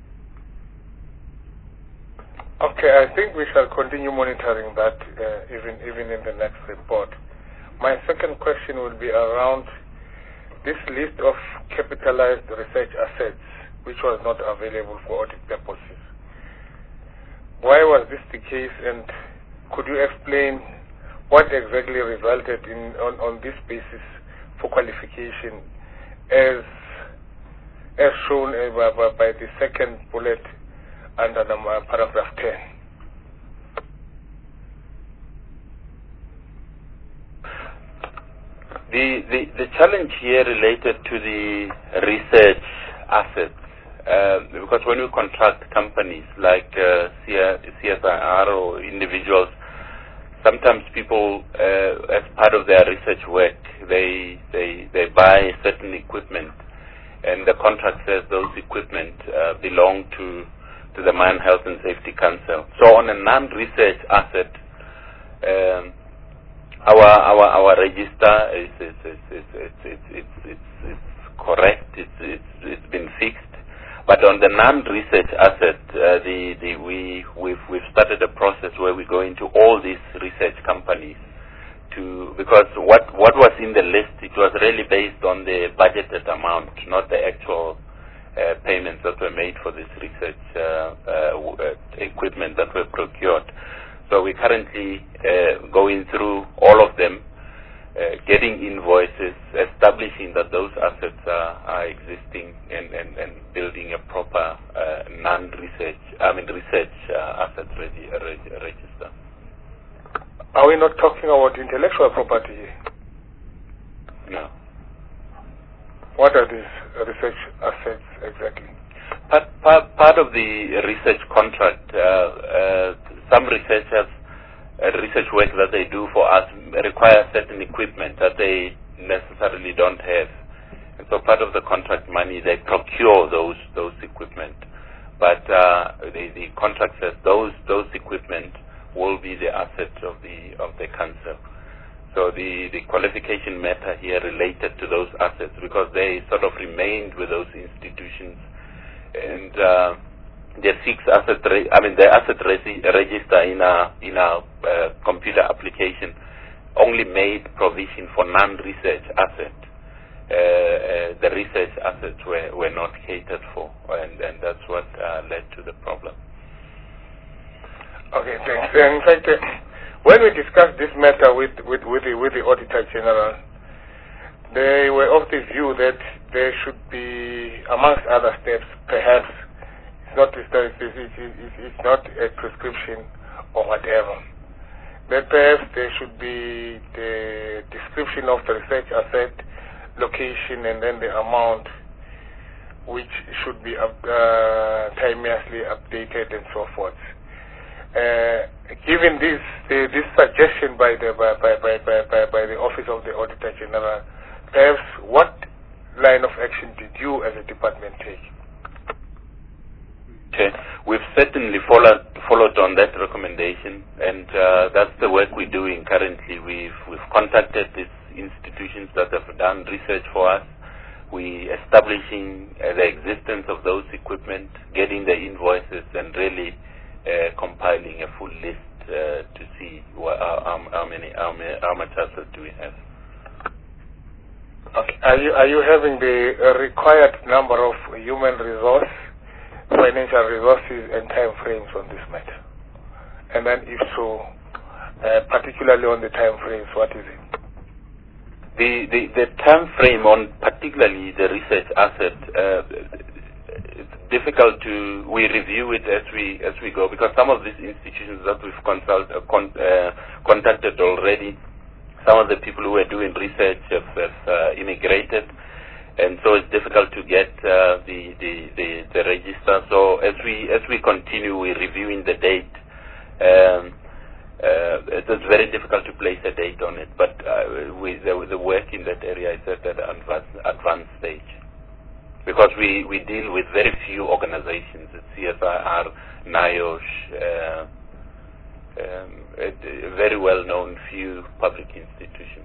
Okay, I think we shall continue monitoring that even in the next report. My second question will be around this list of capitalized research assets, which was not available for audit purposes. Why was this the case, and could you explain what exactly resulted on this basis for qualification as shown by the second bullet under paragraph 10? The challenge here related to the research assets, because when we contract companies like CSIR or individuals, sometimes people, as part of their research work, they buy certain equipment, and the contract says those equipment belong to the Mine Health and Safety Council. So on a non-research asset, our register is correct. It's been fixed. But on the non-research asset, we've started a process where we go into all these research companies because what was in the list, it was really based on the budgeted amount, not the actual payments that were made for this research equipment that were procured. So we're currently going through all of them, getting invoices, establishing that those assets are existing, and building a proper research asset register. Are we not talking about intellectual property here? No. What are these research assets exactly? Part of the research contract, some researchers, research work that they do for us require certain equipment that they necessarily don't have. And so part of the contract money, they procure those equipment. But the contract says those equipment will be the assets of the council. So the qualification matter here related to those assets, because they sort of remained with those institutions, and the fixed asset, the asset register in our computer application only made provision for non-research assets. The research assets were not catered for, and that's what led to the problem. Okay, thanks. In fact, when we discussed this matter with the Auditor General, they were of the view that there should be, amongst other steps, perhaps it's not a prescription or whatever, that perhaps there should be the description of the research asset, location, and then the amount, which should be timeously updated and so forth. Given this suggestion by the Office of the Auditor General, perhaps what line of action did you as a department take? Okay, we've certainly followed on that recommendation, and that's the work we're doing currently. We've contacted these institutions that have done research for us. We establishing the existence of those equipment, getting the invoices, and really compiling a full list to see how much assets do we have. Okay. Are you having the required number of human resource, financial resources, and time frames on this matter? And then if so, particularly on the time frames, what is it? the time frame on particularly the research asset, it's difficult to, we review it as we go, because some of these institutions that we've contacted already, some of the people who are doing research have immigrated, and so it's difficult to get the register. So as we continue, we're reviewing the date. It's very difficult to place a date on it, but the work in that area is at an advanced stage, because we deal with very few organizations. It's CSIR, NIOSH, very well-known few public institutions.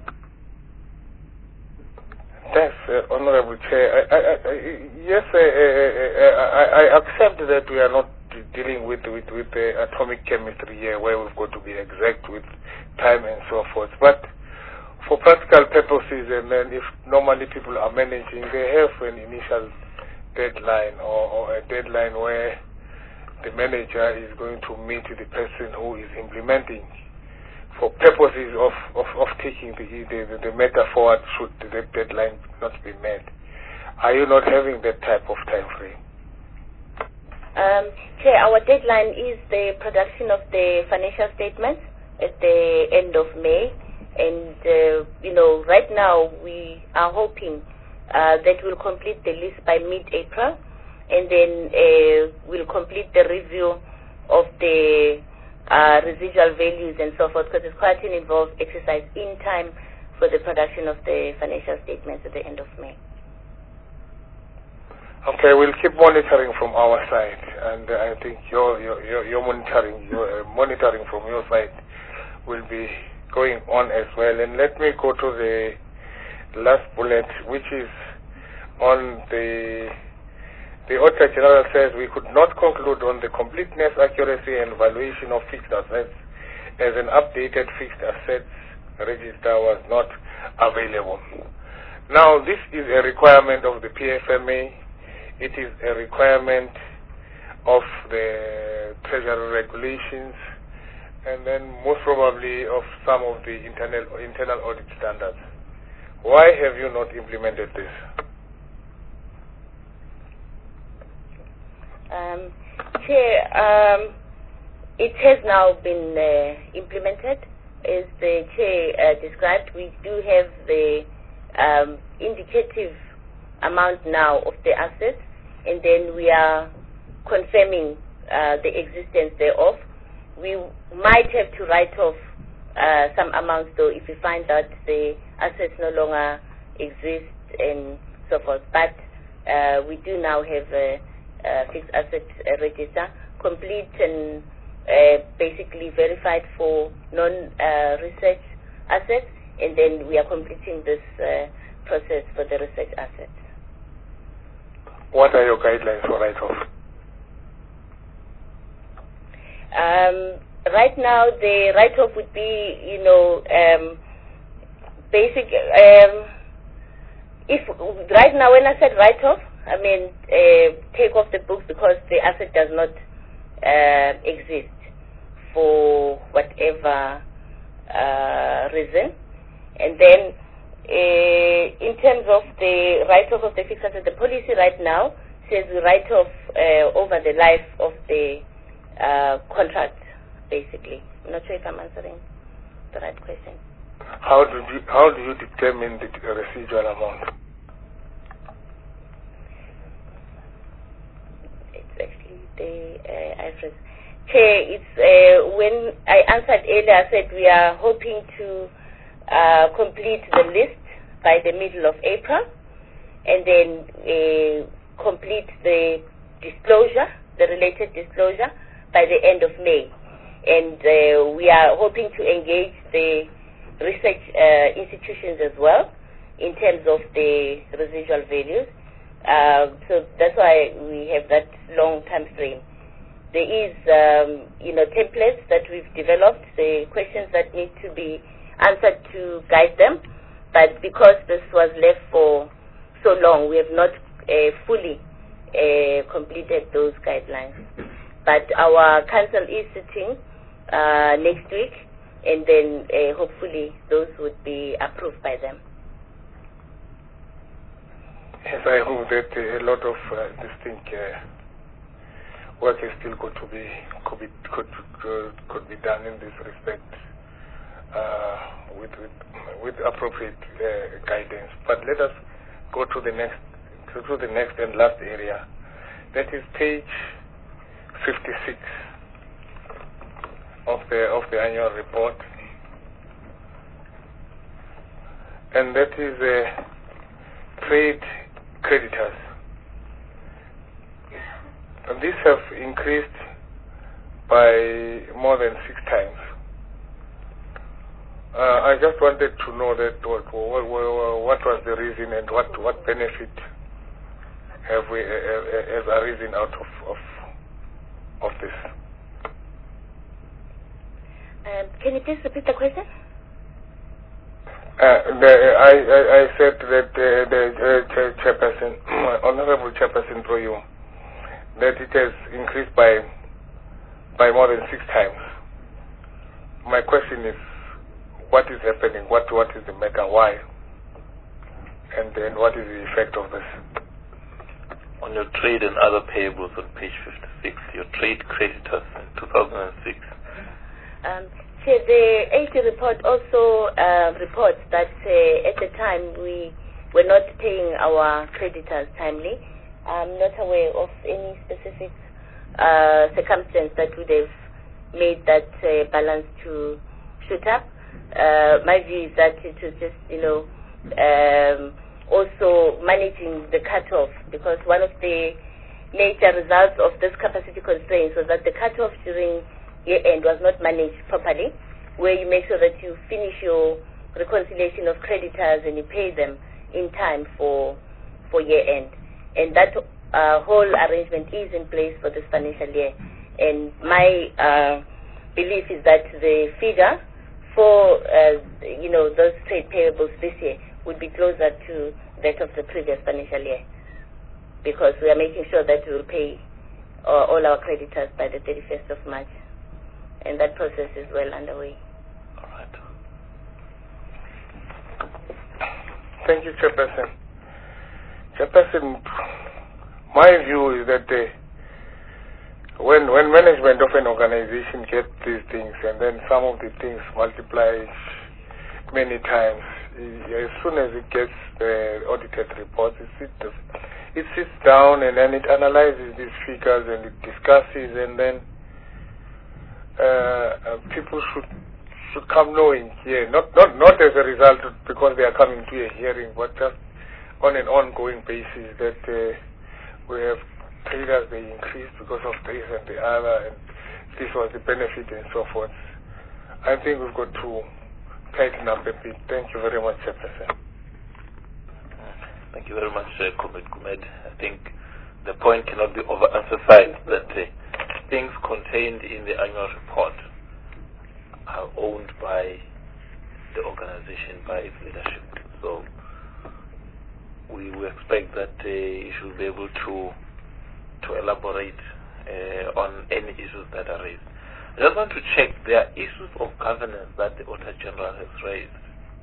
Thanks, Honorable Chair. Yes, I accept that we are not dealing with atomic chemistry here, where we've got to be exact with time and so forth. But for practical purposes, and then if normally people are managing, they have an initial deadline or a deadline where the manager is going to meet the person who is implementing, for purposes of taking the matter forward should the deadline not be met. Are you not having that type of time frame? Chair, our deadline is the production of the financial statements at the end of May, and right now we are hoping that we'll complete the list by mid-April, and then we'll complete the review of the residual values and so forth, because it's quite an involved exercise in time for the production of the financial statements at the end of May. Okay, we'll keep monitoring from our side, and I think your monitoring from your side will be going on as well. And let me go to the last bullet, which is on the Auditor General says we could not conclude on the completeness, accuracy, and valuation of fixed assets, as an updated fixed assets register was not available. Now, this is a requirement of the PFMA. It is a requirement of the Treasury regulations, and then most probably of some of the internal audit standards. Why have you not implemented this? Chair, it has now been implemented. As the Chair described, we do have the indicative amount now of the assets, and then we are confirming the existence thereof. We might have to write off some amounts, though, if we find that the assets no longer exist and so forth. But we do now have a fixed asset register, complete and basically verified for non-research assets, and then we are completing this process for the research assets. What are your guidelines for write-off? Right now, the write-off would be, basic. If right now, when I said write-off, I mean take off the books because the asset does not exist for whatever reason, and then. In terms of the write-off of the fixed asset, the policy right now says we write off over the life of the contract, basically. I'm not sure if I'm answering the right question. How do you determine the residual amount? It's actually the IFRS. Chair, it's when I answered earlier, I said we are hoping to complete the list by the middle of April, and then complete the disclosure, the related disclosure, by the end of May. And we are hoping to engage the research institutions as well in terms of the residual values. So that's why we have that long time frame. There is, templates that we've developed, the questions that need to be answered to guide them, but because this was left for so long, we have not fully completed those guidelines. But our council is sitting next week, and then hopefully those would be approved by them. Yes, I hope that a lot of this thing work is still could be done in this respect with appropriate guidance. But let us go to the next and last area. That is page 56 of the annual report, and that is trade creditors. And these have increased by more than 6 times. I just wanted to know that what was the reason and what benefit has arisen out of this. Can you please repeat the question? I said that the chairperson, Honorable Chairperson through you, that it has increased by more than 6 times. My question is, what is happening? What is the matter? Why? And then what is the effect of this? On your trade and other payables on page 56, your trade creditors in 2006. The AG report also reports that at the time we were not paying our creditors timely. I'm not aware of any specific circumstance that would have made that balance to shoot up. My view is that it was just, also managing the cutoff, because one of the major results of this capacity constraints was that the cutoff during year-end was not managed properly, where you make sure that you finish your reconciliation of creditors and you pay them in time for year-end. And that whole arrangement is in place for this financial year. And my belief is that the figure for those trade payables this year would be closer to that of the previous financial year, because we are making sure that we will pay all our creditors by the 31st of March, and that process is well underway. All right. Thank you, Chairperson. Chairperson, my view is that when management of an organization gets these things, and then some of the things multiply many times, as soon as it gets the audited reports, it sits down and then it analyzes these figures and it discusses, and then people should come knowing here, not as a result because they are coming to a hearing, but just on an ongoing basis that we have traders, they increased because of this and the other, and this was the benefit and so forth. I think we've got to tighten up a bit. Thank you very much, Chairperson. Thank you very much, Comrade Gumed. I think the point cannot be overemphasized that things contained in the annual report are owned by the organization, by its leadership. So we expect that you should be able to elaborate on any issues that are raised. I just want to check, there are issues of governance that the Auditor General has raised.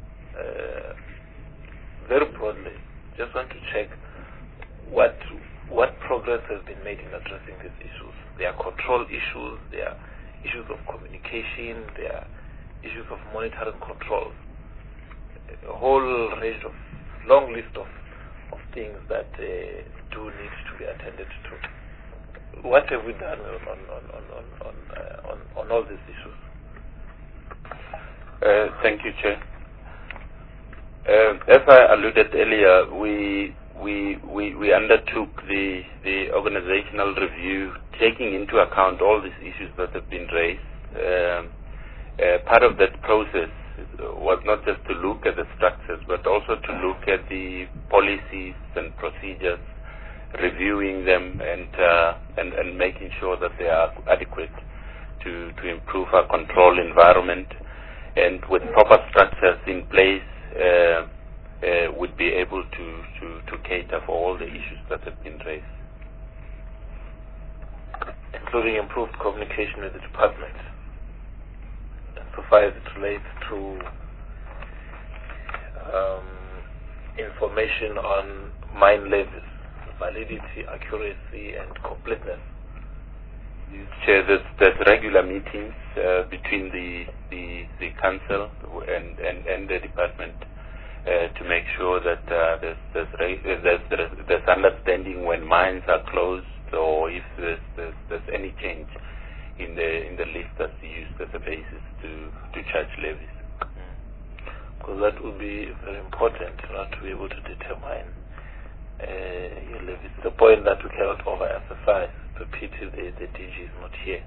Very broadly, just want to check what progress has been made in addressing these issues. There are control issues, there are issues of communication, there are issues of monitoring controls. A whole range of long list of things that do need to be attended to. What have we done on all these issues? Thank you, Chair. As I alluded earlier, we undertook the organizational review, taking into account all these issues that have been raised. Part of that process was not just to look at the structures, but also to look at the policies and procedures, reviewing them and making sure that they are adequate to improve our control environment, and with proper structures in place would be able to cater for all the issues that have been raised. Including improved communication with the department, so far as it relates to information on mine levies, validity, accuracy, and completeness. Chair, there's regular meetings between the council and the department to make sure that there's understanding when mines are closed, or if there's any change in the list that's used as a basis to charge levies. Because that would be very important, to be able to determine your levies. The point that we cannot overemphasize. The pity the DG is not here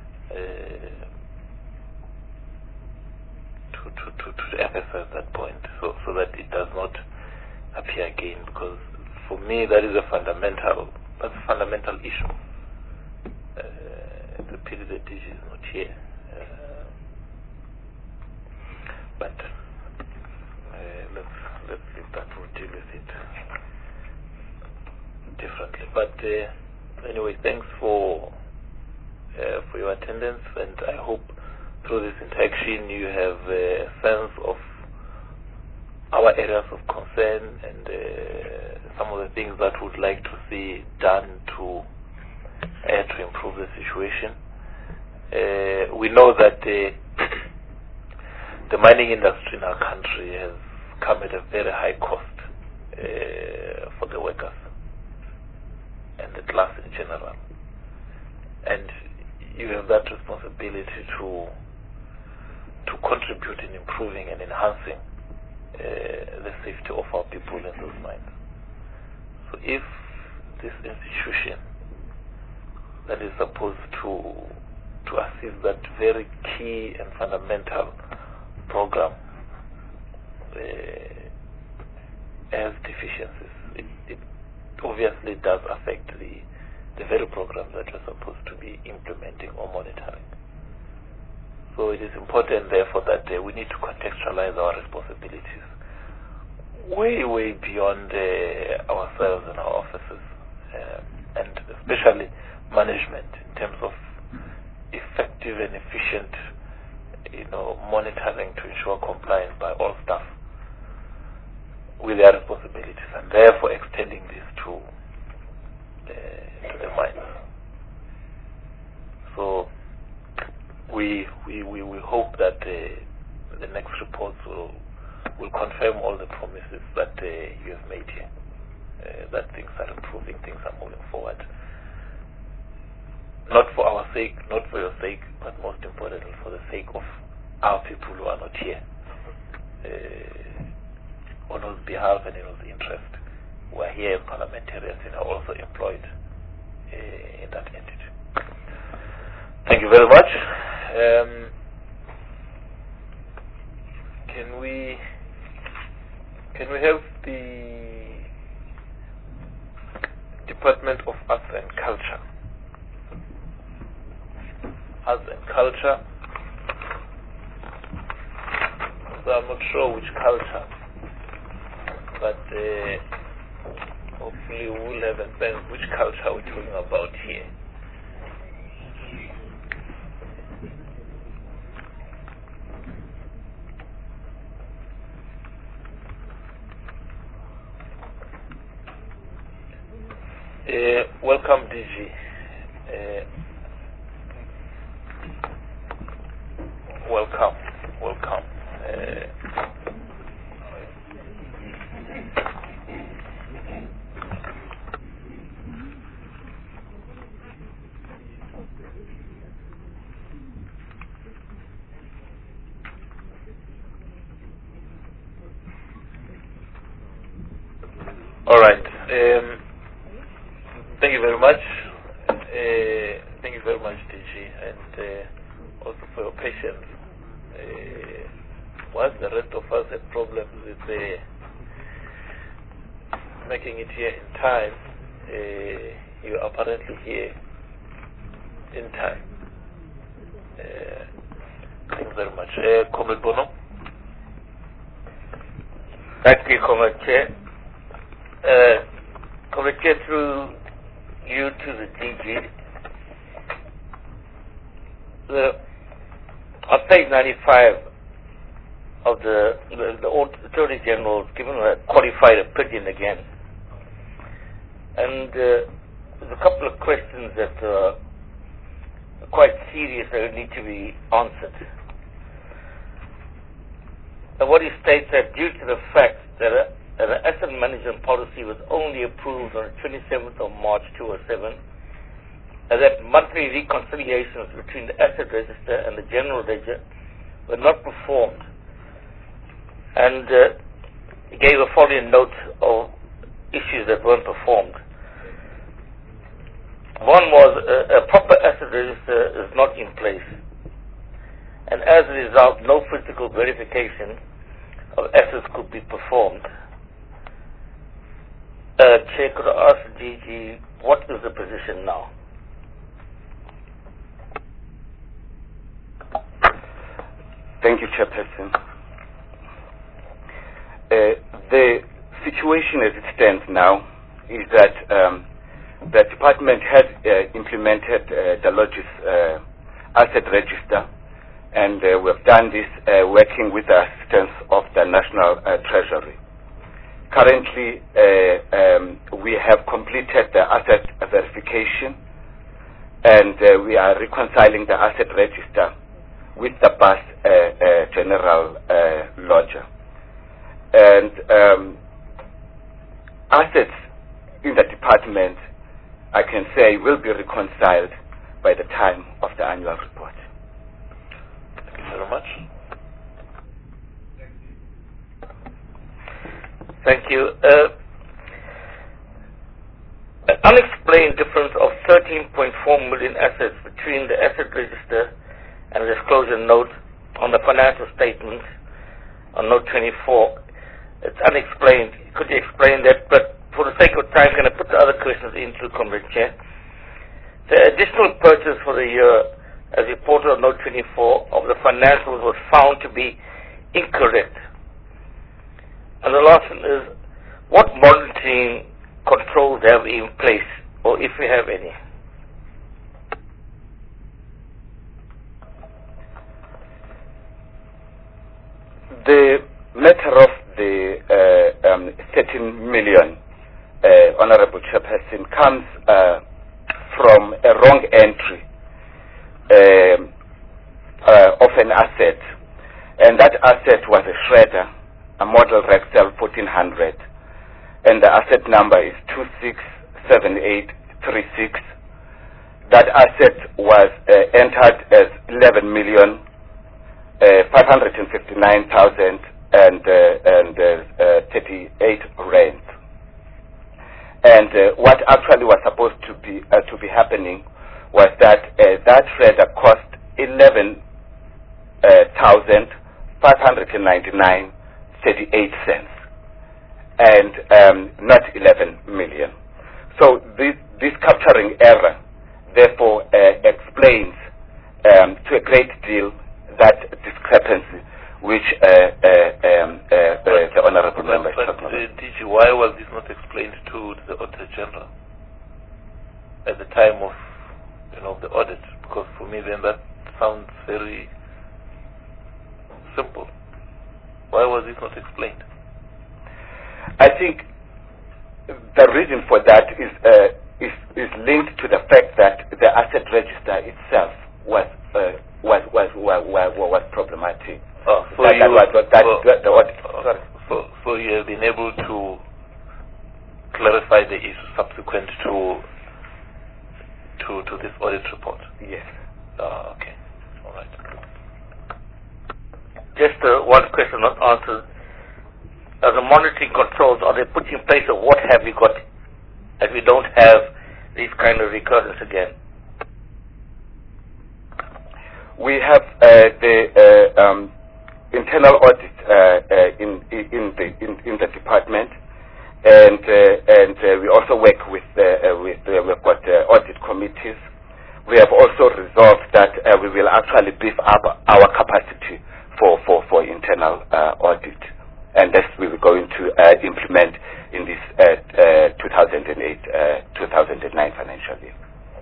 to emphasize that point, so that it does not appear again. Because for me, that is a fundamental issue. The pity the DG is not here, but let's leave that. We'll deal with it differently. But anyway, thanks for your attendance, and I hope through this interaction you have a sense of our areas of concern and some of the things that we'd like to see done to improve the situation. We know that the mining industry in our country has come at a very high cost for the workers and the class in general, and you have that responsibility to contribute in improving and enhancing the safety of our people in those mines. So if this institution that is supposed to assist that very key and fundamental program has deficiencies, it obviously does affect the very programs that we're supposed to be implementing or monitoring. So it is important, therefore, that we need to contextualize our responsibilities way beyond ourselves and our offices, and especially management in terms of effective and efficient, monitoring to ensure compliance by all staff with their responsibilities, and therefore extending this to the mines. So we hope that the next reports will confirm all the promises that you have made here, that things are improving, things are moving forward. Not for our sake, not for your sake, but most importantly for the sake of our people who are not here, on whose behalf and in whose interest we are here as parliamentarians and are also employed in that entity. Thank you very much. Can we have the Department of Arts and Culture? Arts and Culture. So I'm not sure which culture, but hopefully we'll have a sense which culture we're talking about here. Welcome, DG. Welcome. All right. Thank you very much. Thank you very much, DG, and also for your patience. Whilst the rest of us had problems with making it here in time, you are apparently here in time. Thank you very much. Comrade Bono. Thank you, Comrade Chair. Comrade Chair, through you to the DG. On page 95 of the Attorney General has given a qualified opinion again And there's a couple of questions that are quite serious that need to be answered. And what he states that due to the fact that an asset management policy was only approved on the 27th of March 2007, and that monthly reconciliations between the asset register and the general ledger were not performed. And he gave a following note of issues that weren't performed. One was a proper asset register is not in place, and as a result, no physical verification of assets could be performed. Chair, could I ask DG, what is the position now? Thank you, Chairperson. The situation as it stands now is that the department has implemented the Logis asset register, and we've done this working with the assistance of the National Treasury. Currently, we have completed the asset verification, and we are reconciling the asset register with the BAS General Lodger. And assets in the department, I can say, will be reconciled by the time of the annual report. Thank you very much. Thank you. An unexplained difference of 13.4 million assets between the asset register and the disclosure note on the financial statements on note 24. It's unexplained. Could you explain that? But for the sake of time, can I put the other questions into Comrade Chair? The additional purchase for the year, as reported on note 24 of the financials, was found to be incorrect. And the last one is, what monitoring controls have we in place, or if we have any? The matter of the 13 million, Honorable Chairperson, comes from a wrong entry of an asset, and that asset was a shredder, a model Rexel 1400, and the asset number is 267836. That asset was entered as 11,559,038 rand. And what actually was supposed to be happening was that that shredder cost 11,599.38 cents, and not 11 million. So this capturing error therefore explains to a great deal that discrepancy which the Honourable Member is talking about. DG, why was this not explained to the Auditor General at the time of the audit? Because for me then that sounds very simple. Why was this not explained? I think the reason for that is linked to the fact that the asset register itself was problematic. So you have been able to clarify the issue subsequent to this audit report? Yes. Okay. All right. Just one question not answered. The monitoring controls, are they put in place, or what have we got that we don't have these kind of recurrence again? We have the internal audit in the department, and we also work with we've got audit committees. We have also resolved that we will actually beef up our capacity for internal audit, and this we will going to implement in this 2008-2009 financial year.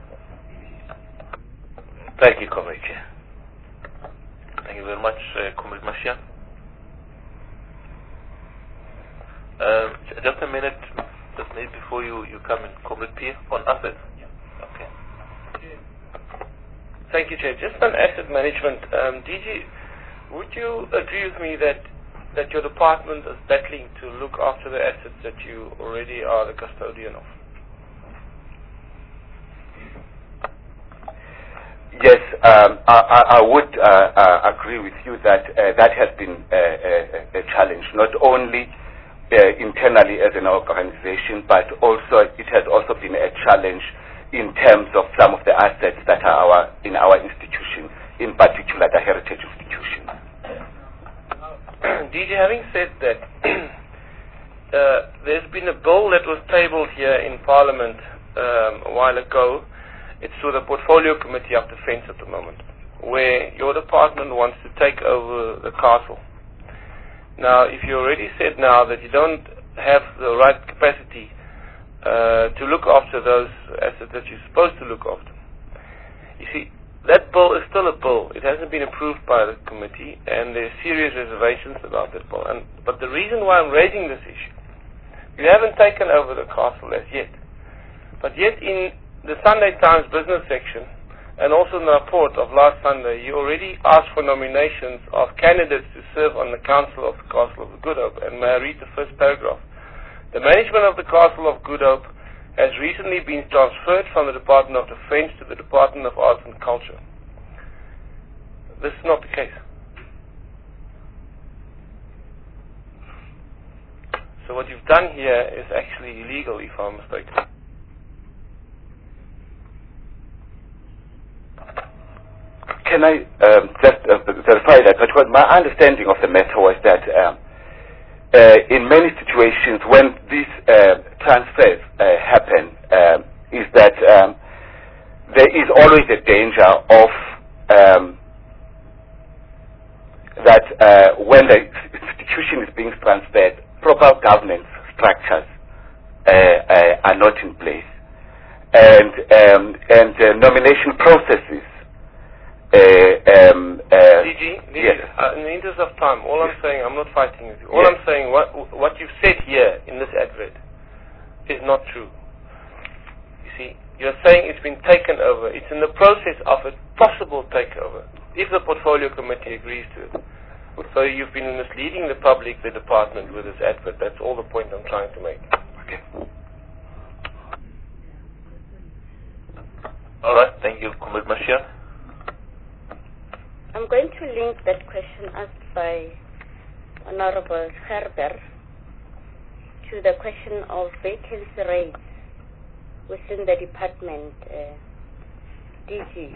Thank you, Comrade Chair. Thank you very much, Comrade Mashian. Just a minute, just maybe before you come in. Comrade P on assets. Okay. Thank you, Chair. Just on asset management, DG, would you agree with me that your department is battling to look after the assets that you already are the custodian of? Yes, I would agree with you that that has been a challenge, not only internally as an organization, but also it has also been a challenge in terms of some of the assets that are in our institutions, in particular the heritage institutions. DG, having said that, there's been a bill that was tabled here in Parliament a while ago. It's to the Portfolio Committee of Defence at the moment, where your department wants to take over the castle. Now, if you already said now that you don't have the right capacity to look after those assets that you're supposed to look after, you see, that bill is still a bill. It hasn't been approved by the committee, and there's serious reservations about that bill. But the reason why I'm raising this issue, you haven't taken over the castle as yet, but yet in the Sunday Times business section, and also in the report of last Sunday, you already asked for nominations of candidates to serve on the council of the Castle of the Good Hope. And may I read the first paragraph? The management of the Castle of Good Hope has recently been transferred from the Department of Defence to the Department of Arts and Culture. This is not the case. So what you've done here is actually illegal, if I'm mistaken. Can I just verify that? Because my understanding of the matter was that in many situations when these transfers happen, is that there is always a danger of that when the institution is being transferred, proper governance structures are not in place, and nomination processes. DG, yes. In the interest of time, all I'm saying, I'm not fighting with you. All I'm saying, what you've said here in this advert is not true. You see, you're saying it's been taken over. It's in the process of a possible takeover, if the Portfolio Committee agrees to it. So you've been misleading the public, the department, with this advert. That's all the point I'm trying to make. Okay. All right. Thank you, Comrade Mashia. I'm going to link that question asked by Honorable Gerber to the question of vacancy rates within the department, DG.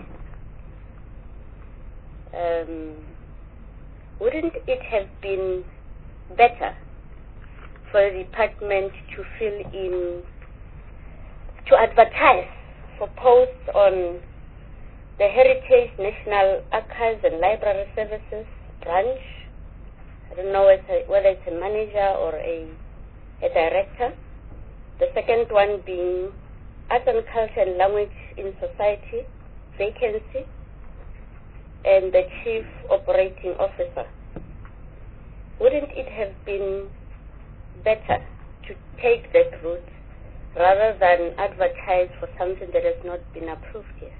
Wouldn't it have been better for the department to fill in, to advertise for posts on the Heritage National Archives and Library Services branch? I don't know whether it's a manager or a director. The second one being Arts and Culture and Language in Society vacancy, and the Chief Operating Officer. Wouldn't it have been better to take that route rather than advertise for something that has not been approved yet?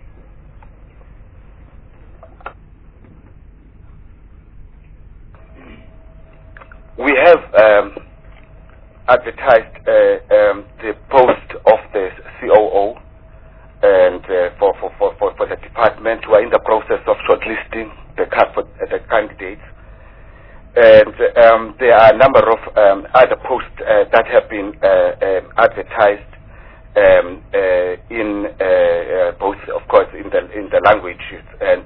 We have advertised the post of the COO, and for the department. We are in the process of shortlisting the candidates, and there are a number of other posts that have been advertised in both, of course, in the languages and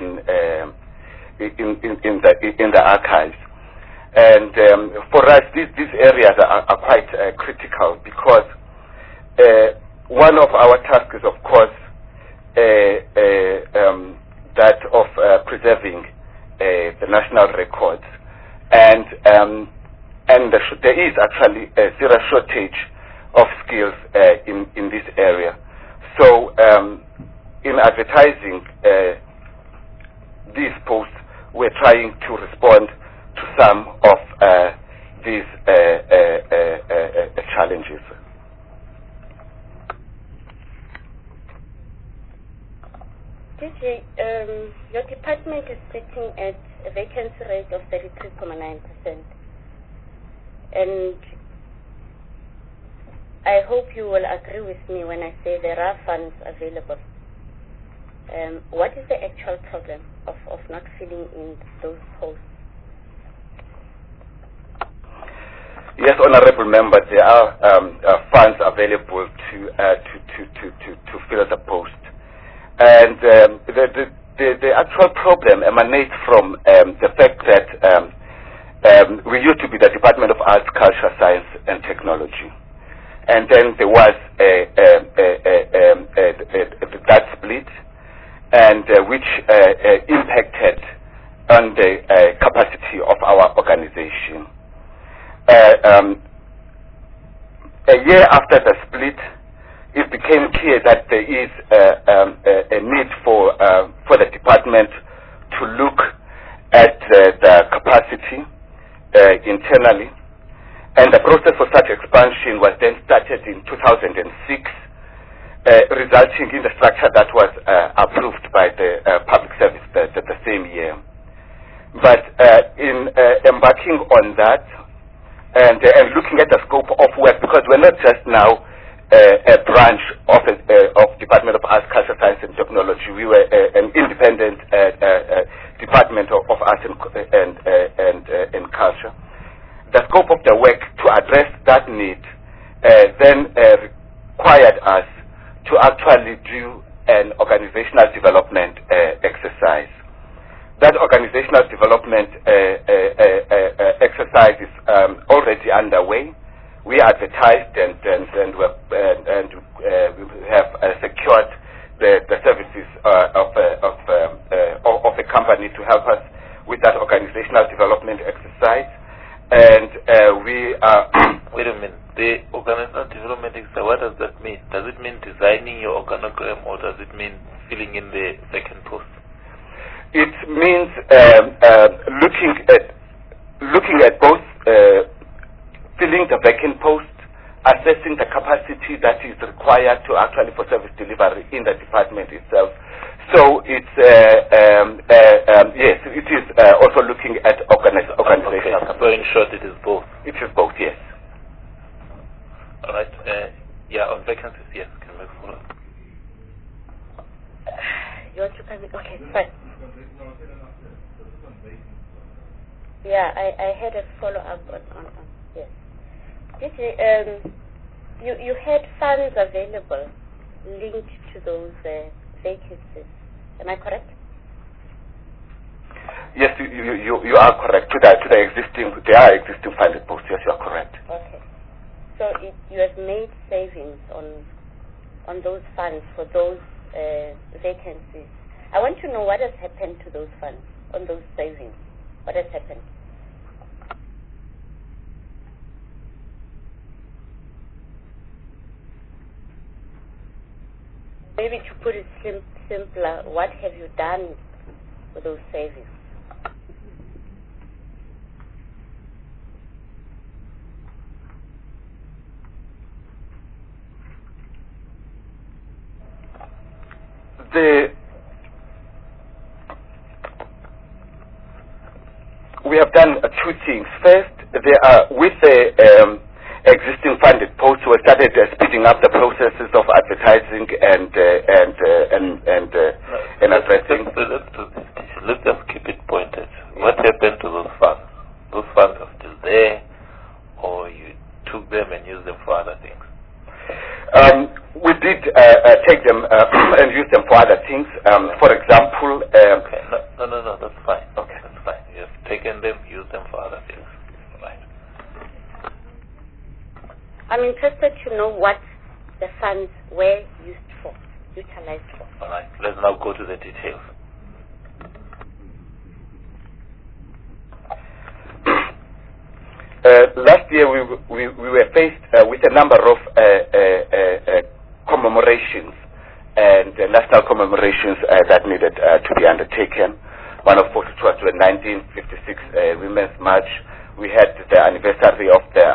in the archives. And for us, these areas are quite critical, because one of our tasks is, of course, that of preserving the national records, and there is actually a serious shortage of skills in this area. So, in advertising these posts, we're trying to respond to some of these challenges. DJ, your department is sitting at a vacancy rate of 33.9%. And I hope you will agree with me when I say there are funds available. What is the actual problem of not filling in those posts? Yes, honourable member, there are funds available to fill the post, and the actual problem emanates from the fact that we used to be the Department of Arts, Culture, Science and Technology, and then there was that split, and which impacted on the capacity of our organization. A year after the split, it became clear that there is a need for the department to look at the capacity internally, and the process for such expansion was then started in 2006, resulting in the structure that was approved by the public service the same year. But in embarking on that, and looking at the scope of work, because we're not just now a branch of Department of Arts, Culture, Science and Technology. We were an independent Department of Arts and Culture. The scope of the work to address that need then required us to actually do an organizational development exercise. That organizational development exercise is already underway. We advertised and we have secured the services of a company to help us with that organizational development exercise. And we are... Wait a minute. The organizational development exercise, what does that mean? Does it mean designing your organogram, or does it mean filling in the vacant post? It means looking at both filling the vacant post, assessing the capacity that is required to actually for service delivery in the department itself. So it's yes, it is also looking at organizational. Okay. So in short, it is both. It is both, yes. All right. Yeah, on vacancies, yes. Can we follow? You want to come in? Okay, fine. Yeah, I had a follow-up on yes. You had funds available linked to those vacancies. Am I correct? Yes, you are correct. To the existing, there are existing funded posts. Yes, you are correct. Okay. So you have made savings on those funds for those vacancies. I want to know what has happened to those funds, on those savings. What has happened? Maybe to put it simpler, what have you done with those savings? We have done two things. First, with the existing funded posts, we started speeding up the processes of advertising and addressing. Let's just keep it pointed. What happened to those funds? Those funds are still there, or you took them and used them for other things? We did take them and use them for other things. For example... okay, no, that's fine. Okay, that's fine. You have taken them, used them for other things. Right. I'm interested to know what the funds were utilized for. All right, let's now go to the details. Last year we were faced with a number of commemorations and national commemorations that needed to be undertaken. One of which was the 1956 Women's March. We had the anniversary of the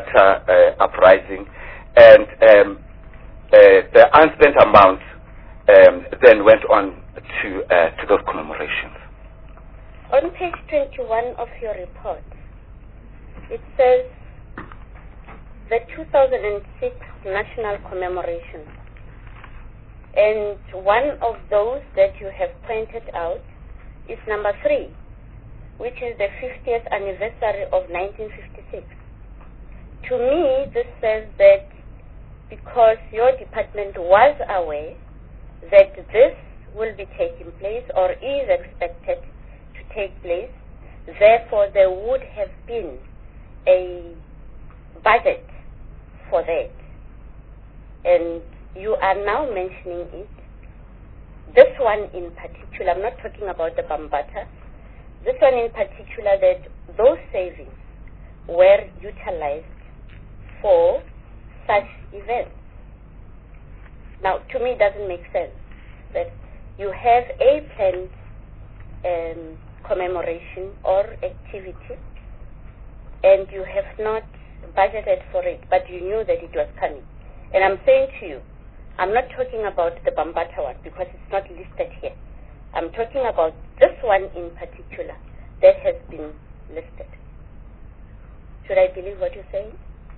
Bambata uprising, and the unspent amount then went on to those commemorations. On page 21 of your report, it says the 2006 national commemorations. And one of those that you have pointed out is number 3, which is the 50th anniversary of 1956. To me, this says that because your department was aware that this will be taking place or is expected to take place, therefore there would have been a budget for that. And you are now mentioning it. This one in particular, I'm not talking about the Bambata, this one in particular, that those savings were utilized for such events. Now, to me, it doesn't make sense that you have a planned commemoration or activity and you have not budgeted for it, but you knew that it was coming. And I'm saying to you, I'm not talking about the Bambata one because it's not listed here. I'm talking about this one in particular that has been listed. Should I believe what you're saying?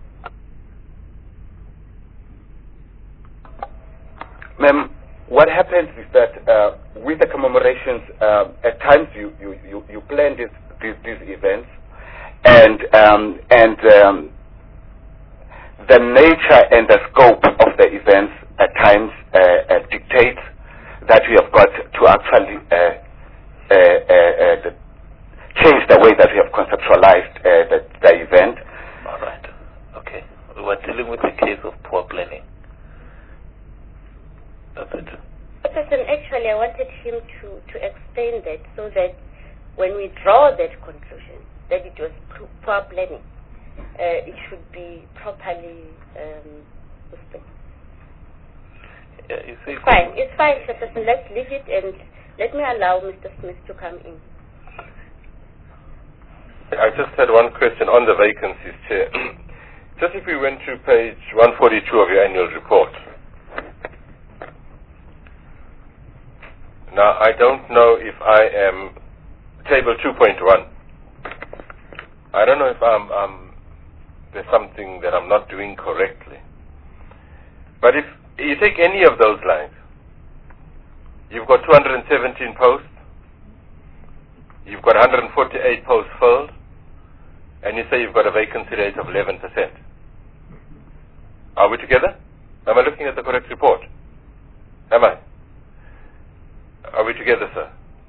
Ma'am, what happens is that with the commemorations, at times you plan these events, and the nature and the scope of the events at times dictates that we have got to actually change the way that we have conceptualized the event. All right. Okay. We were dealing with a case of poor planning. That's it. Actually, I wanted him to explain that so that when we draw that conclusion, that it was poor planning, it should be properly explained. It's fine, Chairperson. Let's leave it and let me allow Mr. Smith to come in. I just had one question on the vacancies, Chair. Just if we went to page 142 of your annual report. Now, I don't know if I am table 2.1. I don't know if there's something that I'm not doing correctly. But if you take any of those lines, you've got 217 posts, you've got 148 posts filled, and you say you've got a vacancy rate of 11%. Are we together? Am I looking at the correct report? Am I? Are we together, sir?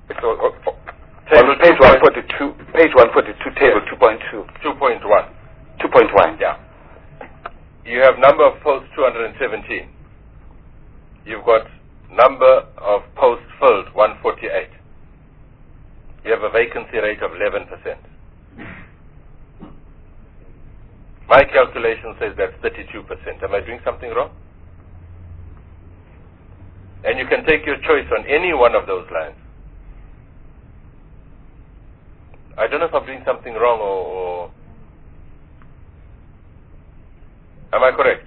On page 142, table 2.2. 2.1. 2.1. Yeah. You have number of posts 217. You've got number of posts filled 148. You have a vacancy rate of 11%. My calculation says that's 32%. Am I doing something wrong? And you can take your choice on any one of those lines. I don't know if I'm doing something wrong or am I correct?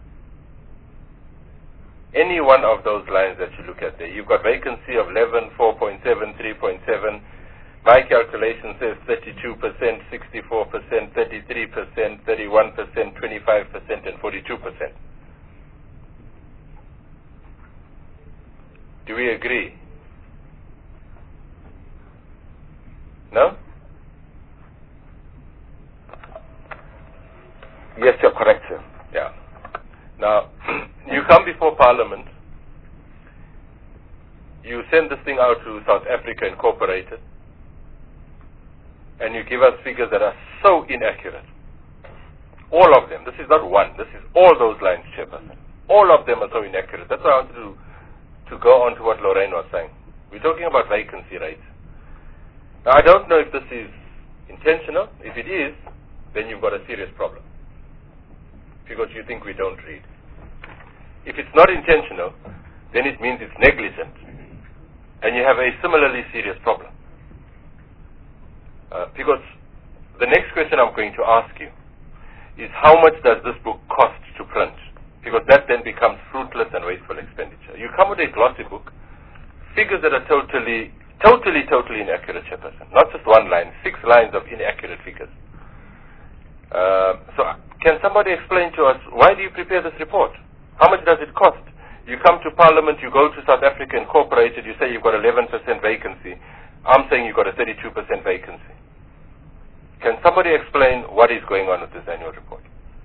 Any one of those lines that you look at there, you've got vacancy of 11, 4.7, 3.7. My calculation says 32%, 64%, 33%, 31%, 25%, and 42%. Do we agree? No? Yes, you're correct, sir. Yeah. Now, you come before Parliament, you send this thing out to South Africa Incorporated, and you give us figures that are so inaccurate. All of them. This is not one. This is all those lines, Chairperson. All of them are so inaccurate. That's why I wanted to go on to what Lorraine was saying. We're talking about vacancy rates. Now, I don't know if this is intentional. If it is, then you've got a serious problem, because you think we don't read. If it's not intentional, then it means it's negligent, and you have a similarly serious problem. Because the next question I'm going to ask you is, how much does this book cost to print? because that then becomes fruitless and wasteful expenditure. You come with a glossy book, figures that are totally inaccurate, Chairperson. Not just one line, 6 lines of inaccurate figures. So can somebody explain to us, why do you prepare this report? How much does it cost? You come to Parliament, you go to South Africa Incorporated, you say you've got 11% vacancy. I'm saying you've got a 32% vacancy. Can somebody explain what is going on with this annual report?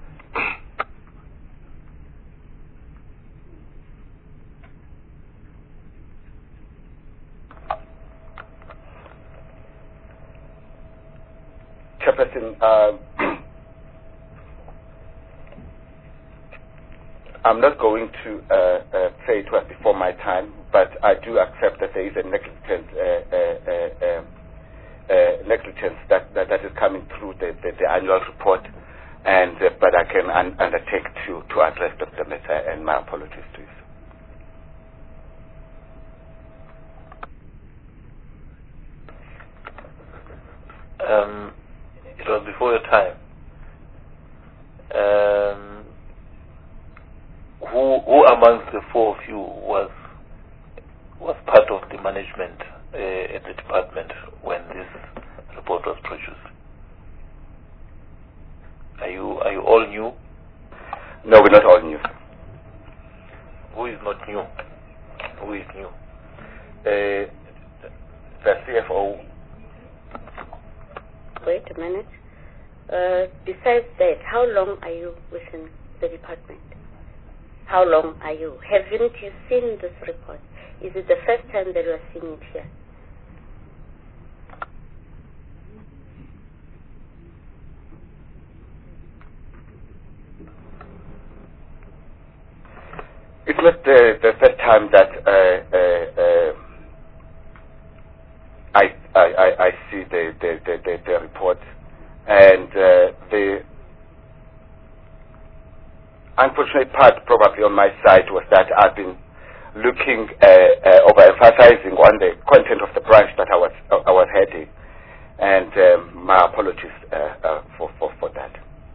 Chairperson, I'm not going to say it was before my time, but I do accept that there is a negligence that is coming through the annual report, and but I can undertake to address the matter, and my apologies to you. It was before your time. Who amongst the 4 of you was part of the management at the department when this report was produced? Are you all new? No, we're not all new. Who is not new? Who is new? The CFO. Wait a minute. Besides that, how long are you within the department? How long are you? Haven't you seen this report? Is it the first time that you are seeing it here? It's not the first time that I see the report, and the unfortunate part probably on my side was that I've been looking overemphasizing on the content of the branch that I was heading, and my apologies for that.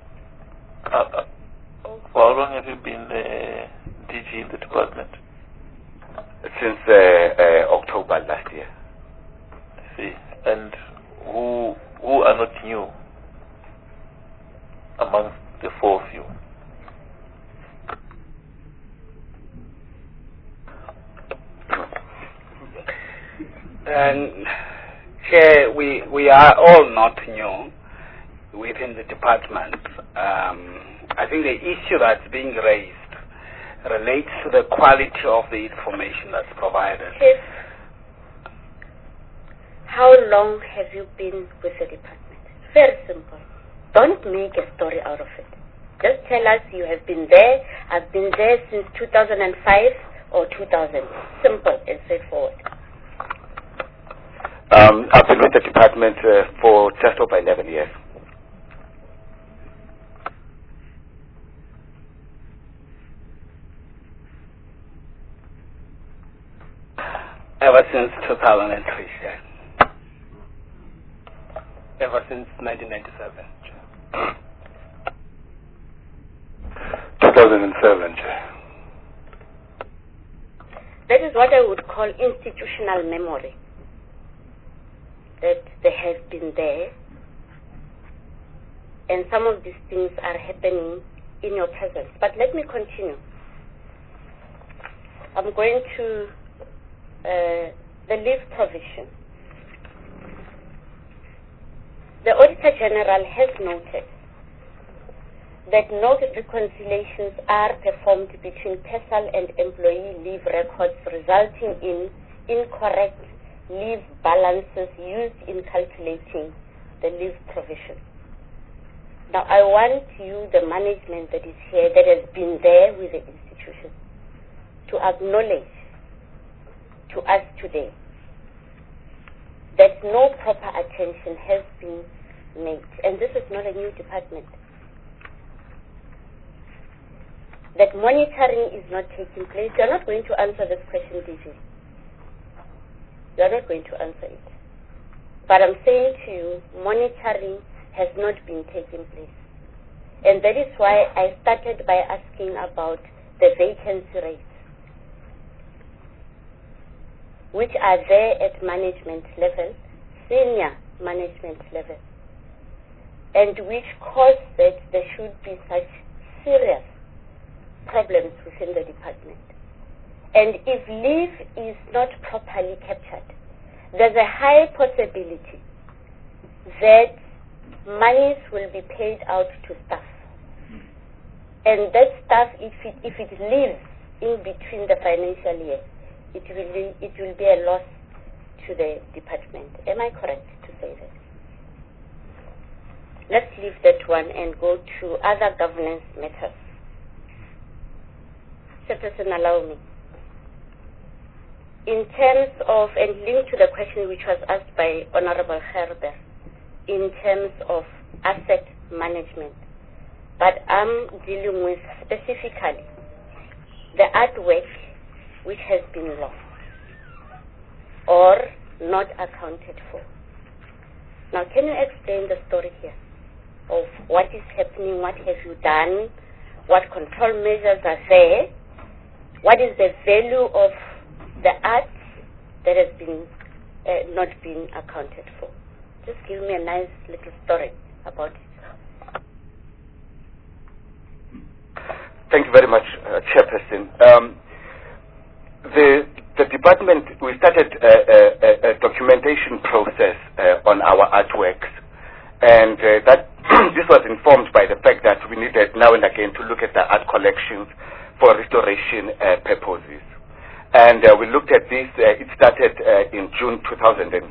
For how long have you been DG in the department? Since October last year. I see. And who are not new amongst the 4 of you? Chair, we are all not new within the department. I think the issue that's being raised relates to the quality of the information that's provided. Chief, how long have you been with the department? Very simple. Don't make a story out of it. Just tell us you have been there. I've been there since 2005 or 2000. Simple and straightforward. I've been with the department for just over 11 years. Ever since 2003, Chair. Ever since 1997. 2007, Chair. That is what I would call institutional memory. That they have been there, and some of these things are happening in your presence. But let me continue. I'm going to the leave provision. The Auditor General has noted that no reconciliations are performed between personal and employee leave records, resulting in incorrect leave balances used in calculating the leave provision. Now, I want you, the management that is here, that has been there with the institution, to acknowledge to us today that no proper attention has been made. And this is not a new department. That monitoring is not taking place. You are not going to answer this question, DG. You are not going to answer it. But I'm saying to you, monitoring has not been taking place. And that is why I started by asking about the vacancy rates, which are there at management level, senior management level, and which cause that there should be such serious problems within the department. And if leave is not properly captured, there's a high possibility that monies will be paid out to staff. And that staff, if it leaves in between the financial year, it will be a loss to the department. Am I correct to say that? Let's leave that one and go to other governance matters. Chairperson, allow me. In terms of, and linked to the question which was asked by Honorable Gerber, in terms of asset management, but I'm dealing with specifically the artwork which has been lost or not accounted for. Now, can you explain the story here of what is happening, what have you done, what control measures are there, what is the value of the art that has been not been accounted for? Just give me a nice little story about it. Thank you very much, Chairperson. The department, we started a documentation process on our artworks, and that this was informed by the fact that we needed now and again to look at the art collections for restoration purposes. And we looked at this, it started in June 2005.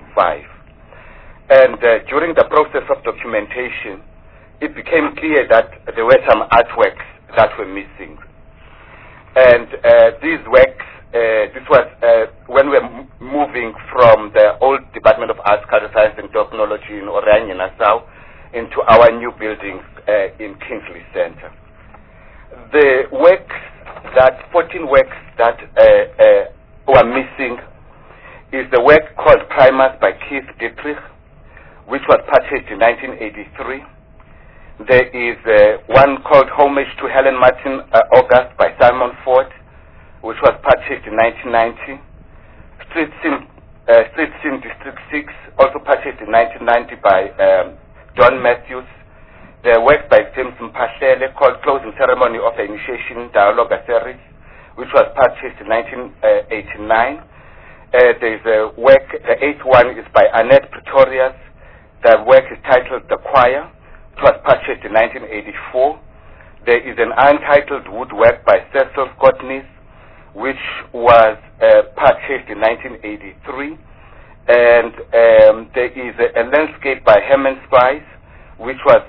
And during the process of documentation, it became clear that there were some artworks that were missing. And these works, this was when we were moving from the old Department of Arts, Culture, Science and Technology in Oranje, Nassau, into our new buildings in Kingsley Center. The works, 14 works that were missing, is the work called Primus by Keith Dietrich, which was purchased in 1983. There is one called Homage to Helen Martin August by Simon Ford, which was purchased in 1990. Street Scene District 6, also purchased in 1990 by John Matthews. The work by James Mpashele called Closing Ceremony of the Initiation Dialogue Series, which was purchased in 1989. There is a work, the 8th one is by Annette Pretorius. The work is titled The Choir. It was purchased in 1984. There is an untitled woodwork by Cecil Scotney, which was purchased in 1983. And there is a landscape by Herman Spice, which was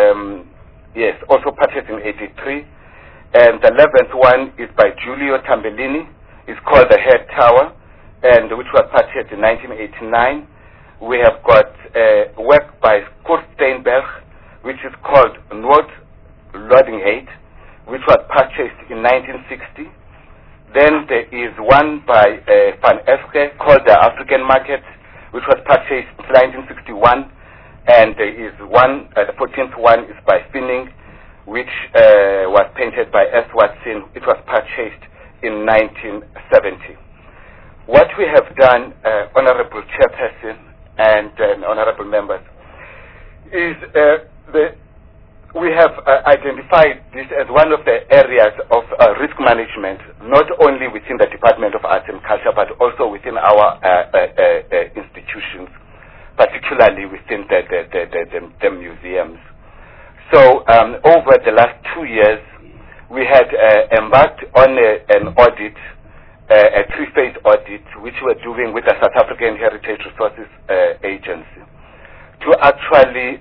also purchased in 1983. And the 11th one is by Giulio Tambellini. It's called The Head Tower, and which was purchased in 1989. We have got work by Kurt Steinberg, which is called Noord Loddingate, which was purchased in 1960. Then there is one by Van Eske called The African Market, which was purchased in 1961. And there is one, the 14th one is by Finning, which was painted by S. Watson. It was purchased in 1970. What we have done, Honorable Chairperson and Honorable Members, is we have identified this as one of the areas of risk management, not only within the Department of Arts and Culture, but also within our institutions, particularly within the museums. So over the last 2 years, we had embarked on an audit, a 3-phase audit, which we're doing with the South African Heritage Resources Agency, to actually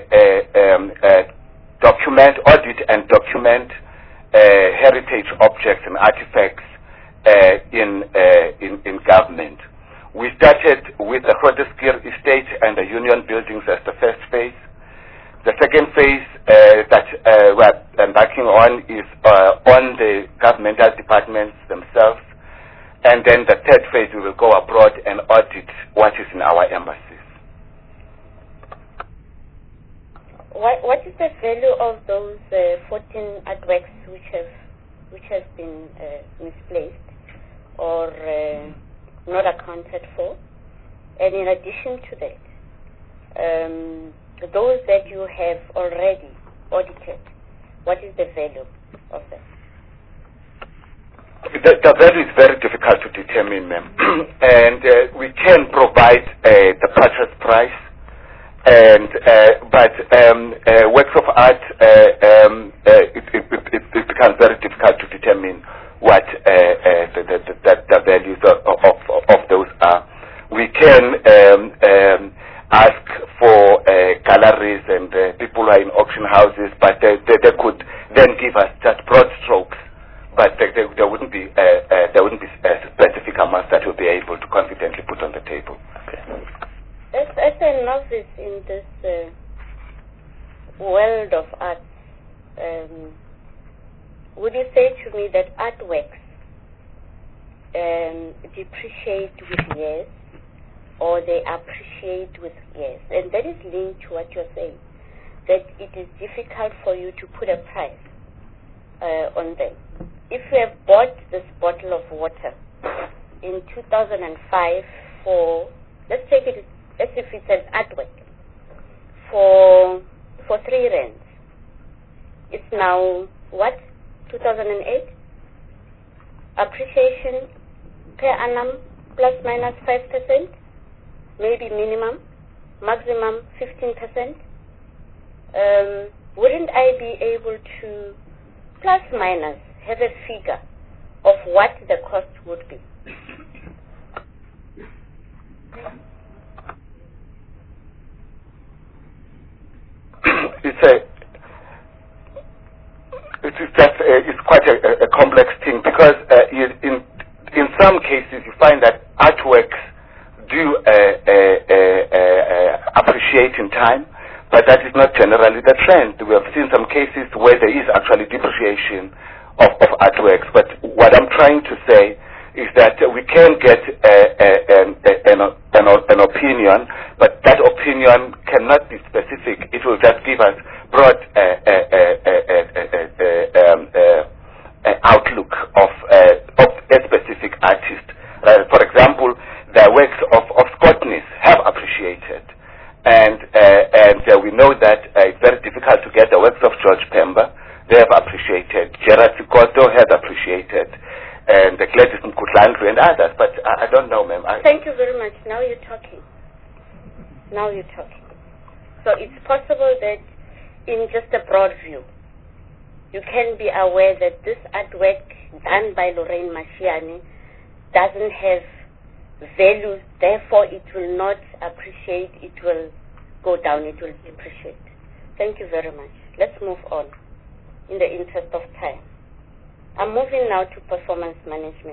audit and document heritage objects and artifacts in government. We started with the Grooterschuur Estate and the Union Buildings as the first phase. The second phase that we're embarking on is on the governmental departments themselves. And then the third phase, we will go abroad and audit what is in our embassies. what is the value of those 14 artworks which have been misplaced or not accounted for? And in addition to that, those that you have already audited, what is the value of them? The value is very difficult to determine, ma'am. And we can provide the purchase price, and but works of art, it becomes very difficult to determine what the values of those are. We can ask for galleries and people who are in auction houses, but they could then give us just broad strokes. But there wouldn't be specific amounts that we'll be able to confidently put on the table. Okay. As a novice in this world of art, would you say to me that artworks depreciate with years, or they appreciate with years? And that is linked to what you're saying, that it is difficult for you to put a price on them. If you have bought this bottle of water in 2005 for, let's take it as if it's an artwork, for 3 rands, it's now what, 2008? Appreciation per annum plus minus 5%, maybe minimum, maximum 15%. Wouldn't I be able to plus minus have a figure of what the cost would be? It's quite a complex thing, because in some cases you find that artworks do appreciate in time, but that is not generally the trend. We have seen some cases where there is actually depreciation of artworks, but what I'm trying to say is that we can get an opinion, but that opinion cannot be specific. It will just give us broad outlook of a specific artist. For example, the works of Scottness have appreciated, and we know that it's very difficult to get the works of George Pemba. They have appreciated. Gerard Sikoto has appreciated, and the Gladys Mkutlandru and others, but I don't know, ma'am. Thank you very much. Now you're talking. So it's possible that in just a broad view, you can be aware that this artwork done by Lorraine Mashiane doesn't have value, therefore it will not appreciate, it will go down, it will depreciate. Thank you very much. Let's move on in the interest of time. I'm moving now to performance management.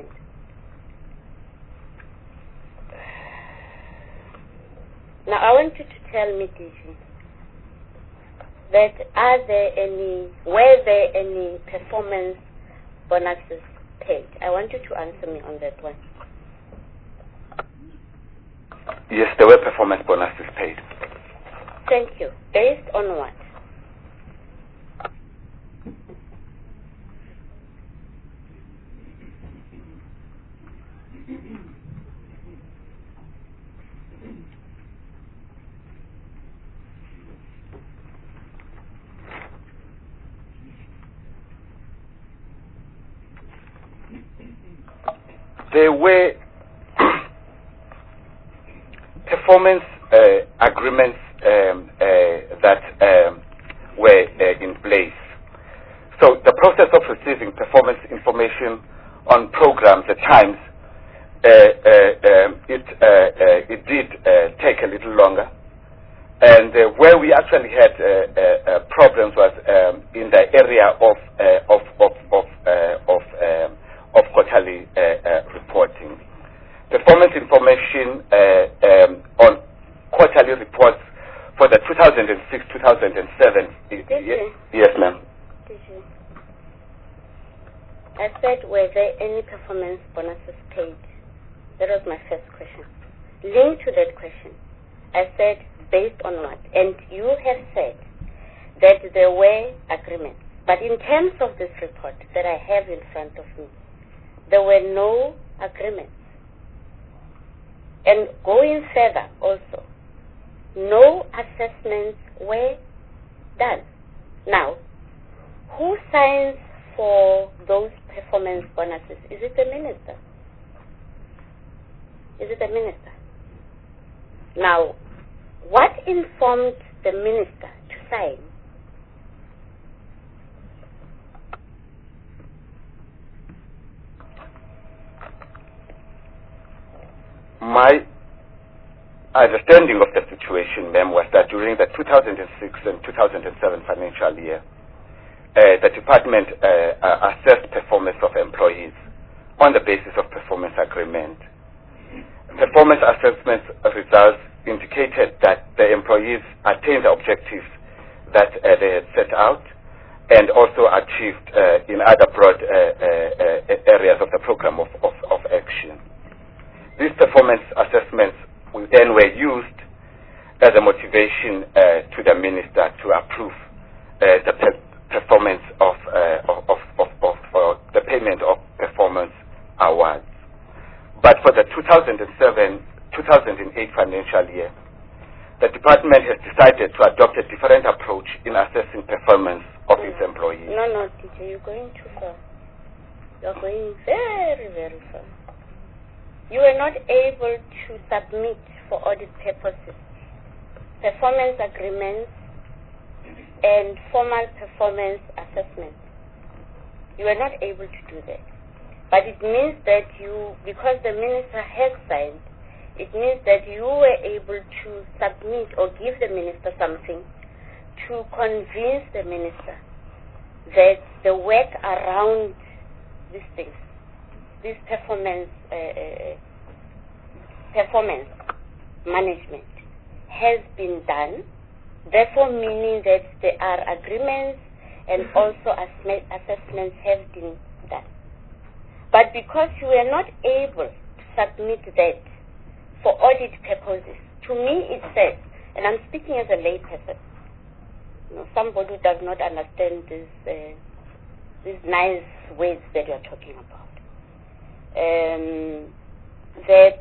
Now I want you to tell me, DG, that were there any performance bonuses paid? I want you to answer me on that one. Yes, there were performance bonuses paid. Thank you. Based on what? There were performance agreements that were in place. So the process of receiving performance information on programs at times, it did take a little longer. And where we actually had problems was in the area of quarterly reporting. Performance information on quarterly reports for the 2006-2007. Yes, ma'am. I said, were there any performance bonuses paid? That was my first question. Linked to that question, I said, based on what? And you have said that there were agreements. But in terms of this report that I have in front of me, there were no agreements. And going further also, no assessments were done. Now, who signs for those performance bonuses? Is it the minister? Is it the minister? Now, what informed the minister to sign? My understanding of the situation, ma'am, was that during the 2006 and 2007 financial year, the department assessed performance of employees on the basis of performance agreement. Performance assessment results indicated that the employees attained the objectives that they had set out and also achieved in other broad areas of the program of action. These performance assessments then were used as a motivation to the minister to approve the performance of the payment of performance awards. But for the 2007-2008 financial year, the department has decided to adopt a different approach in assessing performance of its employees. No, teacher, you're going too far. You're going very, very far. You were not able to submit for audit purposes performance agreements and formal performance assessments. You were not able to do that. But it means that you, because the minister has signed, it means that you were able to submit or give the minister something to convince the minister that the work around these things, this performance management has been done, therefore meaning that there are agreements and also assessments have been done. But because you were not able to submit that for audit purposes, to me it says, and I'm speaking as a layperson, somebody who does not understand these nice words that you're talking about, that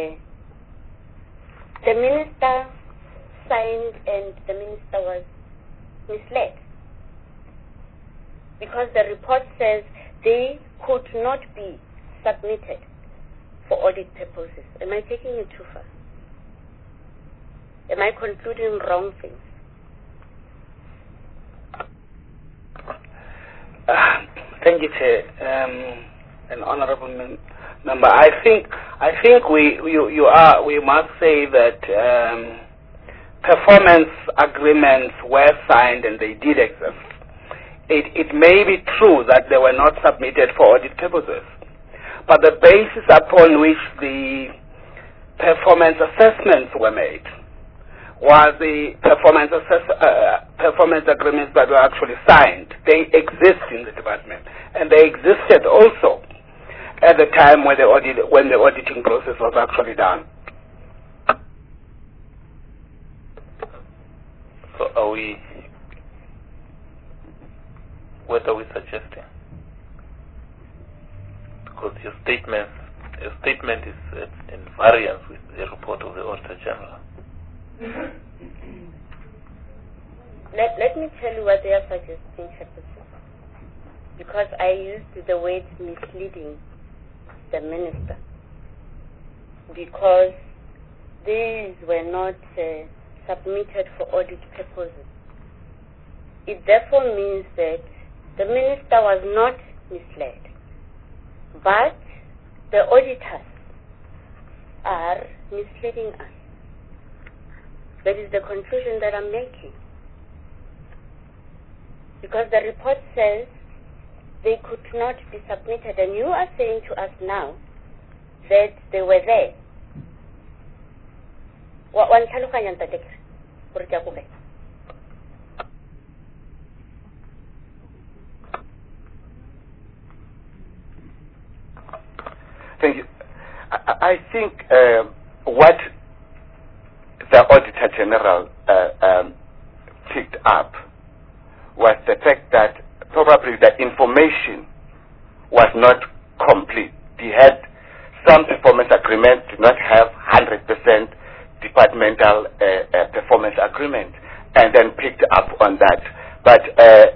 the minister signed and the minister was misled. Because the report says they could not be submitted for audit purposes. Am I taking it too far? Am I concluding wrong things? Thank you, Chair. An honourable member. I think we must say that performance agreements were signed and they did exist. It may be true that they were not submitted for audit purposes, but the basis upon which the performance assessments were made was the performance agreements that were actually signed. They exist in the department, and they existed also at the time when the auditing process was actually done. So what are we suggesting? Because your statement is in variance with the report of the Auditor General. Let me tell you what they are suggesting, because I used the word misleading the minister, because these were not submitted for audit purposes. It therefore means that the minister was not misled, but the auditors are misleading us. That is the conclusion that I'm making. Because the report says they could not be submitted, and you are saying to us now that they were there. Thank you. I think what the Auditor General picked up was the fact that probably the information was not complete. He had some performance agreements, did not have 100% departmental performance agreement, and then picked up on that. But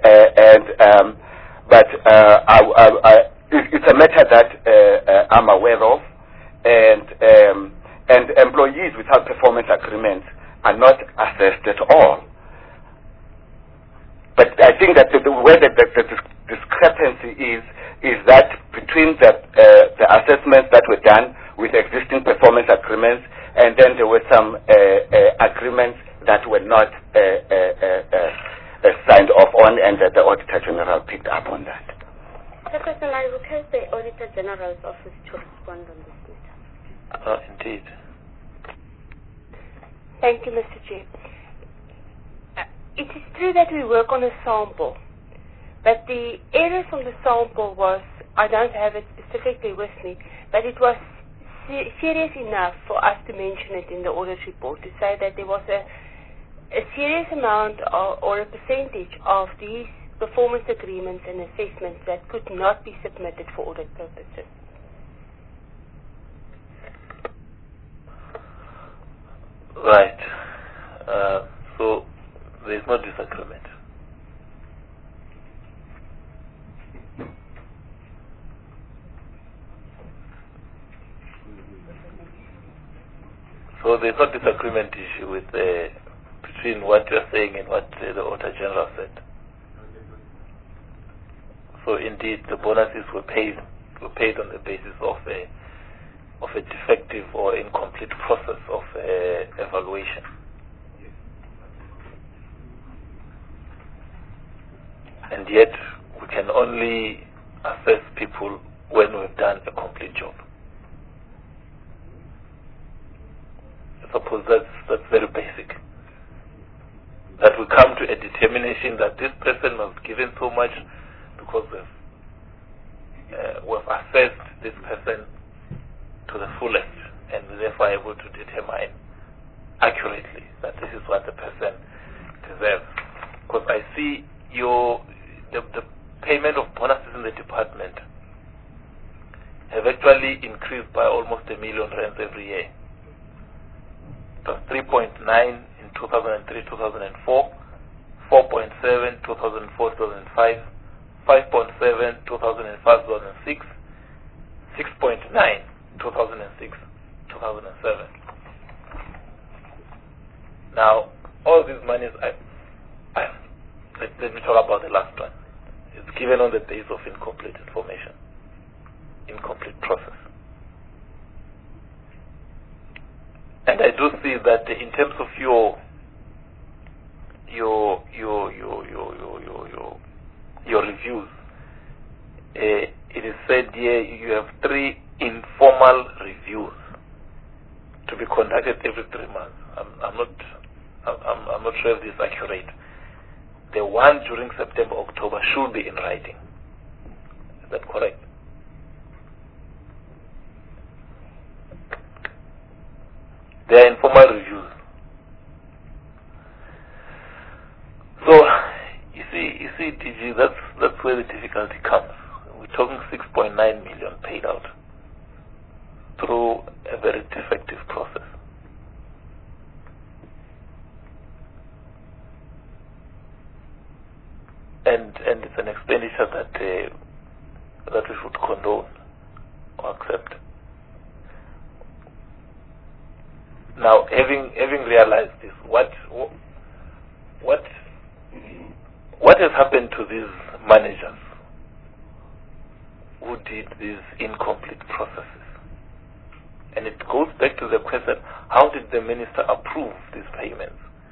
it's a matter that I'm aware of, and employees without performance agreements are not assessed at all. But I think that where the discrepancy is that between the assessments that were done with existing performance agreements, and then there were some agreements that were not signed off on, and that the Auditor General picked up on that. Chairperson, I request the Auditor General's office to respond on this matter. Indeed. Thank you, Mr. Chair. It is true that we work on a sample, but the error from the sample was, I don't have it specifically with me, but it was serious enough for us to mention it in the audit report, to say that there was a serious amount or a percentage of these performance agreements and assessments that could not be submitted for audit purposes. Right. So there is no disagreement. So there is no disagreement issue with between what you are saying and what the Auditor General said. So indeed, the bonuses were paid on the basis of a defective or incomplete process of evaluation. And yet, we can only assess people when we've done a complete job. I suppose that's very basic. That we come to a determination that this person was given so much because we've assessed this person to the fullest, and therefore able to determine accurately that this is what the person deserves. Because I see the payment of bonuses in the department have actually increased by almost R1 million every year. It was 3.9 in 2003-2004, 4.7 2004-2005, 5.7 2005-2006, 6.9 2006-2007. Now, all these monies, let me talk about the last one. It's given on the basis of incomplete information, incomplete process. And I do see that in terms of your reviews, it is said here you have 3 informal reviews to be conducted every 3 months. I'm not sure if this is accurate. The one during September, October should be in writing. Is that correct? They are informal reviews. So you see, DG, that's where the difficulty comes. We're talking 6.9 million paid out through a very defective process. And it's an expenditure that we should condone or accept. Now, having realized this, what has happened to these managers who did these incomplete processes? And it goes back to the question: how did the minister approve these payments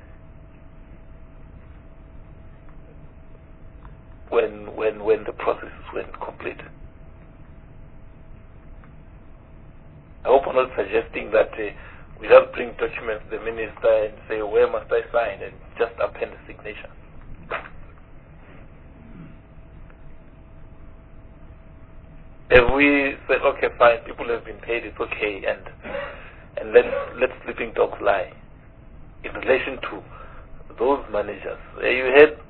when the processes weren't complete? I hope I'm not suggesting that we just bring documents to the minister and say, where must I sign, and just append the signature. If we said, okay, fine, people have been paid, it's okay, and let sleeping dogs lie. In relation to those managers, you had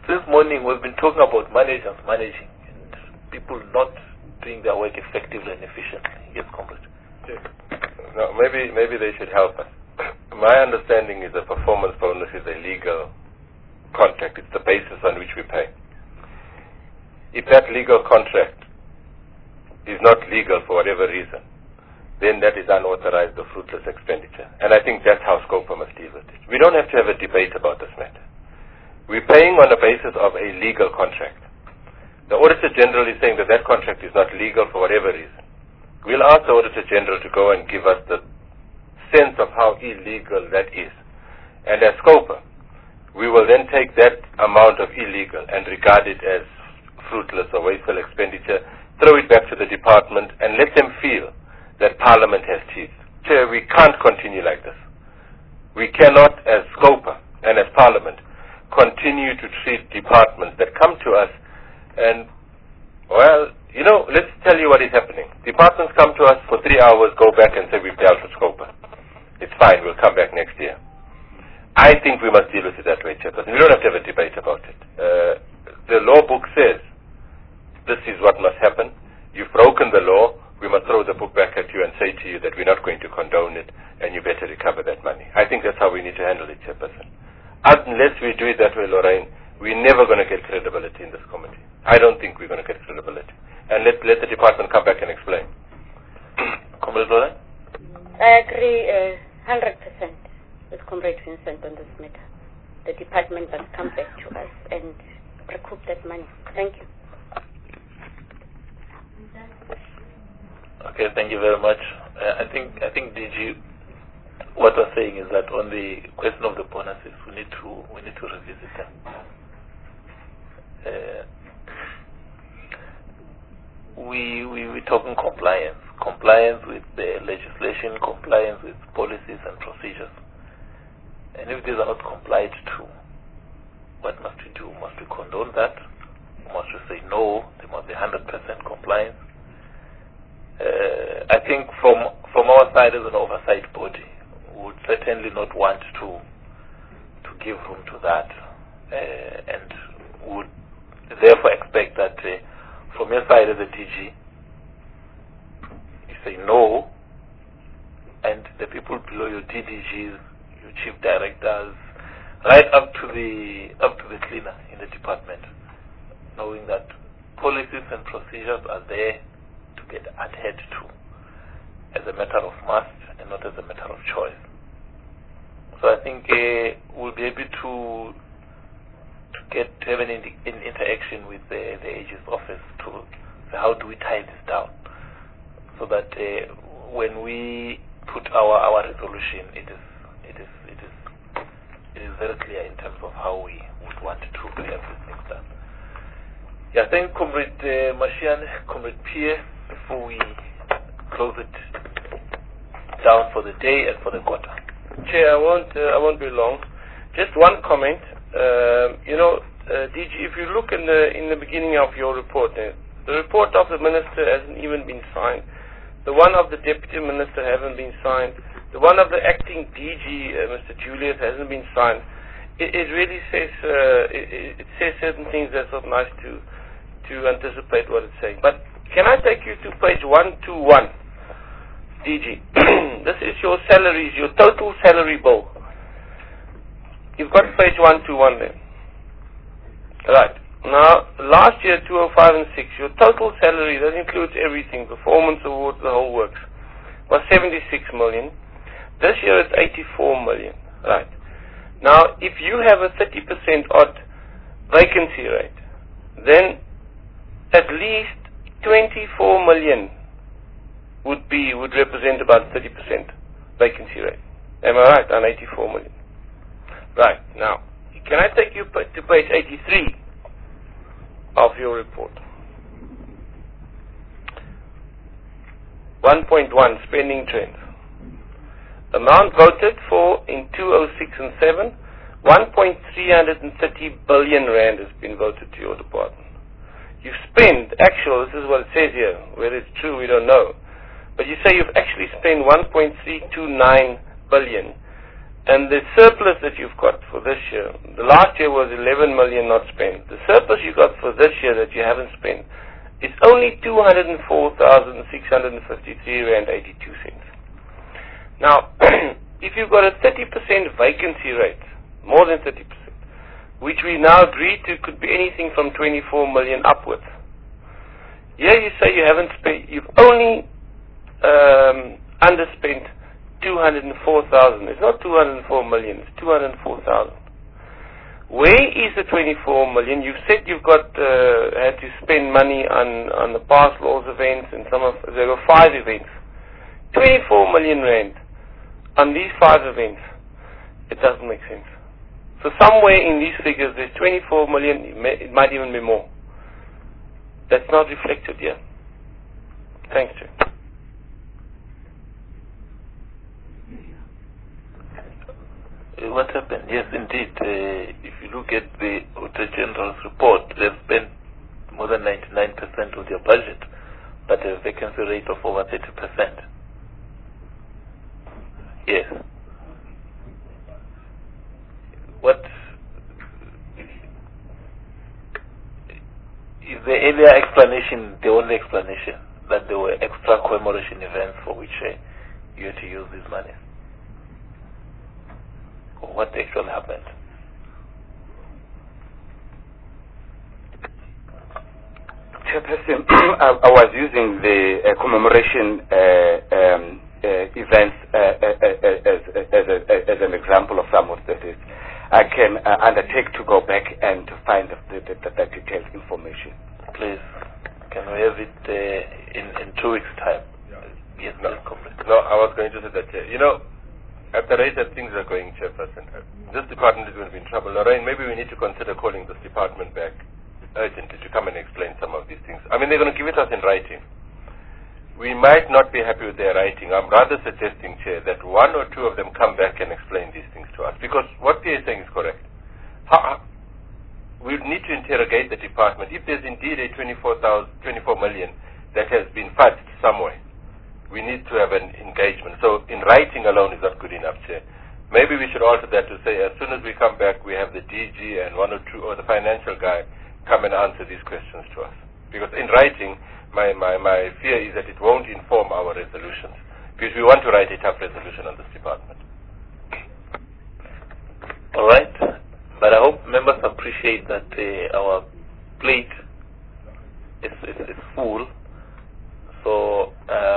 since morning we've been talking about managers managing and people not doing their work effectively and efficiently. Yes, comrade. No, maybe they should help us. My understanding is a performance bonus is a legal contract. It's the basis on which we pay. If that legal contract is not legal for whatever reason, then that is unauthorized or fruitless expenditure. And I think that's how SCOPA must deal with it. We don't have to have a debate about this matter. We're paying on the basis of a legal contract. The Auditor General is saying that that contract is not legal for whatever reason. We'll ask the Auditor General to go and give us the sense of how illegal that is. And as SCOPA, we will then take that amount of illegal and regard it as fruitless or wasteful expenditure, throw it back to the department and let them feel that Parliament has teeth. Chair, we can't continue like this. We cannot, as SCOPA and as Parliament, continue to treat departments that come to us and, well, you know, let's tell you what is happening. Departments come to us for 3 hours, go back and say we've dealt with SCOPA. It's fine, we'll come back next year. I think we must deal with it that way, Chairperson. We don't have to have a debate about it. The law book says this is what must happen. You've broken the law. We must throw the book back at you and say to you that we're not going to condone it and you better recover that money. I think that's how we need to handle it, Chairperson. Unless we do it that way, Lorraine, we're never going to get credibility in this committee. I don't think we're going to get credibility. And let the department come back and explain. Comrade Lorraine? I agree 100% with Comrade Vincent on this matter. The department must come back to us and recoup that money. Thank you. Okay, thank you very much. I think DG, what we're saying is that on the question of the bonuses, we need to revisit them. We're talking compliance with the legislation, compliance with policies and procedures. And if these are not complied to, what must we do? Must we condone that? Must we say no? There must be 100% compliance. I think from our side as an oversight body, we would certainly not want to give room to that, and would therefore expect that from your side as a DG, you say no, and the people below your DDGs, your chief directors, right up to the cleaner in the department, knowing that policies and procedures are there to get adhered to as a matter of must and not as a matter of choice. So I think we'll be able to have an interaction with the AG's office to say how do we tie this down, so that when we put our resolution, it is very clear in terms of how we would want to have these things done. Yeah, thank you, Comrade Mashiane, Comrade Pierre. Before we close it down for the day and for the quarter. Chair, I won't be long. Just one comment. DG, if you look in the beginning of your report, the report of the minister hasn't even been signed. The one of the deputy minister haven't been signed. The one of the acting DG, Mr. Julius, hasn't been signed. It really says it says certain things that's not nice to anticipate what it's saying. But can I take you to page 121, DG? This is your salaries, your total salary bill. You've got page 121 there. Right. Now, last year, 2005 and 6, your total salary, that includes everything, performance awards, the whole works, was 76 million. This year it's 84 million. Right. Now, if you have a 30% odd vacancy rate, then at least 24 million would represent about 30% vacancy rate. Am I right? On 84 million. Right. Now, can I take you to page 83 of your report? 1.1, spending trends. Amount voted for in 2006 and 7, 1.330 billion rand has been voted to your department. You've spent, actual, this is what it says here, whether it's true we don't know, but you say you've actually spent 1.329 billion, And the surplus that you've got for this year, the last year was 11 million not spent. The surplus you got for this year that you haven't spent is only 204,653 rand 82 cents. Now, if you've got a 30% vacancy rate, more than 30%, which we now agreed to could be anything from 24 million upwards. Here you say you haven't spent, you've only underspent 204,000. It's not 204 million, it's 204,000. Where is the 24 million? You've said you've got had to spend money on the past laws events and there were 5 events. 24 million rand on these 5 events. It doesn't make sense. So somewhere in these figures there's 24 million, it might even be more. That's not reflected here. Thanks, Chair. What happened? Yes, indeed. If you look at the Auditor General's report, they've spent more than 99% of their budget, but a vacancy rate of over 30%. Yes. What is the earlier explanation, the only explanation, that there were extra commemoration events for which you had to use this money? Or what actually happened? Chairperson, I was using the commemoration events as an example of some of this. I can undertake to go back and to find the detailed information. Please, can we have it in 2 weeks' time? Yes, no, I was going to say that, at the rate that things are going, Chairperson, this department is going to be in trouble. Lorraine, maybe we need to consider calling this department back urgently to come and explain some of these things. I mean, they're going to give it us in writing. We might not be happy with their writing. I'm rather suggesting, Chair, that 1 or 2 of them come back and explain these things to us. Because what they are saying is correct. We need to interrogate the department. If there's indeed a 24 million that has been fudged somewhere, we need to have an engagement. So in writing alone is not good enough, Chair. Maybe we should alter that to say as soon as we come back, we have the DG and 1 or 2 or the financial guy come and answer these questions to us. Because in writing, my fear is that it won't inform our resolutions. Because we want to write a tough resolution on this department. All right. But I hope members appreciate that our plate is full. So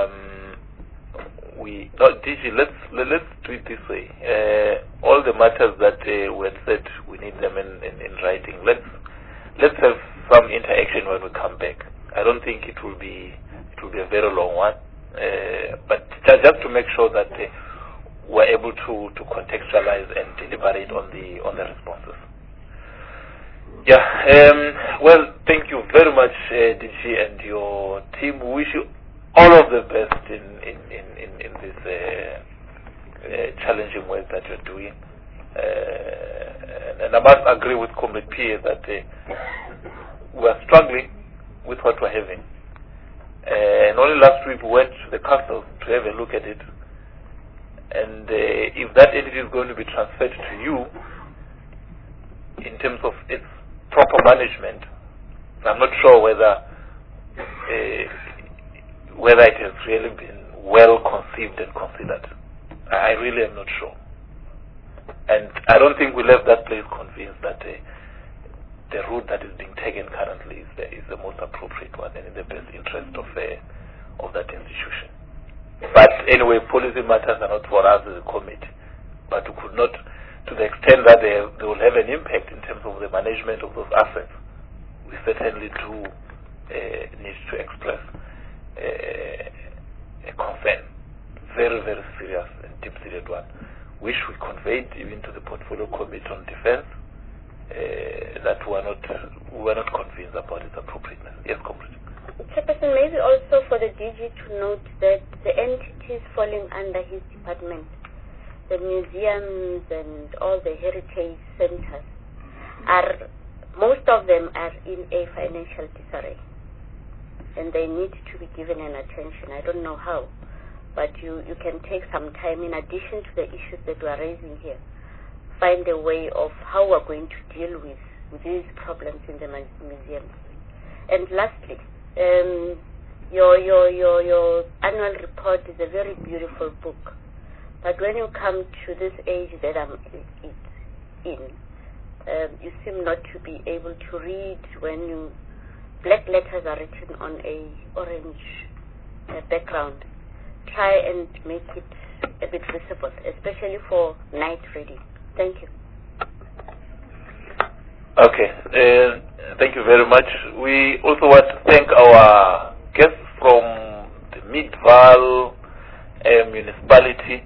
DG, let's do it this way. All the matters that we had said, we need them in writing. Let's have some interaction when we come back. I don't think it will be a very long one, but just to make sure that we're able to contextualize and deliberate on the responses. Yeah. Well, thank you very much, DG, and your team. We wish you all of the best in this challenging work that you're doing. And I must agree with Comrade Pierre that we are struggling with what we're having. And only last week we went to the council to have a look at it. And if that entity is going to be transferred to you in terms of its proper management, I'm not sure whether it has really been well conceived and considered. I really am not sure. And I don't think we left that place convinced that the route that is being taken currently is the most appropriate one and in the best interest of that institution. But anyway, policy matters are not for us as a committee. But we could not, to the extent that they will have an impact in terms of the management of those assets, we certainly do need to express a concern, very, very serious and deep-seated one, which we conveyed even to the Portfolio Committee on Defense, that we were not convinced about its appropriateness. Yes, Comrade. Chairperson, maybe also for the DG to note that the entities falling under his department, the museums and all the heritage centers, most of them are in a financial disarray. And they need to be given an attention. I don't know how, but you can take some time in addition to the issues that we are raising here. Find a way of how we're going to deal with these problems in the museums. And lastly, your annual report is a very beautiful book. But when you come to this age that I'm in, you seem not to be able to read when black letters are written on a orange background. Try and make it a bit visible, especially for night reading. Thank you. Okay, thank you very much. We also want to thank our guests from the Midvaal municipality.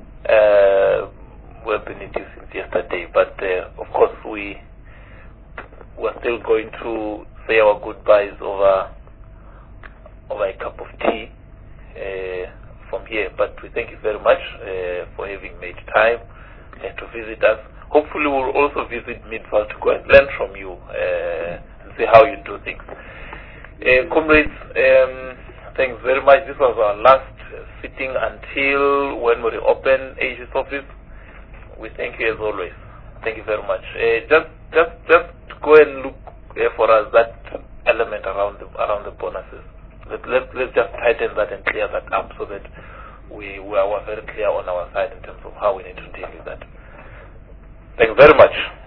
We've been in since yesterday, but of course we're still going to say our goodbyes over a cup of tea from here. But we thank you very much for having made time to visit us. Hopefully we'll also visit Midvaal to go and learn from you and see how you do things. Comrades, thanks very much. This was our last sitting until when we reopen AG's office. We thank you as always. Thank you very much. Just go and look for us that element around the bonuses. Let's just tighten that and clear that up so that we are very clear on our side in terms of how we need to deal with that. Thank you very much.